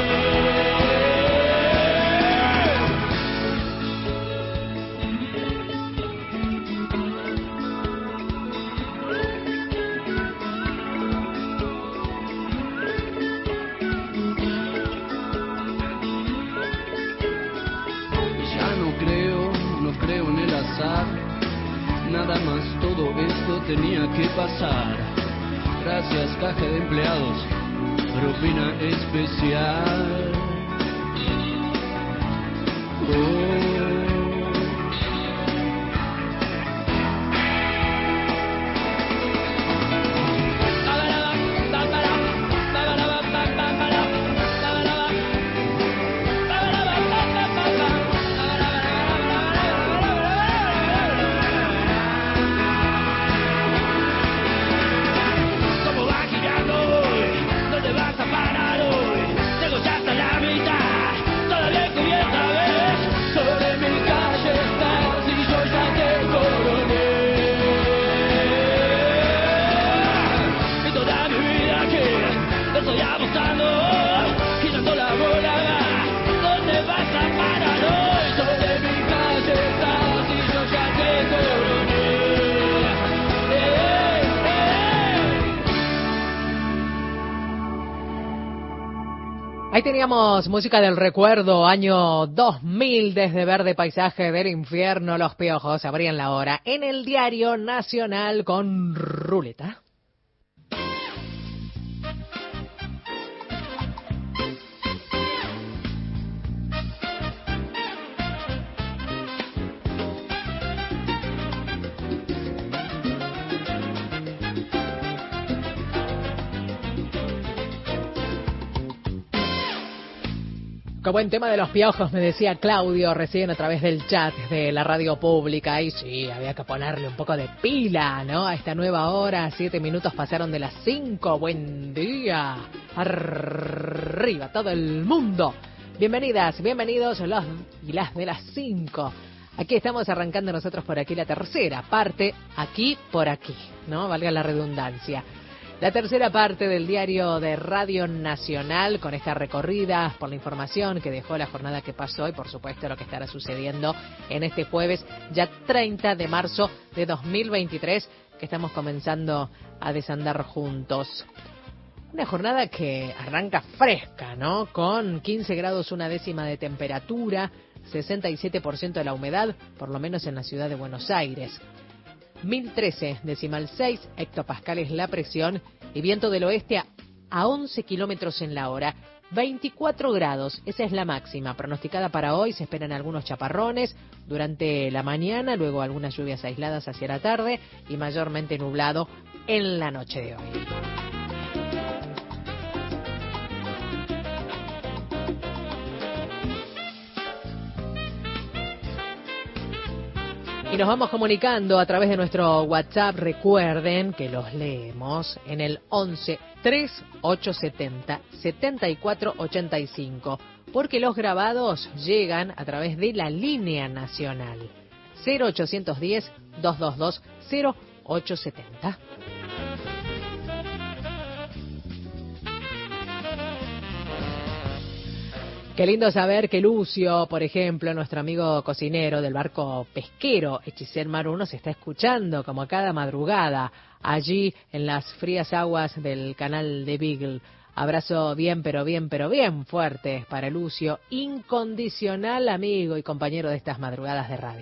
No creo en el azar, nada más todo esto tenía que pasar. Gracias, caja de empleados, propina especial. ¿Cómo va girando hoy? ¿Dónde vas a parar hoy? Llego ya hasta la mitad, todavía cubierta, ¿ves? Sobre mi calle estás y yo ya te coroné. Y toda mi vida que estoy apostando, girando la bola, ¿dónde vas a parar hoy? Sobre mi calle estás y yo ya te coroné. Ahí teníamos música del recuerdo, año 2000, desde Verde Paisaje del Infierno, Los Piojos abrían la hora en el Diario Nacional con Ruleta. Qué buen tema de Los Piojos, me decía Claudio recién a través del chat de la radio pública. Y sí, había que ponerle un poco de pila, ¿no? A esta nueva hora, 7 minutos pasaron de las 5. Buen día. Arriba todo el mundo. Bienvenidas, bienvenidos los y las de las 5. Aquí estamos arrancando nosotros por aquí la tercera parte, aquí por aquí, ¿no? Valga la redundancia. La tercera parte del diario de Radio Nacional, con esta recorrida por la información que dejó la jornada que pasó y por supuesto lo que estará sucediendo en este jueves, ya 30 de marzo de 2023, que estamos comenzando a desandar juntos. Una jornada que arranca fresca, ¿no? Con 15 grados 1/10 de temperatura, 67% de la humedad, por lo menos en la ciudad de Buenos Aires. 1013,6 hectopascales la presión y viento del oeste a 11 kilómetros en la hora. 24 grados, esa es la máxima pronosticada para hoy. Se esperan algunos chaparrones durante la mañana, luego algunas lluvias aisladas hacia la tarde y mayormente nublado en la noche de hoy. Y nos vamos comunicando a través de nuestro WhatsApp. Recuerden que los leemos en el 11 3870 7485, porque los grabados llegan a través de la línea nacional 0810 222 0870. Qué lindo saber que Lucio, por ejemplo, nuestro amigo cocinero del barco pesquero Hechicero Mar 1, se está escuchando como cada madrugada allí en las frías aguas del canal de Beagle. Abrazo bien, pero bien, pero bien fuerte para Lucio, incondicional amigo y compañero de estas madrugadas de radio.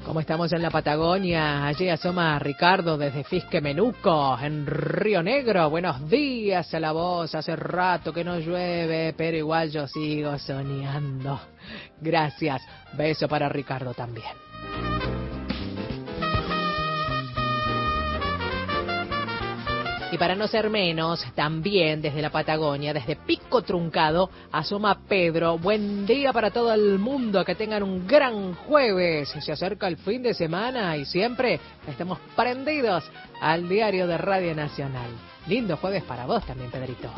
Como estamos en la Patagonia, allí asoma Ricardo desde Fisquemenuco, en Río Negro. Buenos días a la voz, hace rato que no llueve, pero igual yo sigo soñando. Gracias, beso para Ricardo también. Y para no ser menos, también desde la Patagonia, desde Pico Truncado, asoma Pedro. Buen día para todo el mundo, que tengan un gran jueves. Se acerca el fin de semana y siempre estemos prendidos al diario de Radio Nacional. Lindo jueves para vos también, Pedrito.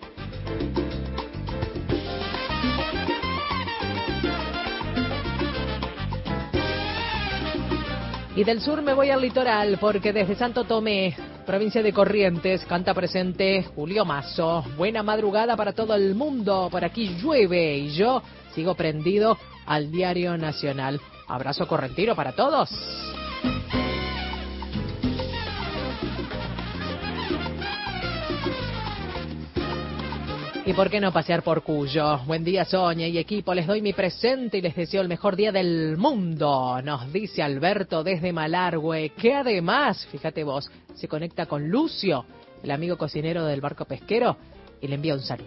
Y del sur me voy al litoral, porque desde Santo Tomé, provincia de Corrientes, canta presente Julio Mazo. Buena madrugada para todo el mundo. Por aquí llueve y yo sigo prendido al diario Nacional. Abrazo correntino para todos. ¿Y por qué no pasear por Cuyo? Buen día, Sonia y equipo. Les doy mi presente y les deseo el mejor día del mundo. Nos dice Alberto desde Malargüe, que además, fíjate vos, se conecta con Lucio, el amigo cocinero del barco pesquero, y le envía un saludo.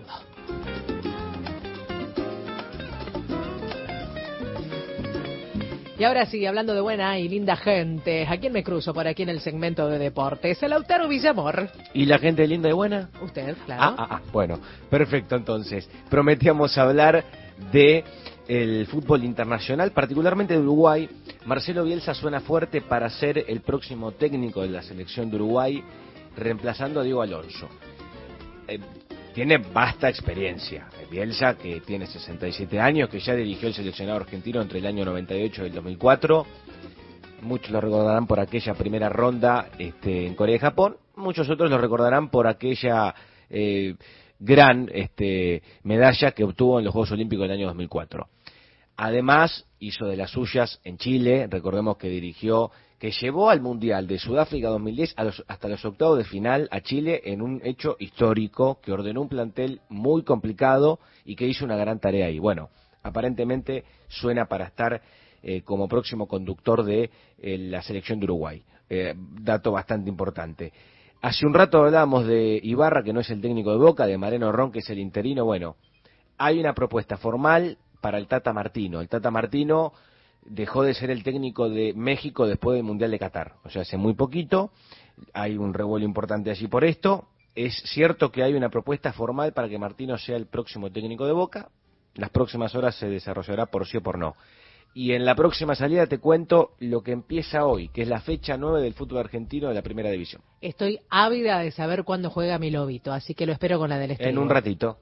Y ahora sí, hablando de buena y linda gente, ¿a quién me cruzo por aquí en el segmento de deportes? El Lautaro Villamor. ¿Y la gente linda y buena? Usted, claro. Bueno, perfecto, entonces. Prometíamos hablar de el fútbol internacional, particularmente de Uruguay. Marcelo Bielsa suena fuerte para ser el próximo técnico de la selección de Uruguay, reemplazando a Diego Alonso. Tiene vasta experiencia. Bielsa, que tiene 67 años, que ya dirigió el seleccionado argentino entre el año 98 y el 2004. Muchos lo recordarán por aquella primera ronda en Corea y Japón. Muchos otros lo recordarán por aquella gran medalla que obtuvo en los Juegos Olímpicos del año 2004. Además, hizo de las suyas en Chile. Recordemos que dirigió, que llevó al Mundial de Sudáfrica 2010 hasta los octavos de final a Chile en un hecho histórico, que ordenó un plantel muy complicado y que hizo una gran tarea ahí. Bueno, aparentemente suena para estar como próximo conductor de la selección de Uruguay. Dato bastante importante. Hace un rato hablábamos de Ibarra, que no es el técnico de Boca, de Mariano Ron, que es el interino. Bueno, hay una propuesta formal para el Tata Martino. El Tata Martino dejó de ser el técnico de México después del Mundial de Qatar. O sea, hace muy poquito. Hay un revuelo importante allí por esto. Es cierto que hay una propuesta formal para que Martino sea el próximo técnico de Boca. Las próximas horas se desarrollará por sí o por no. Y en la próxima salida te cuento lo que empieza hoy, que es la fecha 9 del fútbol argentino de la Primera División. Estoy ávida de saber cuándo juega mi lobito, así que lo espero con la del estribo. En un ratito.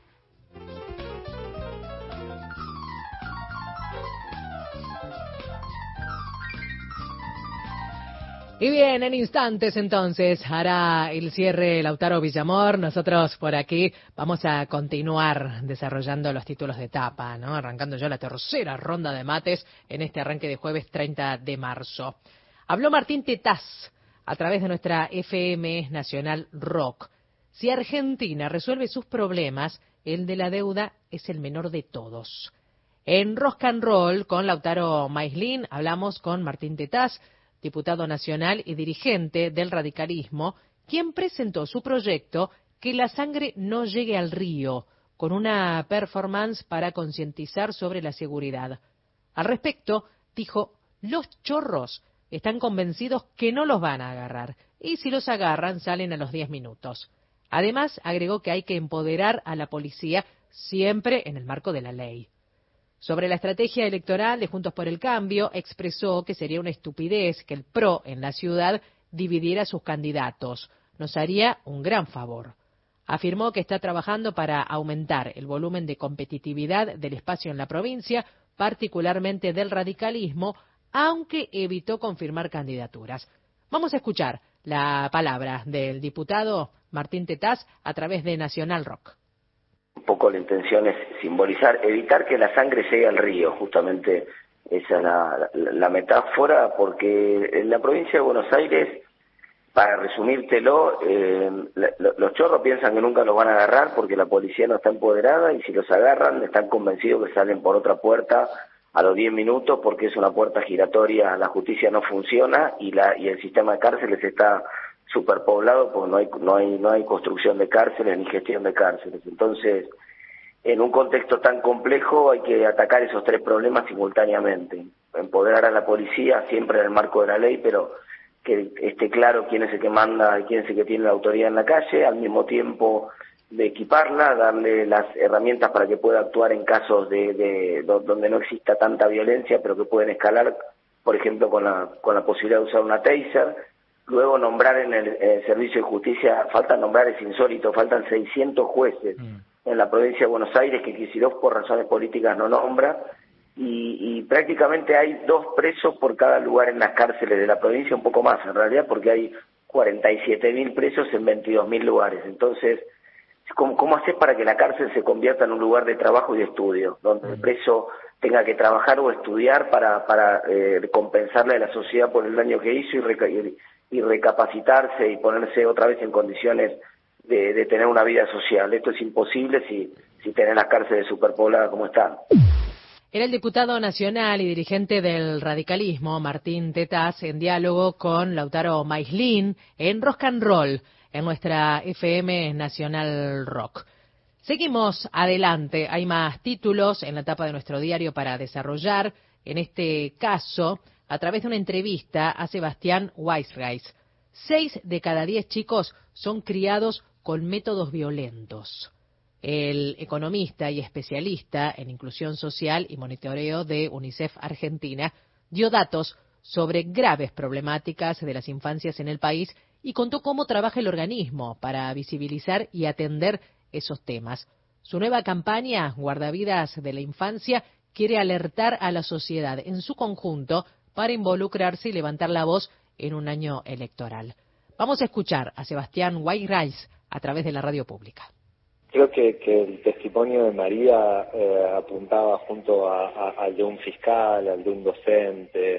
Y bien, en instantes entonces hará el cierre Lautaro Villamor. Nosotros por aquí vamos a continuar desarrollando los títulos de etapa, ¿no? Arrancando ya la tercera ronda de mates en este arranque de jueves 30 de marzo. Habló Martín Tetaz a través de nuestra FM Nacional Rock. Si Argentina resuelve sus problemas, el de la deuda es el menor de todos. En Rock and Roll con Lautaro Maislin hablamos con Martín Tetaz, diputado nacional y dirigente del radicalismo, quien presentó su proyecto Que la sangre no llegue al río, con una performance para concientizar sobre la seguridad. Al respecto, dijo, los chorros están convencidos que no los van a agarrar, y si los agarran salen a los 10 minutos. Además, agregó que hay que empoderar a la policía siempre en el marco de la ley. Sobre la estrategia electoral de Juntos por el Cambio, expresó que sería una estupidez que el PRO en la ciudad dividiera sus candidatos. Nos haría un gran favor. Afirmó que está trabajando para aumentar el volumen de competitividad del espacio en la provincia, particularmente del radicalismo, aunque evitó confirmar candidaturas. Vamos a escuchar la palabra del diputado Martín Tetaz a través de Nacional Rock. Un poco la intención es simbolizar, evitar que la sangre llegue al río, justamente esa es la metáfora, porque en la provincia de Buenos Aires, para resumírtelo, los chorros piensan que nunca los van a agarrar porque la policía no está empoderada y si los agarran están convencidos que salen por otra puerta a los 10 minutos porque es una puerta giratoria, la justicia no funciona y el sistema de cárceles está superpoblado porque no hay construcción de cárceles ni gestión de cárceles. Entonces, en un contexto tan complejo hay que atacar esos tres problemas simultáneamente. Empoderar a la policía siempre en el marco de la ley, pero que esté claro quién es el que manda y quién es el que tiene la autoridad en la calle, al mismo tiempo de equiparla, darle las herramientas para que pueda actuar en casos de donde no exista tanta violencia, pero que pueden escalar, por ejemplo, con la posibilidad de usar una taser. Luego nombrar en el servicio de justicia, faltan nombrar, es insólito, faltan 600 jueces en la provincia de Buenos Aires que Kicillof por razones políticas no nombra, y prácticamente hay 2 presos por cada lugar en las cárceles de la provincia, un poco más en realidad, porque hay 47.000 presos en 22.000 lugares. Entonces, ¿cómo haces para que la cárcel se convierta en un lugar de trabajo y de estudio, donde el preso tenga que trabajar o estudiar para compensarle a la sociedad por el daño que hizo y recapacitarse y ponerse otra vez en condiciones de tener una vida social? Esto es imposible si tenés las cárceles superpobladas como están. Era el diputado nacional y dirigente del radicalismo, Martín Tetaz, en diálogo con Lautaro Maislin en Rock and Roll, en nuestra FM Nacional Rock. Seguimos adelante, hay más títulos en la tapa de nuestro diario para desarrollar, en este caso, a través de una entrevista a Sebastián Weisreis. 6 de cada 10 chicos son criados con métodos violentos. El economista y especialista en inclusión social y monitoreo de UNICEF Argentina dio datos sobre graves problemáticas de las infancias en el país y contó cómo trabaja el organismo para visibilizar y atender esos temas. Su nueva campaña, Guardavidas de la Infancia, quiere alertar a la sociedad en su conjunto para involucrarse y levantar la voz en un año electoral. Vamos a escuchar a Sebastián Weisreis a través de la radio pública. Creo que el testimonio de María apuntaba junto al de un fiscal, al de un docente,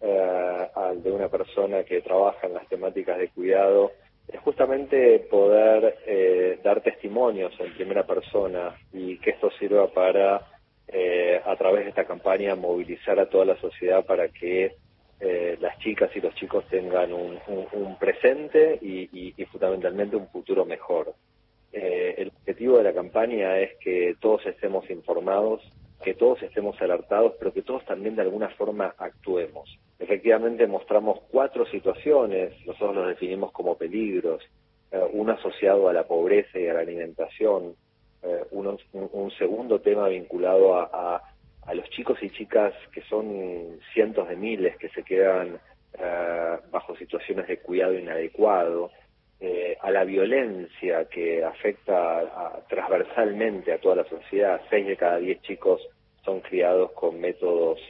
al de una persona que trabaja en las temáticas de cuidado, es justamente poder dar testimonios en primera persona y que esto sirva para, a través de esta campaña, movilizar a toda la sociedad para que las chicas y los chicos tengan un presente y fundamentalmente un futuro mejor. El objetivo de la campaña es que todos estemos informados, que todos estemos alertados, pero que todos también de alguna forma actuemos. Efectivamente mostramos 4 situaciones, nosotros los definimos como peligros, uno asociado a la pobreza y a la alimentación, un segundo tema vinculado a los chicos y chicas que son cientos de miles que se quedan bajo situaciones de cuidado inadecuado, a la violencia que afecta transversalmente a toda la sociedad. 6 de cada 10 chicos son criados con métodos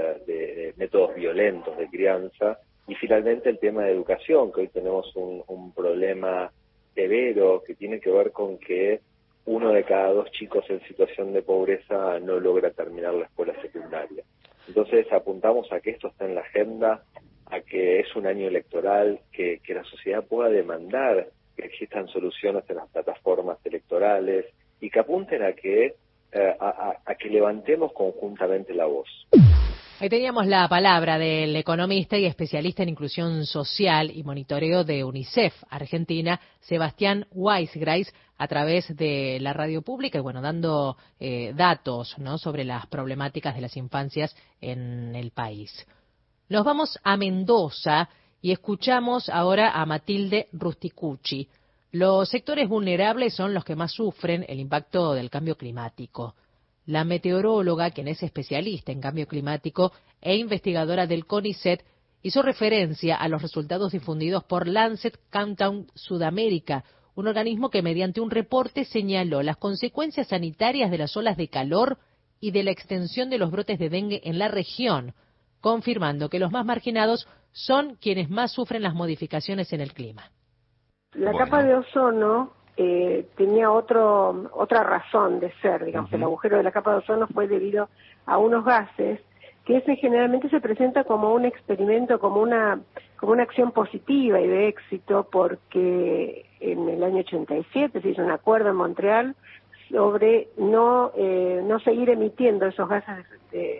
violentos de crianza, y finalmente el tema de educación, que hoy tenemos un problema severo que tiene que ver con que 1 de cada 2 chicos en situación de pobreza no logra terminar la escuela secundaria. Entonces apuntamos a que esto está en la agenda, a que es un año electoral, que la sociedad pueda demandar que existan soluciones en las plataformas electorales y que apunten a que levantemos conjuntamente la voz. Ahí teníamos la palabra del economista y especialista en inclusión social y monitoreo de UNICEF Argentina, Sebastián Weisreis, a través de la radio pública y bueno, dando datos, ¿no?, sobre las problemáticas de las infancias en el país. Nos vamos a Mendoza y escuchamos ahora a Matilde Rusticucci. Los sectores vulnerables son los que más sufren el impacto del cambio climático. La meteoróloga, quien es especialista en cambio climático e investigadora del CONICET, hizo referencia a los resultados difundidos por Lancet Countdown Sudamérica, un organismo que mediante un reporte señaló las consecuencias sanitarias de las olas de calor y de la extensión de los brotes de dengue en la región, confirmando que los más marginados son quienes más sufren las modificaciones en el clima. La capa de ozono tenía otra razón de ser, digamos. El agujero de la capa de ozono fue debido a unos gases que generalmente se presenta como un experimento, como una acción positiva y de éxito, porque en el año 87 se hizo un acuerdo en Montreal sobre no seguir emitiendo esos gases de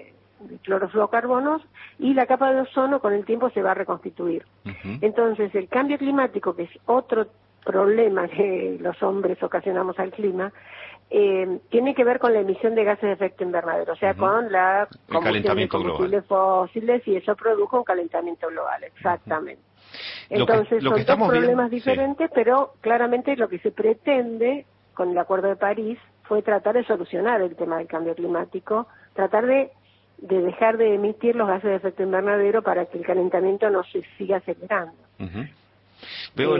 clorofluorocarbonos, y la capa de ozono con el tiempo se va a reconstituir. Entonces, el cambio climático, que es otro problema que los hombres ocasionamos al clima, tiene que ver con la emisión de gases de efecto invernadero, o sea, con la combustión de combustibles fósiles, y eso produjo un calentamiento global, exactamente. Entonces, son dos problemas diferentes, pero claramente lo que se pretende con el Acuerdo de París fue tratar de solucionar el tema del cambio climático, tratar de dejar de emitir los gases de efecto invernadero para que el calentamiento no se siga acelerando. Veo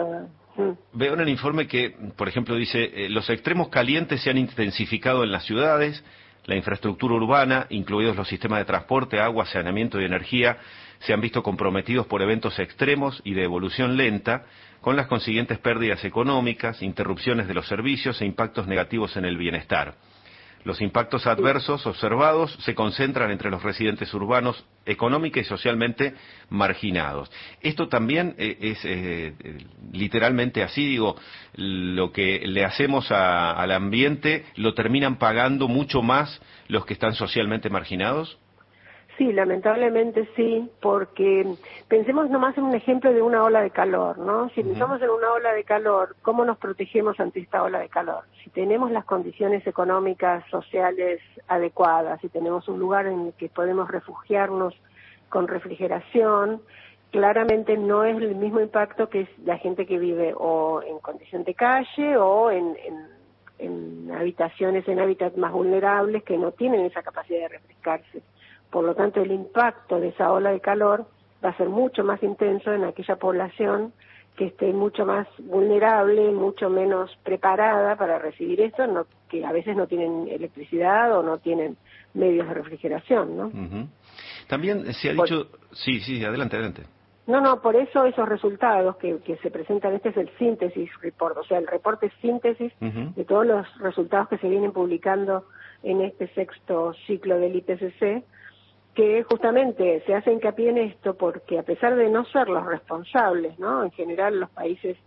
en el informe que, por ejemplo, dice, los extremos calientes se han intensificado en las ciudades, la infraestructura urbana, incluidos los sistemas de transporte, agua, saneamiento y energía, se han visto comprometidos por eventos extremos y de evolución lenta, con las consiguientes pérdidas económicas, interrupciones de los servicios e impactos negativos en el bienestar. Los impactos adversos observados se concentran entre los residentes urbanos económica y socialmente marginados. Esto también es literalmente así, digo, lo que le hacemos al ambiente lo terminan pagando mucho más los que están socialmente marginados. Sí, lamentablemente sí, porque pensemos nomás en un ejemplo de una ola de calor, ¿no? Si pensamos en una ola de calor, ¿cómo nos protegemos ante esta ola de calor? Si tenemos las condiciones económicas, sociales adecuadas, si tenemos un lugar en el que podemos refugiarnos con refrigeración, claramente no es el mismo impacto que la gente que vive o en condición de calle o en habitaciones, en hábitats más vulnerables que no tienen esa capacidad de refrescarse. Por lo tanto, el impacto de esa ola de calor va a ser mucho más intenso en aquella población que esté mucho más vulnerable, mucho menos preparada para recibir esto, que a veces no tienen electricidad o no tienen medios de refrigeración, ¿no? También se ha dicho... Sí, adelante. No, por eso esos resultados que se presentan, este es el síntesis report, o sea, el reporte síntesis de todos los resultados que se vienen publicando en este sexto ciclo del IPCC, que justamente se hace hincapié en esto porque a pesar de no ser los responsables, ¿no? En general los países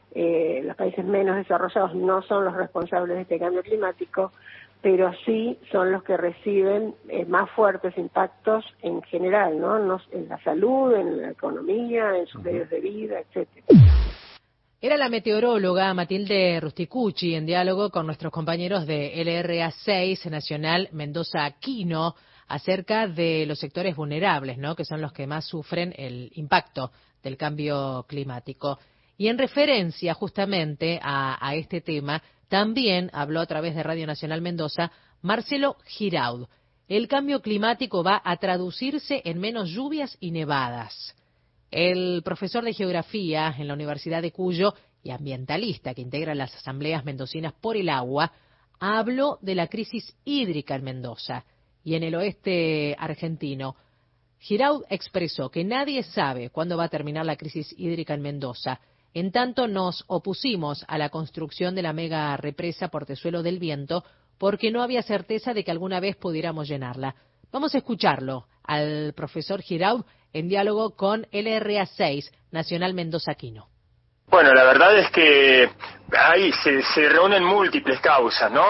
menos desarrollados no son los responsables de este cambio climático, pero sí son los que reciben más fuertes impactos en general, ¿no? En la salud, en la economía, en sus medios de vida, etcétera. Era la meteoróloga Matilde Rusticucci en diálogo con nuestros compañeros de LRA 6 Nacional Mendoza Aquino, acerca de los sectores vulnerables, ¿no? Que son los que más sufren el impacto del cambio climático. Y en referencia justamente a este tema, también habló a través de Radio Nacional Mendoza Marcelo Giraud. El cambio climático va a traducirse en menos lluvias y nevadas. El profesor de Geografía en la Universidad de Cuyo y ambientalista que integra las asambleas mendocinas por el agua, habló de la crisis hídrica en Mendoza y en el oeste argentino. Giraud expresó que nadie sabe cuándo va a terminar la crisis hídrica en Mendoza. En tanto, nos opusimos a la construcción de la mega represa Portezuelo del Viento porque no había certeza de que alguna vez pudiéramos llenarla. Vamos a escucharlo al profesor Giraud en diálogo con LRA 6 Nacional Mendoza Aquino. Bueno, la verdad es que ahí se reúnen múltiples causas, ¿no?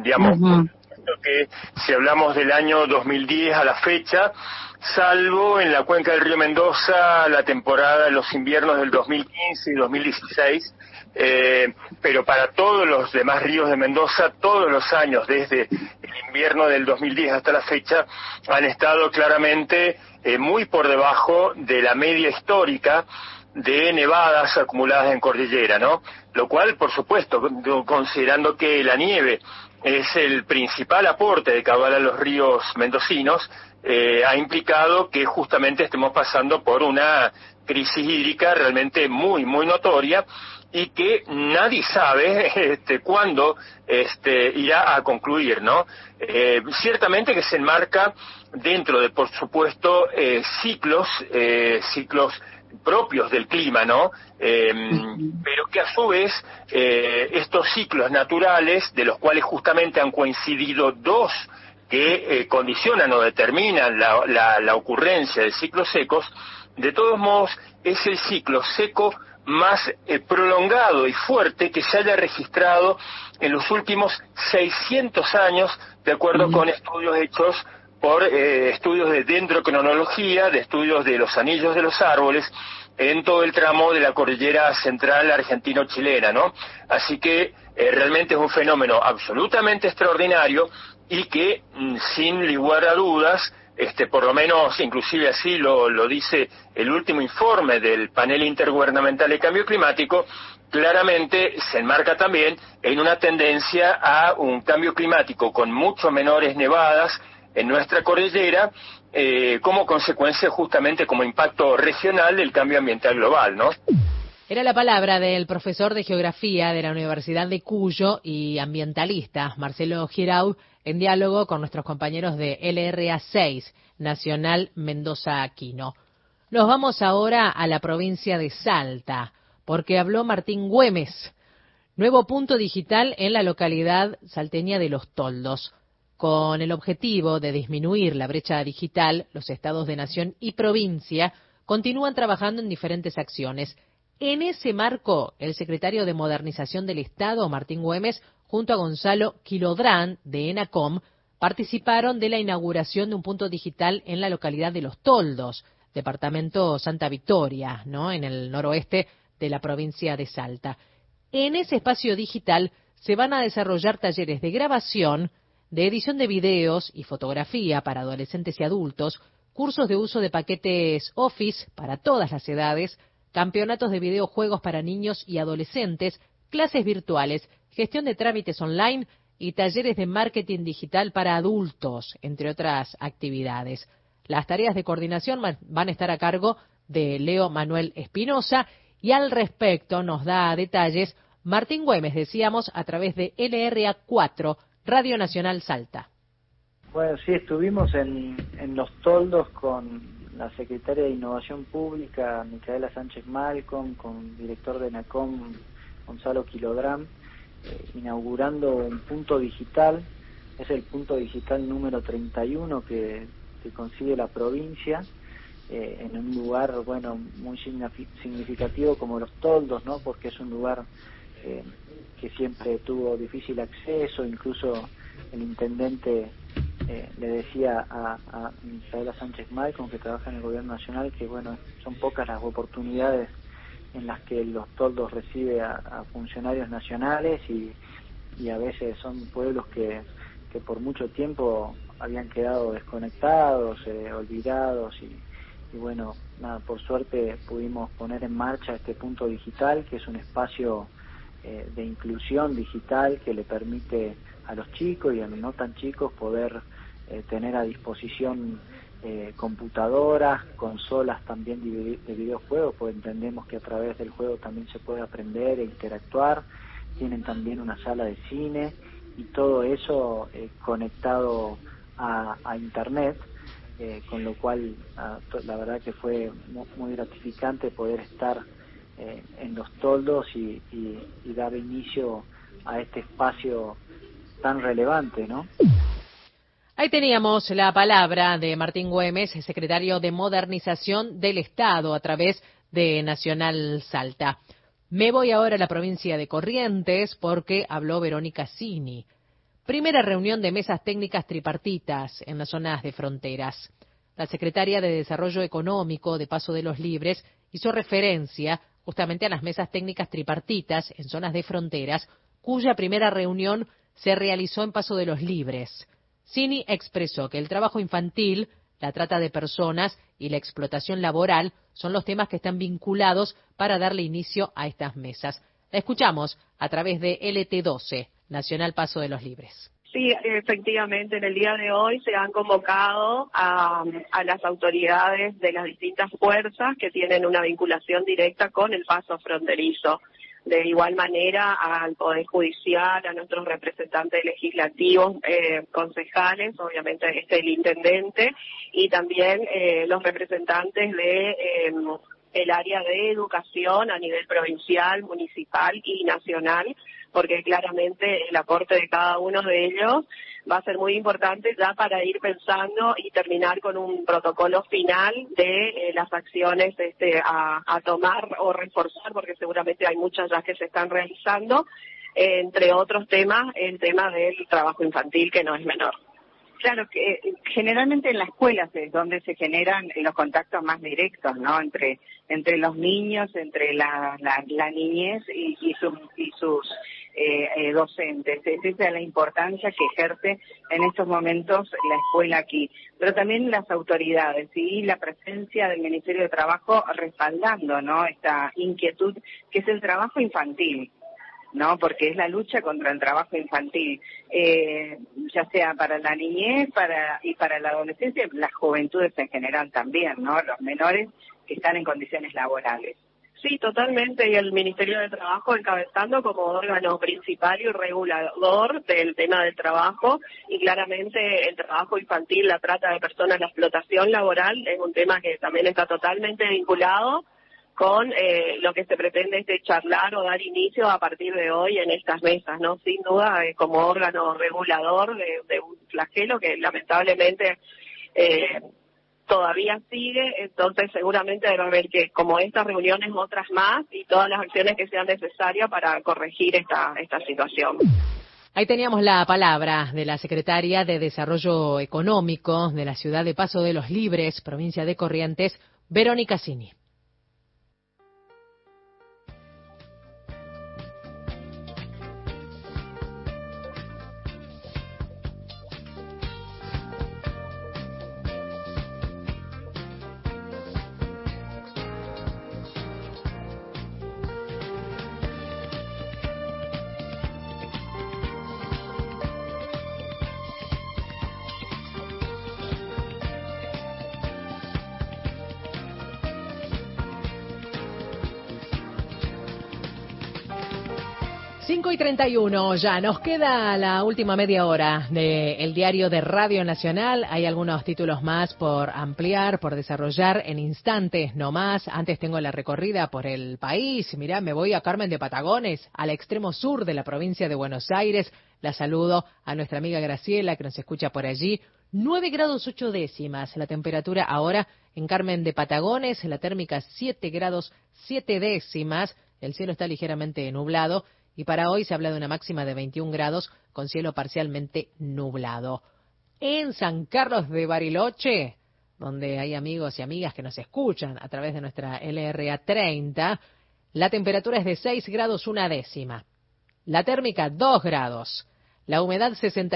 Que si hablamos del año 2010 a la fecha, salvo en la cuenca del río Mendoza la temporada de los inviernos del 2015 y 2016, pero para todos los demás ríos de Mendoza, todos los años desde el invierno del 2010 hasta la fecha han estado claramente muy por debajo de la media histórica de nevadas acumuladas en cordillera, ¿no? Lo cual, por supuesto, considerando que la nieve es el principal aporte de caudal a los ríos mendocinos, ha implicado que justamente estemos pasando por una crisis hídrica realmente muy, muy notoria y que nadie sabe cuándo irá a concluir, ¿no? Ciertamente que se enmarca dentro de, por supuesto, ciclos propios del clima, ¿no? Pero que a su vez estos ciclos naturales, de los cuales justamente han coincidido dos que condicionan o determinan la ocurrencia de ciclos secos, de todos modos es el ciclo seco más prolongado y fuerte que se haya registrado en los últimos 600 años, de acuerdo con estudios hechos por estudios de dendrocronología, de estudios de los anillos de los árboles, en todo el tramo de la cordillera central argentino-chilena, ¿no? Así que realmente es un fenómeno absolutamente extraordinario y que, sin lugar a dudas, por lo menos, inclusive así lo dice el último informe del panel intergubernamental de cambio climático, claramente se enmarca también en una tendencia a un cambio climático con mucho menores nevadas en nuestra cordillera, como consecuencia justamente como impacto regional del cambio ambiental global, ¿no? Era la palabra del profesor de Geografía de la Universidad de Cuyo y ambientalista, Marcelo Giraud, en diálogo con nuestros compañeros de LRA 6, Nacional Mendoza Aquino. Nos vamos ahora a la provincia de Salta, porque habló Martín Güemes, nuevo punto digital en la localidad salteña de Los Toldos. Con el objetivo de disminuir la brecha digital, los estados de nación y provincia continúan trabajando en diferentes acciones. En ese marco, el secretario de Modernización del Estado, Martín Güemes, junto a Gonzalo Quilodrán, de ENACOM, participaron de la inauguración de un punto digital en la localidad de Los Toldos, departamento Santa Victoria, ¿no?, en el noroeste de la provincia de Salta. En ese espacio digital se van a desarrollar talleres de grabación, de edición de videos y fotografía para adolescentes y adultos, cursos de uso de paquetes Office para todas las edades, campeonatos de videojuegos para niños y adolescentes, clases virtuales, gestión de trámites online y talleres de marketing digital para adultos, entre otras actividades. Las tareas de coordinación van a estar a cargo de Leo Manuel Espinosa y al respecto nos da detalles Martín Güemes, decíamos, a través de LRA 4, Radio Nacional Salta. Bueno, sí, estuvimos en Los Toldos con la secretaria de Innovación Pública, Micaela Sánchez Malcom, con el director de ENACOM, Gonzalo Quilodrán, inaugurando un punto digital. Es el punto digital número 31 que consigue la provincia, en un lugar, bueno, muy significativo como Los Toldos, ¿no? Porque es un lugar que siempre tuvo difícil acceso, incluso el intendente le decía a Micaela Sánchez Malcom, que trabaja en el gobierno nacional, que bueno, son pocas las oportunidades en las que Los Toldos recibe a funcionarios nacionales y a veces son pueblos que por mucho tiempo habían quedado desconectados, olvidados y bueno, nada, por suerte pudimos poner en marcha este punto digital, que es un espacio de inclusión digital que le permite a los chicos y a los no tan chicos poder tener a disposición computadoras, consolas también de videojuegos, pues entendemos que a través del juego también se puede aprender e interactuar. Tienen también una sala de cine y todo eso conectado a internet, con lo cual la verdad que fue muy gratificante poder estar en Los Toldos y dar inicio a este espacio tan relevante, ¿no? Ahí teníamos la palabra de Martín Güemes, secretario de Modernización del Estado, a través de Nacional Salta. Me voy ahora a la provincia de Corrientes porque habló Verónica Cini. Primera reunión de mesas técnicas tripartitas en las zonas de fronteras. La secretaria de Desarrollo Económico de Paso de los Libres hizo referencia justamente a las mesas técnicas tripartitas en zonas de fronteras, cuya primera reunión se realizó en Paso de los Libres. Cini expresó que el trabajo infantil, la trata de personas y la explotación laboral son los temas que están vinculados para darle inicio a estas mesas. La escuchamos a través de LT12, Nacional Paso de los Libres. Sí, efectivamente, en el día de hoy se han convocado a las autoridades de las distintas fuerzas que tienen una vinculación directa con el paso fronterizo. De igual manera al Poder Judicial, a nuestros representantes legislativos, concejales, obviamente el intendente, y también los representantes de el área de educación a nivel provincial, municipal y nacional, porque claramente el aporte de cada uno de ellos va a ser muy importante ya para ir pensando y terminar con un protocolo final de las acciones a tomar o reforzar, porque seguramente hay muchas ya que se están realizando, entre otros temas, el tema del trabajo infantil, que no es menor. Claro, que generalmente en las escuelas es donde se generan los contactos más directos, ¿no? Entre los niños, entre la niñez y sus docentes. Esa es la importancia que ejerce en estos momentos la escuela aquí. Pero también las autoridades y la presencia del Ministerio de Trabajo respaldando, ¿no? Esta inquietud que es el trabajo infantil, ¿no? Porque es la lucha contra el trabajo infantil, ya sea para la niñez y para la adolescencia, las juventudes en general también, ¿no? Los menores que están en condiciones laborales. Sí, totalmente, y el Ministerio de Trabajo encabezando como órgano principal y regulador del tema del trabajo, y claramente el trabajo infantil, la trata de personas, la explotación laboral es un tema que también está totalmente vinculado con lo que se pretende charlar o dar inicio a partir de hoy en estas mesas, ¿no? Sin duda, como órgano regulador de un flagelo que lamentablemente todavía sigue, entonces seguramente debe haber que, como estas reuniones, otras más, y todas las acciones que sean necesarias para corregir esta situación. Ahí teníamos la palabra de la secretaria de Desarrollo Económico de la ciudad de Paso de los Libres, provincia de Corrientes, Verónica Cini. Y 31, ya nos queda la última media hora del diario de Radio Nacional. Hay algunos títulos más por ampliar, por desarrollar en instantes nomás. Antes tengo la recorrida por el país. Mirá, me voy a Carmen de Patagones, al extremo sur de la provincia de Buenos Aires. La saludo a nuestra amiga Graciela, que nos escucha por allí. 9 grados 8 décimas la temperatura ahora en Carmen de Patagones. La térmica 7 grados 7 décimas. El cielo está ligeramente nublado. Y para hoy se habla de una máxima de 21 grados con cielo parcialmente nublado. En San Carlos de Bariloche, donde hay amigos y amigas que nos escuchan a través de nuestra LRA 30, la temperatura es de 6 grados 1 décima. La térmica 2 grados. La humedad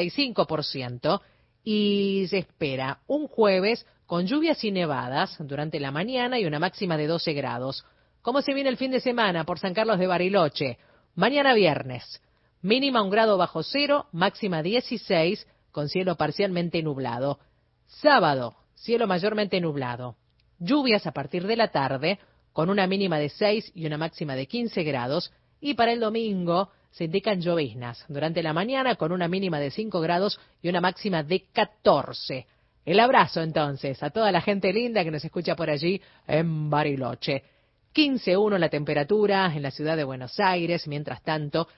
65%. Y se espera un jueves con lluvias y nevadas durante la mañana y una máxima de 12 grados. ¿Cómo se viene el fin de semana por San Carlos de Bariloche? Mañana viernes, mínima 1 grado bajo cero, máxima 16, con cielo parcialmente nublado. Sábado, cielo mayormente nublado. Lluvias a partir de la tarde, con una mínima de 6 y una máxima de 15 grados. Y para el domingo se indican lloviznas durante la mañana, con una mínima de 5 grados y una máxima de 14. El abrazo entonces a toda la gente linda que nos escucha por allí en Bariloche. 15,1 la temperatura en la ciudad de Buenos Aires, mientras tanto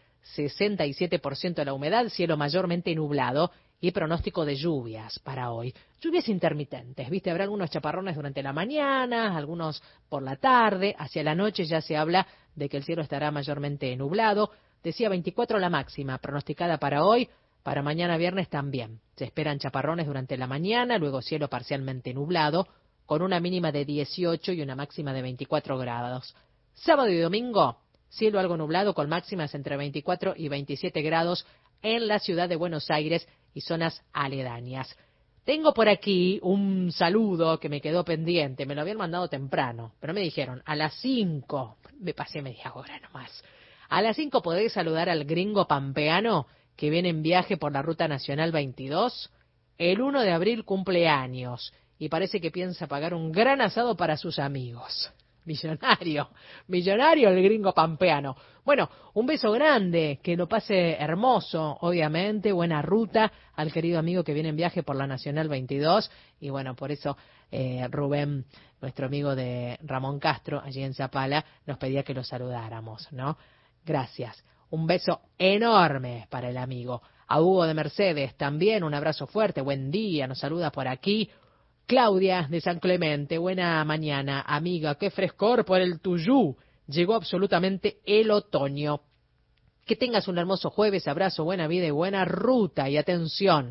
67% la humedad, cielo mayormente nublado y pronóstico de lluvias para hoy. Lluvias intermitentes, ¿viste? Habrá algunos chaparrones durante la mañana, algunos por la tarde, hacia la noche ya se habla de que el cielo estará mayormente nublado. Decía 24 la máxima, pronosticada para hoy, para mañana viernes también. Se esperan chaparrones durante la mañana, luego cielo parcialmente nublado, con una mínima de 18 y una máxima de 24 grados. Sábado y domingo, cielo algo nublado con máximas entre 24 y 27 grados en la ciudad de Buenos Aires y zonas aledañas. Tengo por aquí un saludo que me quedó pendiente, me lo habían mandado temprano, pero me dijeron a las 5, me pasé media hora nomás. A las 5 podés saludar al gringo pampeano que viene en viaje por la Ruta Nacional 22. El 1 de abril cumpleaños. Y parece que piensa pagar un gran asado para sus amigos. Millonario el gringo pampeano. Bueno, un beso grande, que lo pase hermoso, obviamente, buena ruta al querido amigo que viene en viaje por la Nacional 22. Y bueno, por eso Rubén, nuestro amigo de Ramón Castro, allí en Zapala, nos pedía que lo saludáramos, ¿no? Gracias. Un beso enorme para el amigo. A Hugo de Mercedes también, un abrazo fuerte, buen día, nos saluda por aquí. Claudia de San Clemente, buena mañana, amiga, qué frescor por el Tuyú. Llegó absolutamente el otoño. Que tengas un hermoso jueves, abrazo, buena vida y buena ruta. Y atención,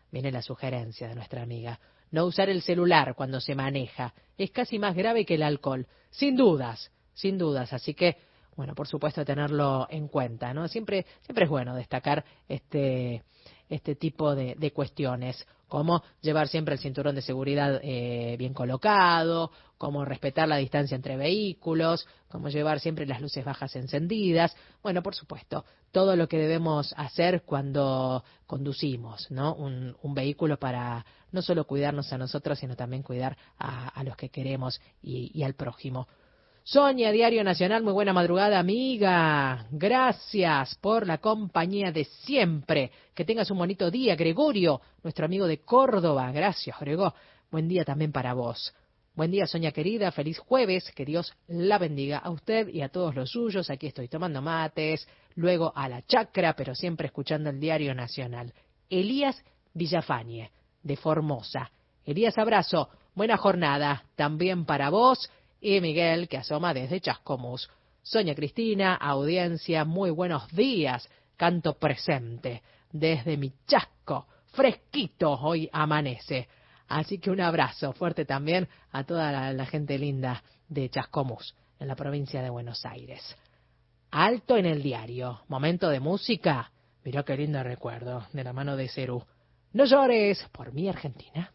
Viene la sugerencia de nuestra amiga. No usar el celular cuando se maneja. Es casi más grave que el alcohol. Sin dudas. Así que, bueno, por supuesto, tenerlo en cuenta, ¿no? Siempre es bueno destacar este tipo de cuestiones, como llevar siempre el cinturón de seguridad bien colocado, como respetar la distancia entre vehículos, como llevar siempre las luces bajas encendidas. Bueno, por supuesto, todo lo que debemos hacer cuando conducimos, ¿no? Un vehículo para no solo cuidarnos a nosotros, sino también cuidar a los que queremos y al prójimo. Sonia, Diario Nacional, muy buena madrugada, amiga. Gracias por la compañía de siempre. Que tengas un bonito día, Gregorio, nuestro amigo de Córdoba. Gracias, Grego. Buen día también para vos. Buen día, Sonia querida. Feliz jueves. Que Dios la bendiga a usted y a todos los suyos. Aquí estoy tomando mates, luego a la chacra, pero siempre escuchando el Diario Nacional. Elías Villafañe, de Formosa. Elías, abrazo. Buena jornada también para vos. Y Miguel, que asoma desde Chascomús. Sonia Cristina, audiencia, muy buenos días. Canto presente desde mi Chasco. Fresquito hoy amanece. Así que un abrazo fuerte también a toda la gente linda de Chascomús, en la provincia de Buenos Aires. Alto en el diario. Momento de música. Mirá qué lindo recuerdo, de la mano de Cerú. No llores por mi Argentina.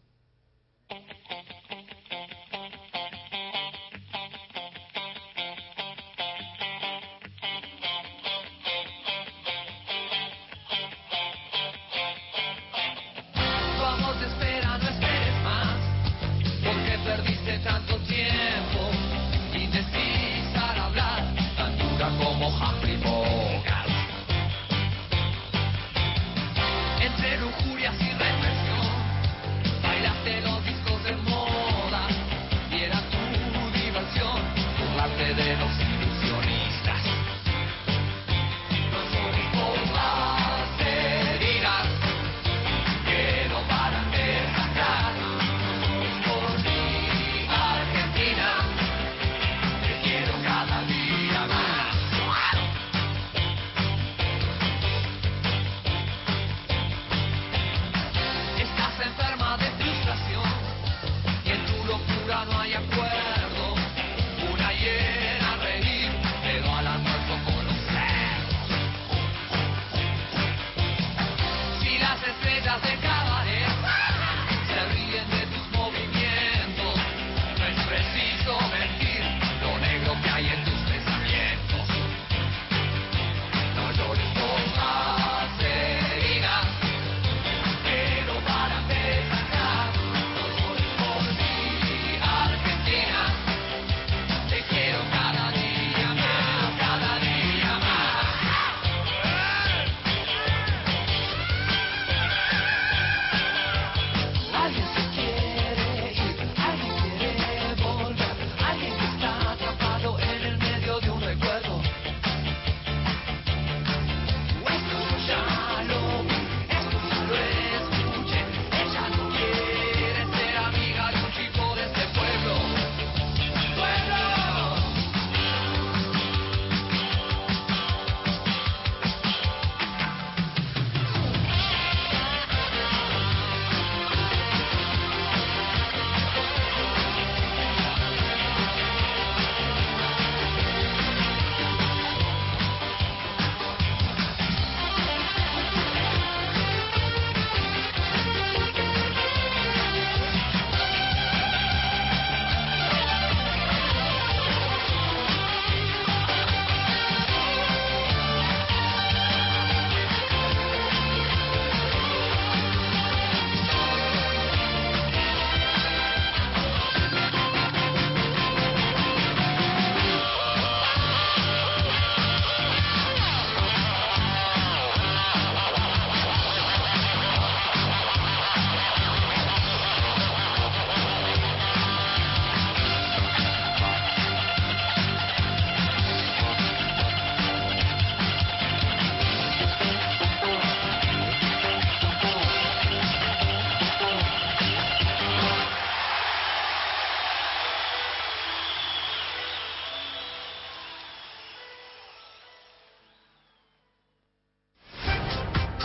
Tanto tiempo indecisa al hablar, tan dura como Humphrey Bogart. Entre lujurias y represión, bailaste los discos de moda y era tu diversión burlarte de los ilusionistas. No llores por las heridas que no paran de sangrar. No hay acuerdo, una hiena reída.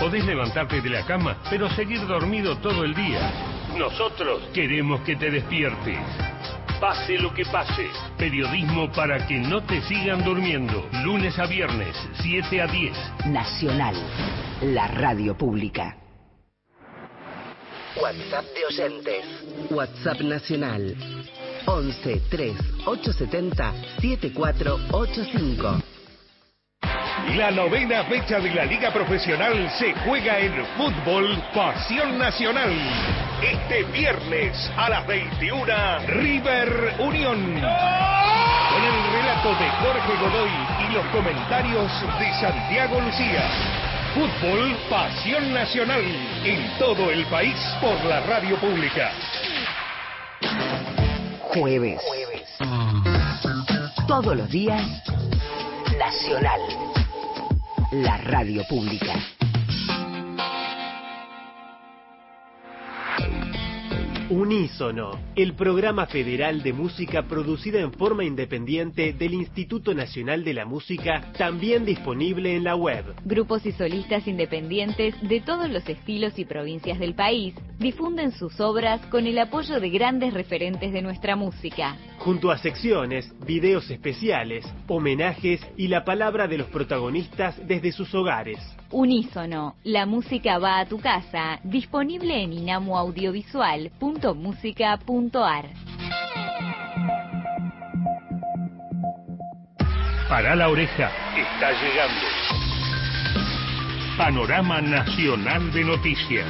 Podés levantarte de la cama, pero seguir dormido todo el día. Nosotros queremos que te despiertes. Pase lo que pase. Periodismo para que no te sigan durmiendo. Lunes a viernes, 7 a 10. Nacional, la radio pública. WhatsApp de oyentes. WhatsApp nacional. 11 3 870 7485. La 9ª fecha de la Liga Profesional se juega en Fútbol Pasión Nacional. Este viernes a las 21, River Unión. Con el relato de Jorge Godoy y los comentarios de Santiago Lucía. Fútbol Pasión Nacional en todo el país por la radio pública. Jueves. Todos los días, Nacional, la radio pública. Unísono, el programa federal de música producida en forma independiente del Instituto Nacional de la Música, también disponible en la web. Grupos y solistas independientes de todos los estilos y provincias del país difunden sus obras con el apoyo de grandes referentes de nuestra música. Junto a secciones, videos especiales, homenajes y la palabra de los protagonistas desde sus hogares. Unísono, la música va a tu casa, disponible en inamuaudiovisual.musica.ar. Para la oreja, está llegando. Panorama Nacional de Noticias.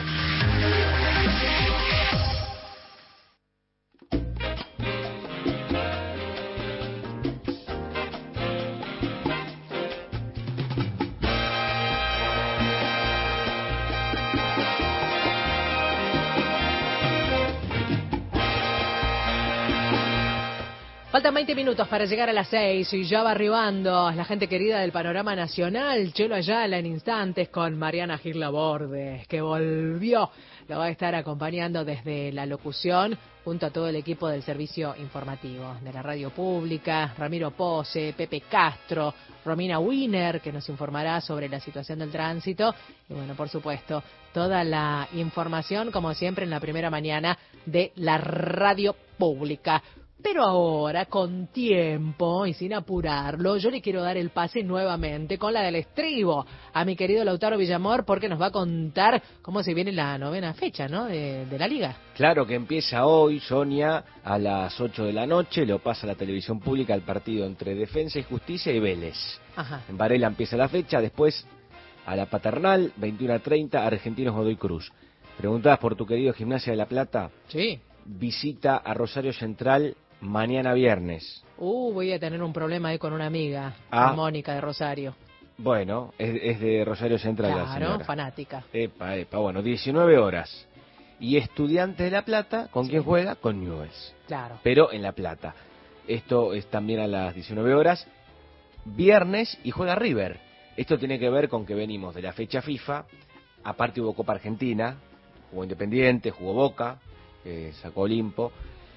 Faltan 20 minutos para llegar a las 6 y ya va arribando la gente querida del Panorama Nacional, Chelo Ayala en instantes con Mariana Gil Laborde, que volvió. Lo va a estar acompañando desde la locución junto a todo el equipo del servicio informativo de la radio pública, Ramiro Pose, Pepe Castro, Romina Wiener, que nos informará sobre la situación del tránsito y bueno, por supuesto, toda la información como siempre en la primera mañana de la radio pública. Pero ahora, con tiempo y sin apurarlo, yo le quiero dar el pase nuevamente con la del estribo a mi querido Lautaro Villamor, porque nos va a contar cómo se viene la 9ª fecha, ¿no?, de la Liga. Claro que empieza hoy, Sonia, a las 8 de la noche, lo pasa a la televisión pública el partido entre Defensa y Justicia y Vélez. Ajá. En Varela empieza la fecha, después a la Paternal, 21:30, Argentinos Godoy Cruz. Preguntabas por tu querido Gimnasia de La Plata. Sí. Visita a Rosario Central mañana viernes. Voy a tener un problema ahí con una amiga, Mónica de Rosario. Bueno, es de Rosario Central. Claro, la señora. fanática. Epa, bueno, 19 horas. Y Estudiantes de La Plata, ¿con quién juega? Con Newell's. Claro. Pero en La Plata. Esto es también a las 19 horas. Viernes y juega River. Esto tiene que ver con que venimos de la fecha FIFA. Aparte hubo Copa Argentina, jugó Independiente, jugó Boca, sacó Olimpo.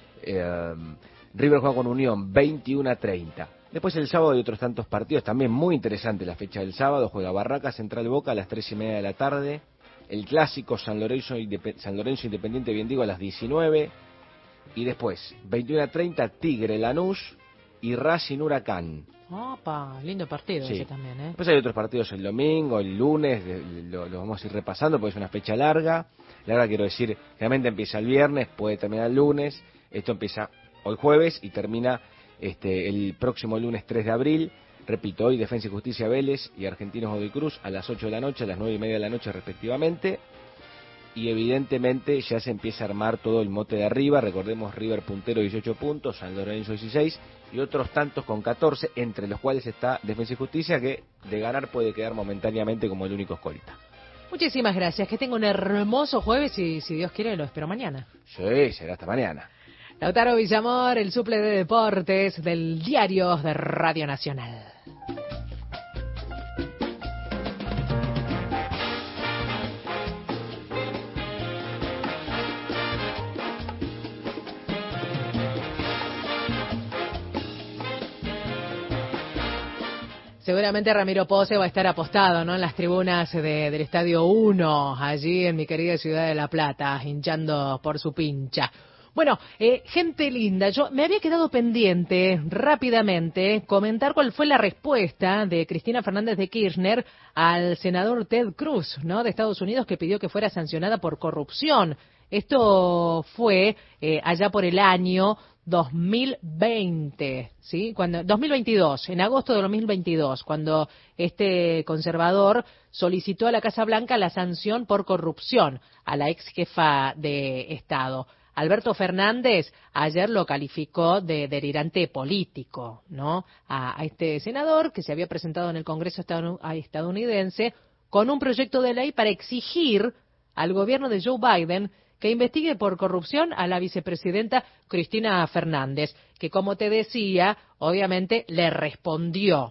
River juega con Unión 21:30. Después el sábado hay otros tantos partidos, también muy interesante la fecha del sábado. Juega Barracas Central Boca a las 3:30 de la tarde. El clásico San Lorenzo Independiente Viendigo a las 19. Y después 21:30 Tigre Lanús y Racing Huracán. Opa, lindo partido ese también, ¿eh? Después hay otros partidos el domingo, el lunes, lo vamos a ir repasando porque es una fecha larga. Larga quiero decir, realmente empieza el viernes, puede terminar el lunes. Esto empieza hoy jueves y termina el próximo lunes 3 de abril. Repito, hoy Defensa y Justicia Vélez y Argentinos Godoy Cruz a las 8 de la noche, a las 9:30 de la noche respectivamente. Y evidentemente ya se empieza a armar todo el mote de arriba. Recordemos, River puntero 18 puntos, San Lorenzo 16 y otros tantos con 14, entre los cuales está Defensa y Justicia, que de ganar puede quedar momentáneamente como el único escolta. Muchísimas gracias, que tenga un hermoso jueves y si Dios quiere lo espero mañana. Sí, será hasta mañana. Lautaro Villamor, el suple de deportes del Diario de Radio Nacional. Seguramente Ramiro Pose va a estar apostado, ¿no?, en las tribunas del Estadio 1, allí en mi querida ciudad de La Plata, hinchando por su pincha. Bueno, gente linda, yo me había quedado pendiente rápidamente comentar cuál fue la respuesta de Cristina Fernández de Kirchner al senador Ted Cruz, ¿no?, de Estados Unidos, que pidió que fuera sancionada por corrupción. Esto fue allá por el año 2020, ¿sí? 2022, en agosto de 2022, cuando este conservador solicitó a la Casa Blanca la sanción por corrupción a la ex jefa de Estado. Alberto Fernández ayer lo calificó de delirante político, ¿no?, a este senador que se había presentado en el Congreso estadounidense con un proyecto de ley para exigir al gobierno de Joe Biden que investigue por corrupción a la vicepresidenta Cristina Fernández, que, como te decía, obviamente le respondió.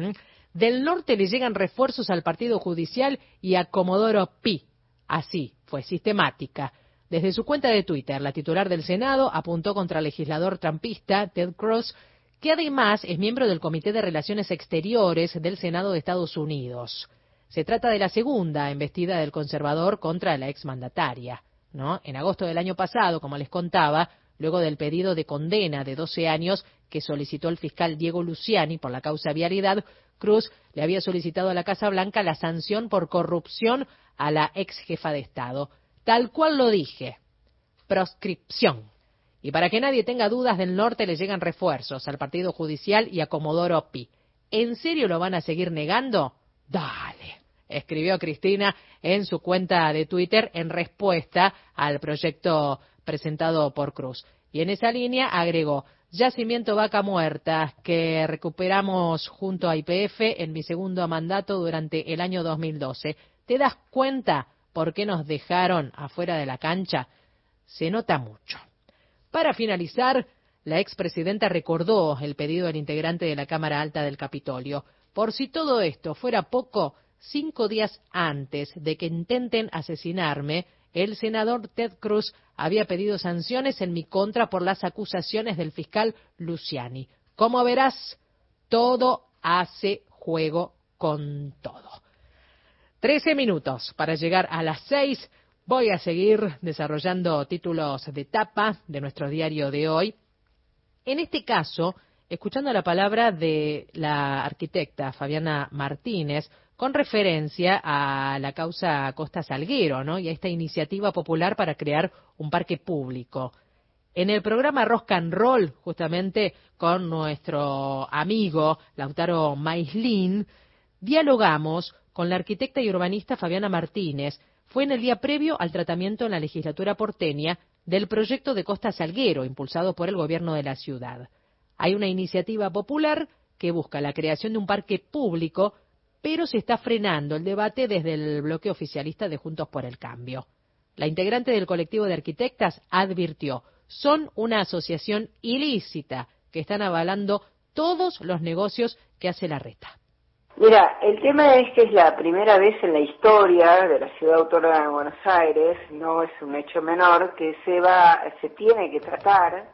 Del norte le llegan refuerzos al Partido Judicial y a Comodoro Pi. Así fue, sistemática. Desde su cuenta de Twitter, la titular del Senado apuntó contra el legislador trumpista Ted Cruz, que además es miembro del Comité de Relaciones Exteriores del Senado de Estados Unidos. Se trata de la segunda embestida del conservador contra la exmandataria, ¿no? En agosto del año pasado, como les contaba, luego del pedido de condena de 12 años que solicitó el fiscal Diego Luciani por la causa vialidad, Cruz le había solicitado a la Casa Blanca la sanción por corrupción a la ex jefa de Estado. Tal cual lo dije, proscripción. Y para que nadie tenga dudas, del norte le llegan refuerzos al Partido Judicial y a Comodoro Pi. ¿En serio lo van a seguir negando? Dale, escribió Cristina en su cuenta de Twitter en respuesta al proyecto presentado por Cruz. Y en esa línea agregó: yacimiento Vaca Muerta, que recuperamos junto a YPF en mi segundo mandato durante el año 2012. ¿Te das cuenta por qué nos dejaron afuera de la cancha? Se nota mucho. Para finalizar, la expresidenta recordó el pedido del integrante de la Cámara Alta del Capitolio. Por si todo esto fuera poco, 5 días antes de que intenten asesinarme, el senador Ted Cruz había pedido sanciones en mi contra por las acusaciones del fiscal Luciani. Como verás, todo hace juego con todo. 13 minutos para llegar a las 6. Voy a seguir desarrollando títulos de tapa de nuestro diario de hoy. En este caso, escuchando la palabra de la arquitecta Fabiana Martínez, con referencia a la causa Costa Salguero, ¿no?, y a esta iniciativa popular para crear un parque público. En el programa Rock and Roll, justamente con nuestro amigo Lautaro Maislin, dialogamos con la arquitecta y urbanista Fabiana Martínez. Fue en el día previo al tratamiento en la legislatura porteña del proyecto de Costa Salguero, impulsado por el gobierno de la ciudad. Hay una iniciativa popular que busca la creación de un parque público, pero se está frenando el debate desde el bloque oficialista de Juntos por el Cambio. La integrante del colectivo de arquitectas advirtió: son una asociación ilícita que están avalando todos los negocios que hace la reta. Mira, el tema es que es la primera vez en la historia de la Ciudad Autónoma de Buenos Aires, no es un hecho menor, que se tiene que tratar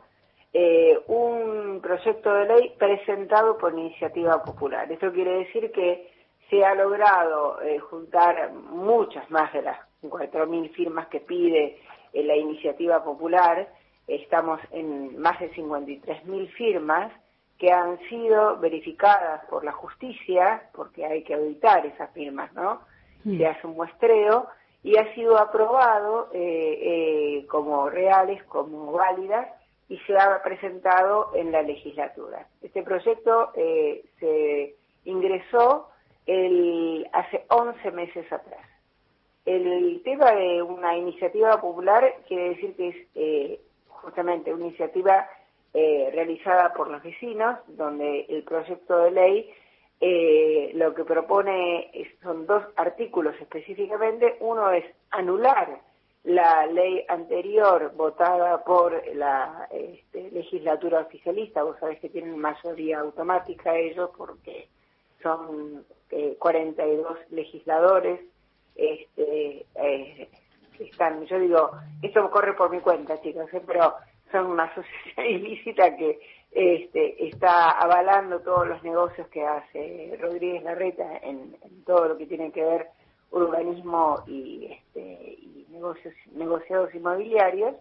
un proyecto de ley presentado por iniciativa popular. Esto quiere decir que se ha logrado juntar muchas más de las 4.000 firmas que pide la iniciativa popular. Estamos en más de 53.000 firmas que han sido verificadas por la justicia, porque hay que auditar esas firmas, ¿no? Se hace un muestreo y ha sido aprobado como reales, como válidas, y se ha presentado en la legislatura. Este proyecto se ingresó hace 11 meses atrás. El tema de una iniciativa popular quiere decir que es justamente una iniciativa realizada por los vecinos, donde el proyecto de ley lo que propone son 2 artículos específicamente. Uno es anular la ley anterior votada por la legislatura oficialista. Vos sabés que tienen mayoría automática ellos porque son 42 legisladores están, yo digo, esto corre por mi cuenta, chicos, pero son una asociación ilícita que está avalando todos los negocios que hace Rodríguez Larreta en todo lo que tiene que ver urbanismo y negociados inmobiliarios,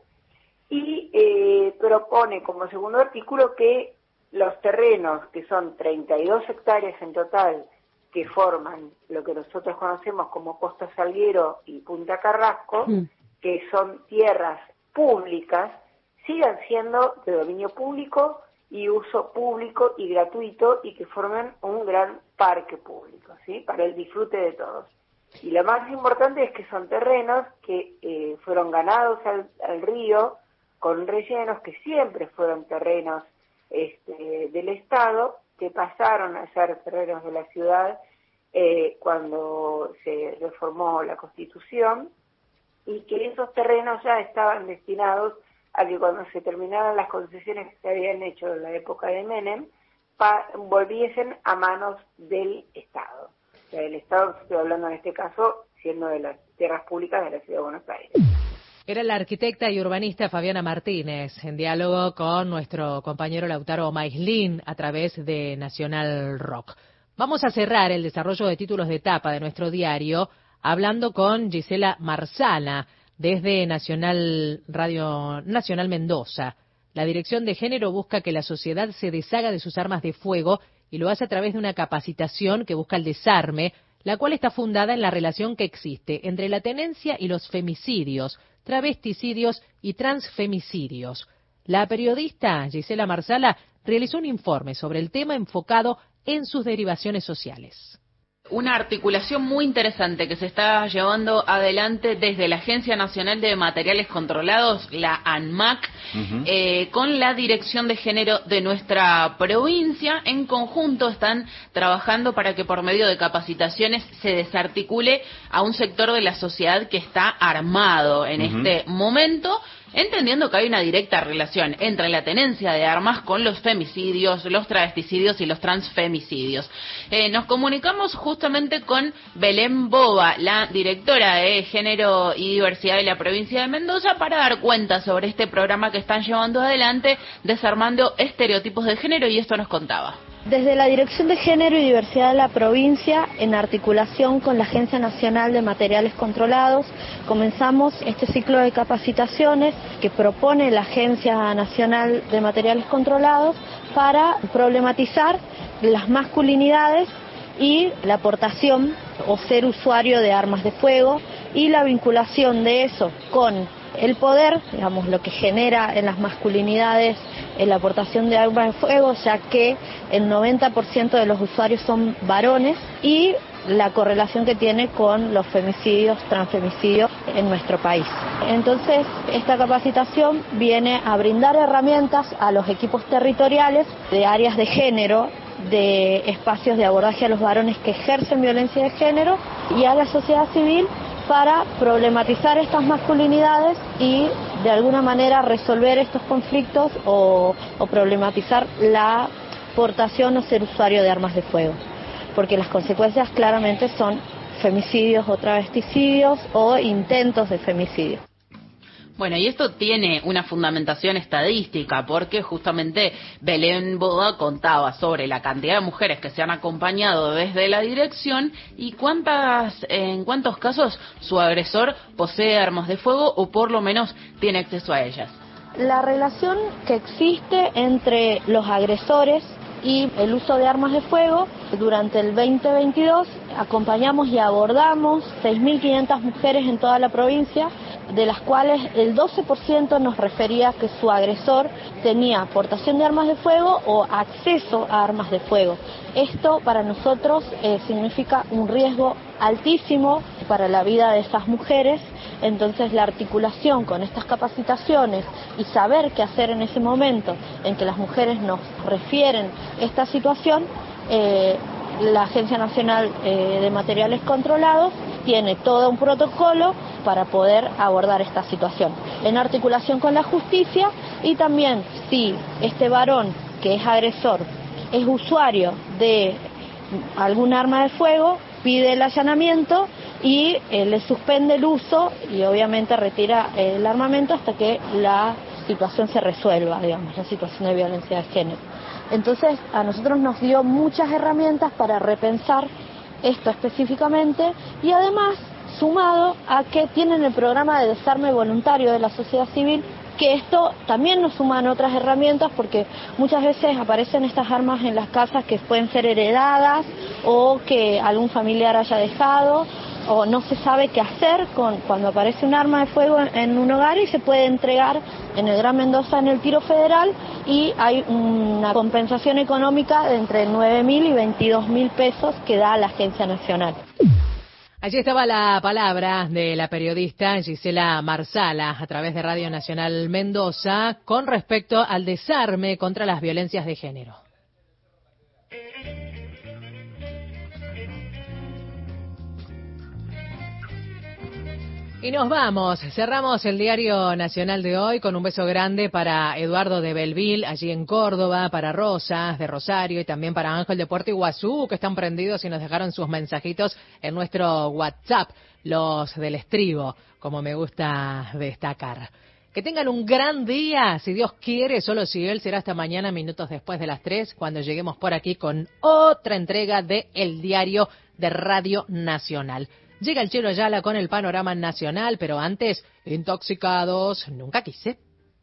y propone como segundo artículo que los terrenos, que son 32 hectáreas en total, que forman lo que nosotros conocemos como Costa Salguero y Punta Carrasco, que son tierras públicas, sigan siendo de dominio público y uso público y gratuito, y que formen un gran parque público, ¿sí?, para el disfrute de todos. Y lo más importante es que son terrenos que fueron ganados al río, con rellenos que siempre fueron terrenos del Estado, que pasaron a ser terrenos de la ciudad cuando se reformó la Constitución, y que esos terrenos ya estaban destinados a que cuando se terminaran las concesiones que se habían hecho en la época de Menem, volviesen a manos del Estado. O sea, el Estado, estoy hablando en este caso, siendo de las tierras públicas de la Ciudad de Buenos Aires. Era la arquitecta y urbanista Fabiana Martínez, en diálogo con nuestro compañero Lautaro Maislin a través de Nacional Rock. Vamos a cerrar el desarrollo de títulos de tapa de nuestro diario hablando con Gisela Marsala, desde Radio Nacional Mendoza. La Dirección de Género busca que la sociedad se deshaga de sus armas de fuego y lo hace a través de una capacitación que busca el desarme, la cual está fundada en la relación que existe entre la tenencia y los femicidios, travesticidios y transfemicidios. La periodista Gisela Marsala realizó un informe sobre el tema enfocado en sus derivaciones sociales. Una articulación muy interesante que se está llevando adelante desde la Agencia Nacional de Materiales Controlados, la ANMAC, con la Dirección de Género de nuestra provincia. En conjunto están trabajando para que por medio de capacitaciones se desarticule a un sector de la sociedad que está armado en este momento, entendiendo que hay una directa relación entre la tenencia de armas con los femicidios, los travesticidios y los transfemicidios. Nos comunicamos justamente con Belén Boba, la directora de Género y Diversidad de la provincia de Mendoza, para dar cuenta sobre este programa que están llevando adelante, Desarmando Estereotipos de Género, y esto nos contaba. Desde la Dirección de Género y Diversidad de la provincia, en articulación con la Agencia Nacional de Materiales Controlados, comenzamos este ciclo de capacitaciones que propone la Agencia Nacional de Materiales Controlados para problematizar las masculinidades y la portación o ser usuario de armas de fuego, y la vinculación de eso con el poder, digamos, lo que genera en las masculinidades la aportación de armas de fuego, ya que el 90% de los usuarios son varones, y la correlación que tiene con los femicidios, transfemicidios en nuestro país. Entonces, esta capacitación viene a brindar herramientas a los equipos territoriales de áreas de género, de espacios de abordaje a los varones que ejercen violencia de género, y a la sociedad civil para problematizar estas masculinidades y de alguna manera resolver estos conflictos o problematizar la portación o ser usuario de armas de fuego, porque las consecuencias claramente son femicidios o travesticidios o intentos de femicidio. Bueno, y esto tiene una fundamentación estadística, porque justamente Belén Boda contaba sobre la cantidad de mujeres que se han acompañado desde la dirección y en cuántos casos su agresor posee armas de fuego o por lo menos tiene acceso a ellas. La relación que existe entre los agresores y el uso de armas de fuego, durante el 2022 acompañamos y abordamos 6.500 mujeres en toda la provincia, de las cuales el 12% nos refería que su agresor tenía portación de armas de fuego o acceso a armas de fuego. Esto para nosotros significa un riesgo altísimo para la vida de esas mujeres. Entonces la articulación con estas capacitaciones y saber qué hacer en ese momento en que las mujeres nos refieren esta situación, la Agencia Nacional de Materiales Controlados tiene todo un protocolo para poder abordar esta situación, en articulación con la justicia, y también si este varón que es agresor es usuario de algún arma de fuego, pide el allanamiento y le suspende el uso y obviamente retira el armamento hasta que la situación se resuelva, digamos, la situación de violencia de género. Entonces, a nosotros nos dio muchas herramientas para repensar esto específicamente y además, sumado a que tienen el programa de desarme voluntario de la sociedad civil, que esto también nos suman otras herramientas porque muchas veces aparecen estas armas en las casas que pueden ser heredadas o que algún familiar haya dejado o no se sabe qué hacer cuando aparece un arma de fuego en un hogar y se puede entregar en el Gran Mendoza en el Tiro Federal y hay una compensación económica de entre 9.000 y 22.000 pesos que da la Agencia Nacional. Allí estaba la palabra de la periodista Gisela Marsala a través de Radio Nacional Mendoza con respecto al desarme contra las violencias de género. Y nos vamos, cerramos el Diario Nacional de hoy con un beso grande para Eduardo de Belville, allí en Córdoba, para Rosas de Rosario y también para Ángel de Puerto Iguazú, que están prendidos y nos dejaron sus mensajitos en nuestro WhatsApp, los del estribo, como me gusta destacar. Que tengan un gran día, si Dios quiere, solo si Él, será hasta mañana, minutos después de las 3, cuando lleguemos por aquí con otra entrega de El Diario de Radio Nacional. Llega el Chelo Ayala con el panorama nacional, pero antes, Intoxicados, nunca quise.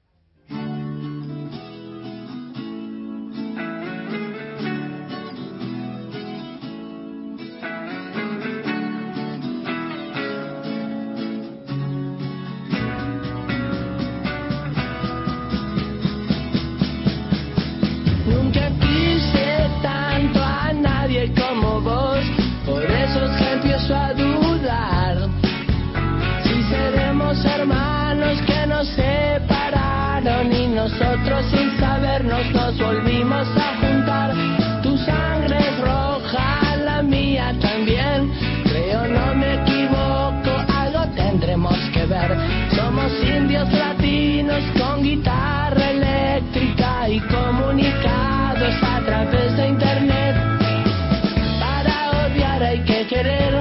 Nunca quise tanto a nadie como vos, por eso se empiezo a dudar si seremos hermanos que nos separaron y nosotros sin sabernos nos volvimos a juntar. Tu sangre es roja, la mía también, creo no me equivoco, algo tendremos que ver. Somos indios latinos con guitarra eléctrica y comunicados a través de internet. Para odiar hay que querer,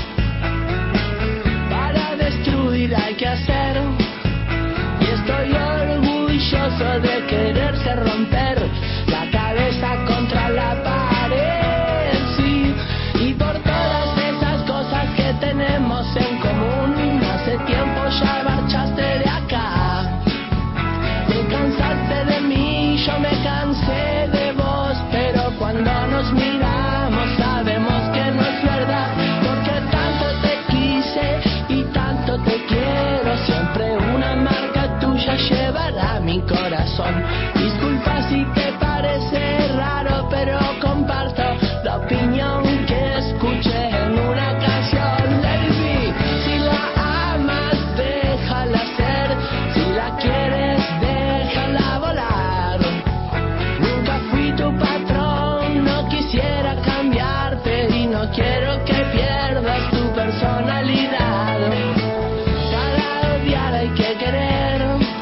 para destruir hay que hacer, y estoy orgulloso de quererse romper la cabeza contra la pared, sí, y por todas esas cosas que tenemos en común. Hace tiempo ya marchaste de acá, te cansaste de mí, yo me cansé de vos, pero cuando nos miramos sabemos que no es verdad, porque tanto te quise y tanto te quiero, siempre una marca tuya llevará mi corazón. Disculpa si te parece raro, pero comparto la opinión que escuché en una canción. Lady, si la amas, déjala ser, si la quieres, déjala volar. Nunca fui tu patrón, no quisiera cambiarte y no quiero que pierdas tu personalidad. Para odiar hay que querer,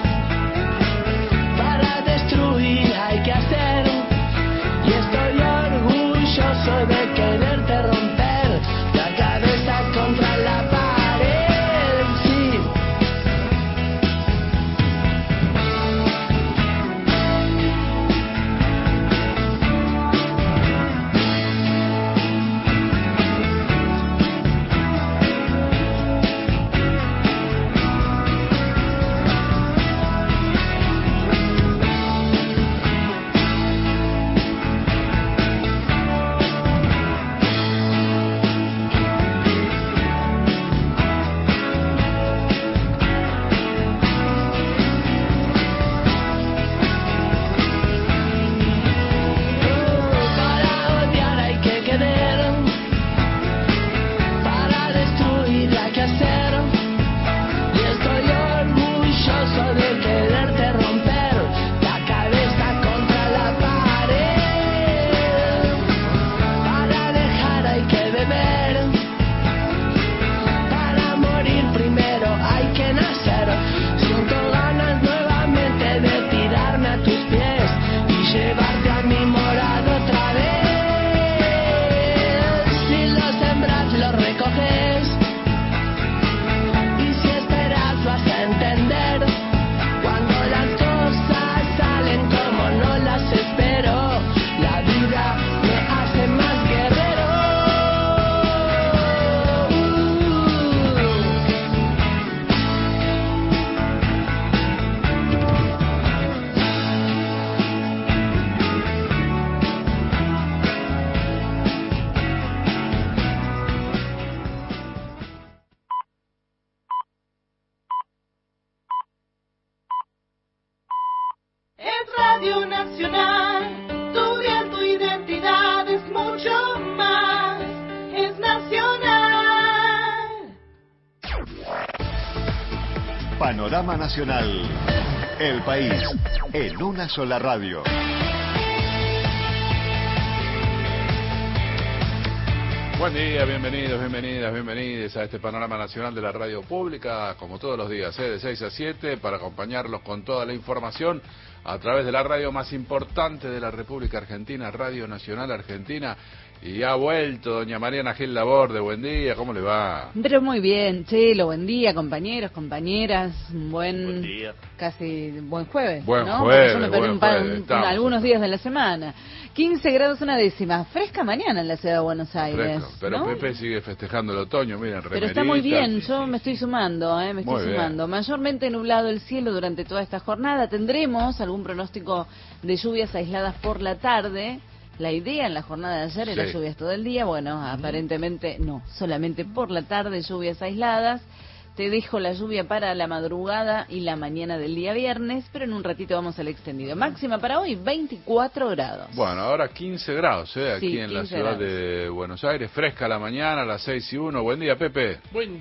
para destruir hay que hacer, y estoy orgulloso de quererte romper la cabeza contra la pared, sí. Radio Nacional, tu bien, tu identidad es mucho más, es nacional. Panorama Nacional, el país en una sola radio. Buen día, bienvenidos, bienvenidas, bienvenidos a este Panorama Nacional de la Radio Pública, como todos los días, de 6 a 7, para acompañarlos con toda la información a través de la radio más importante de la República Argentina, Radio Nacional Argentina. Y ha vuelto doña Mariana Gil Laborde. Buen día, ¿cómo le va? Pero muy bien, Chelo, buen día, compañeros, compañeras, buen día. Casi buen jueves, buen ¿no? Jueves, yo me perdí algunos días de la semana. 15 grados una décima, fresca mañana en la ciudad de Buenos Aires. Fresco, pero ¿no? Pepe sigue festejando el otoño, miren, Pero está muy bien, yo me estoy sumando, me estoy sumando. Mayormente nublado el cielo durante toda esta jornada, tendremos algún pronóstico de lluvias aisladas por la tarde. La idea en la jornada de ayer era lluvias todo el día, bueno, aparentemente no, solamente por la tarde lluvias aisladas. Te dejo la lluvia para la madrugada y la mañana del día viernes, pero en un ratito vamos al extendido. Máxima para hoy, 24 grados. Bueno, ahora 15 grados, aquí sí, en la ciudad de Buenos Aires. Fresca la mañana, a las 6:01. Buen día, Pepe. Buen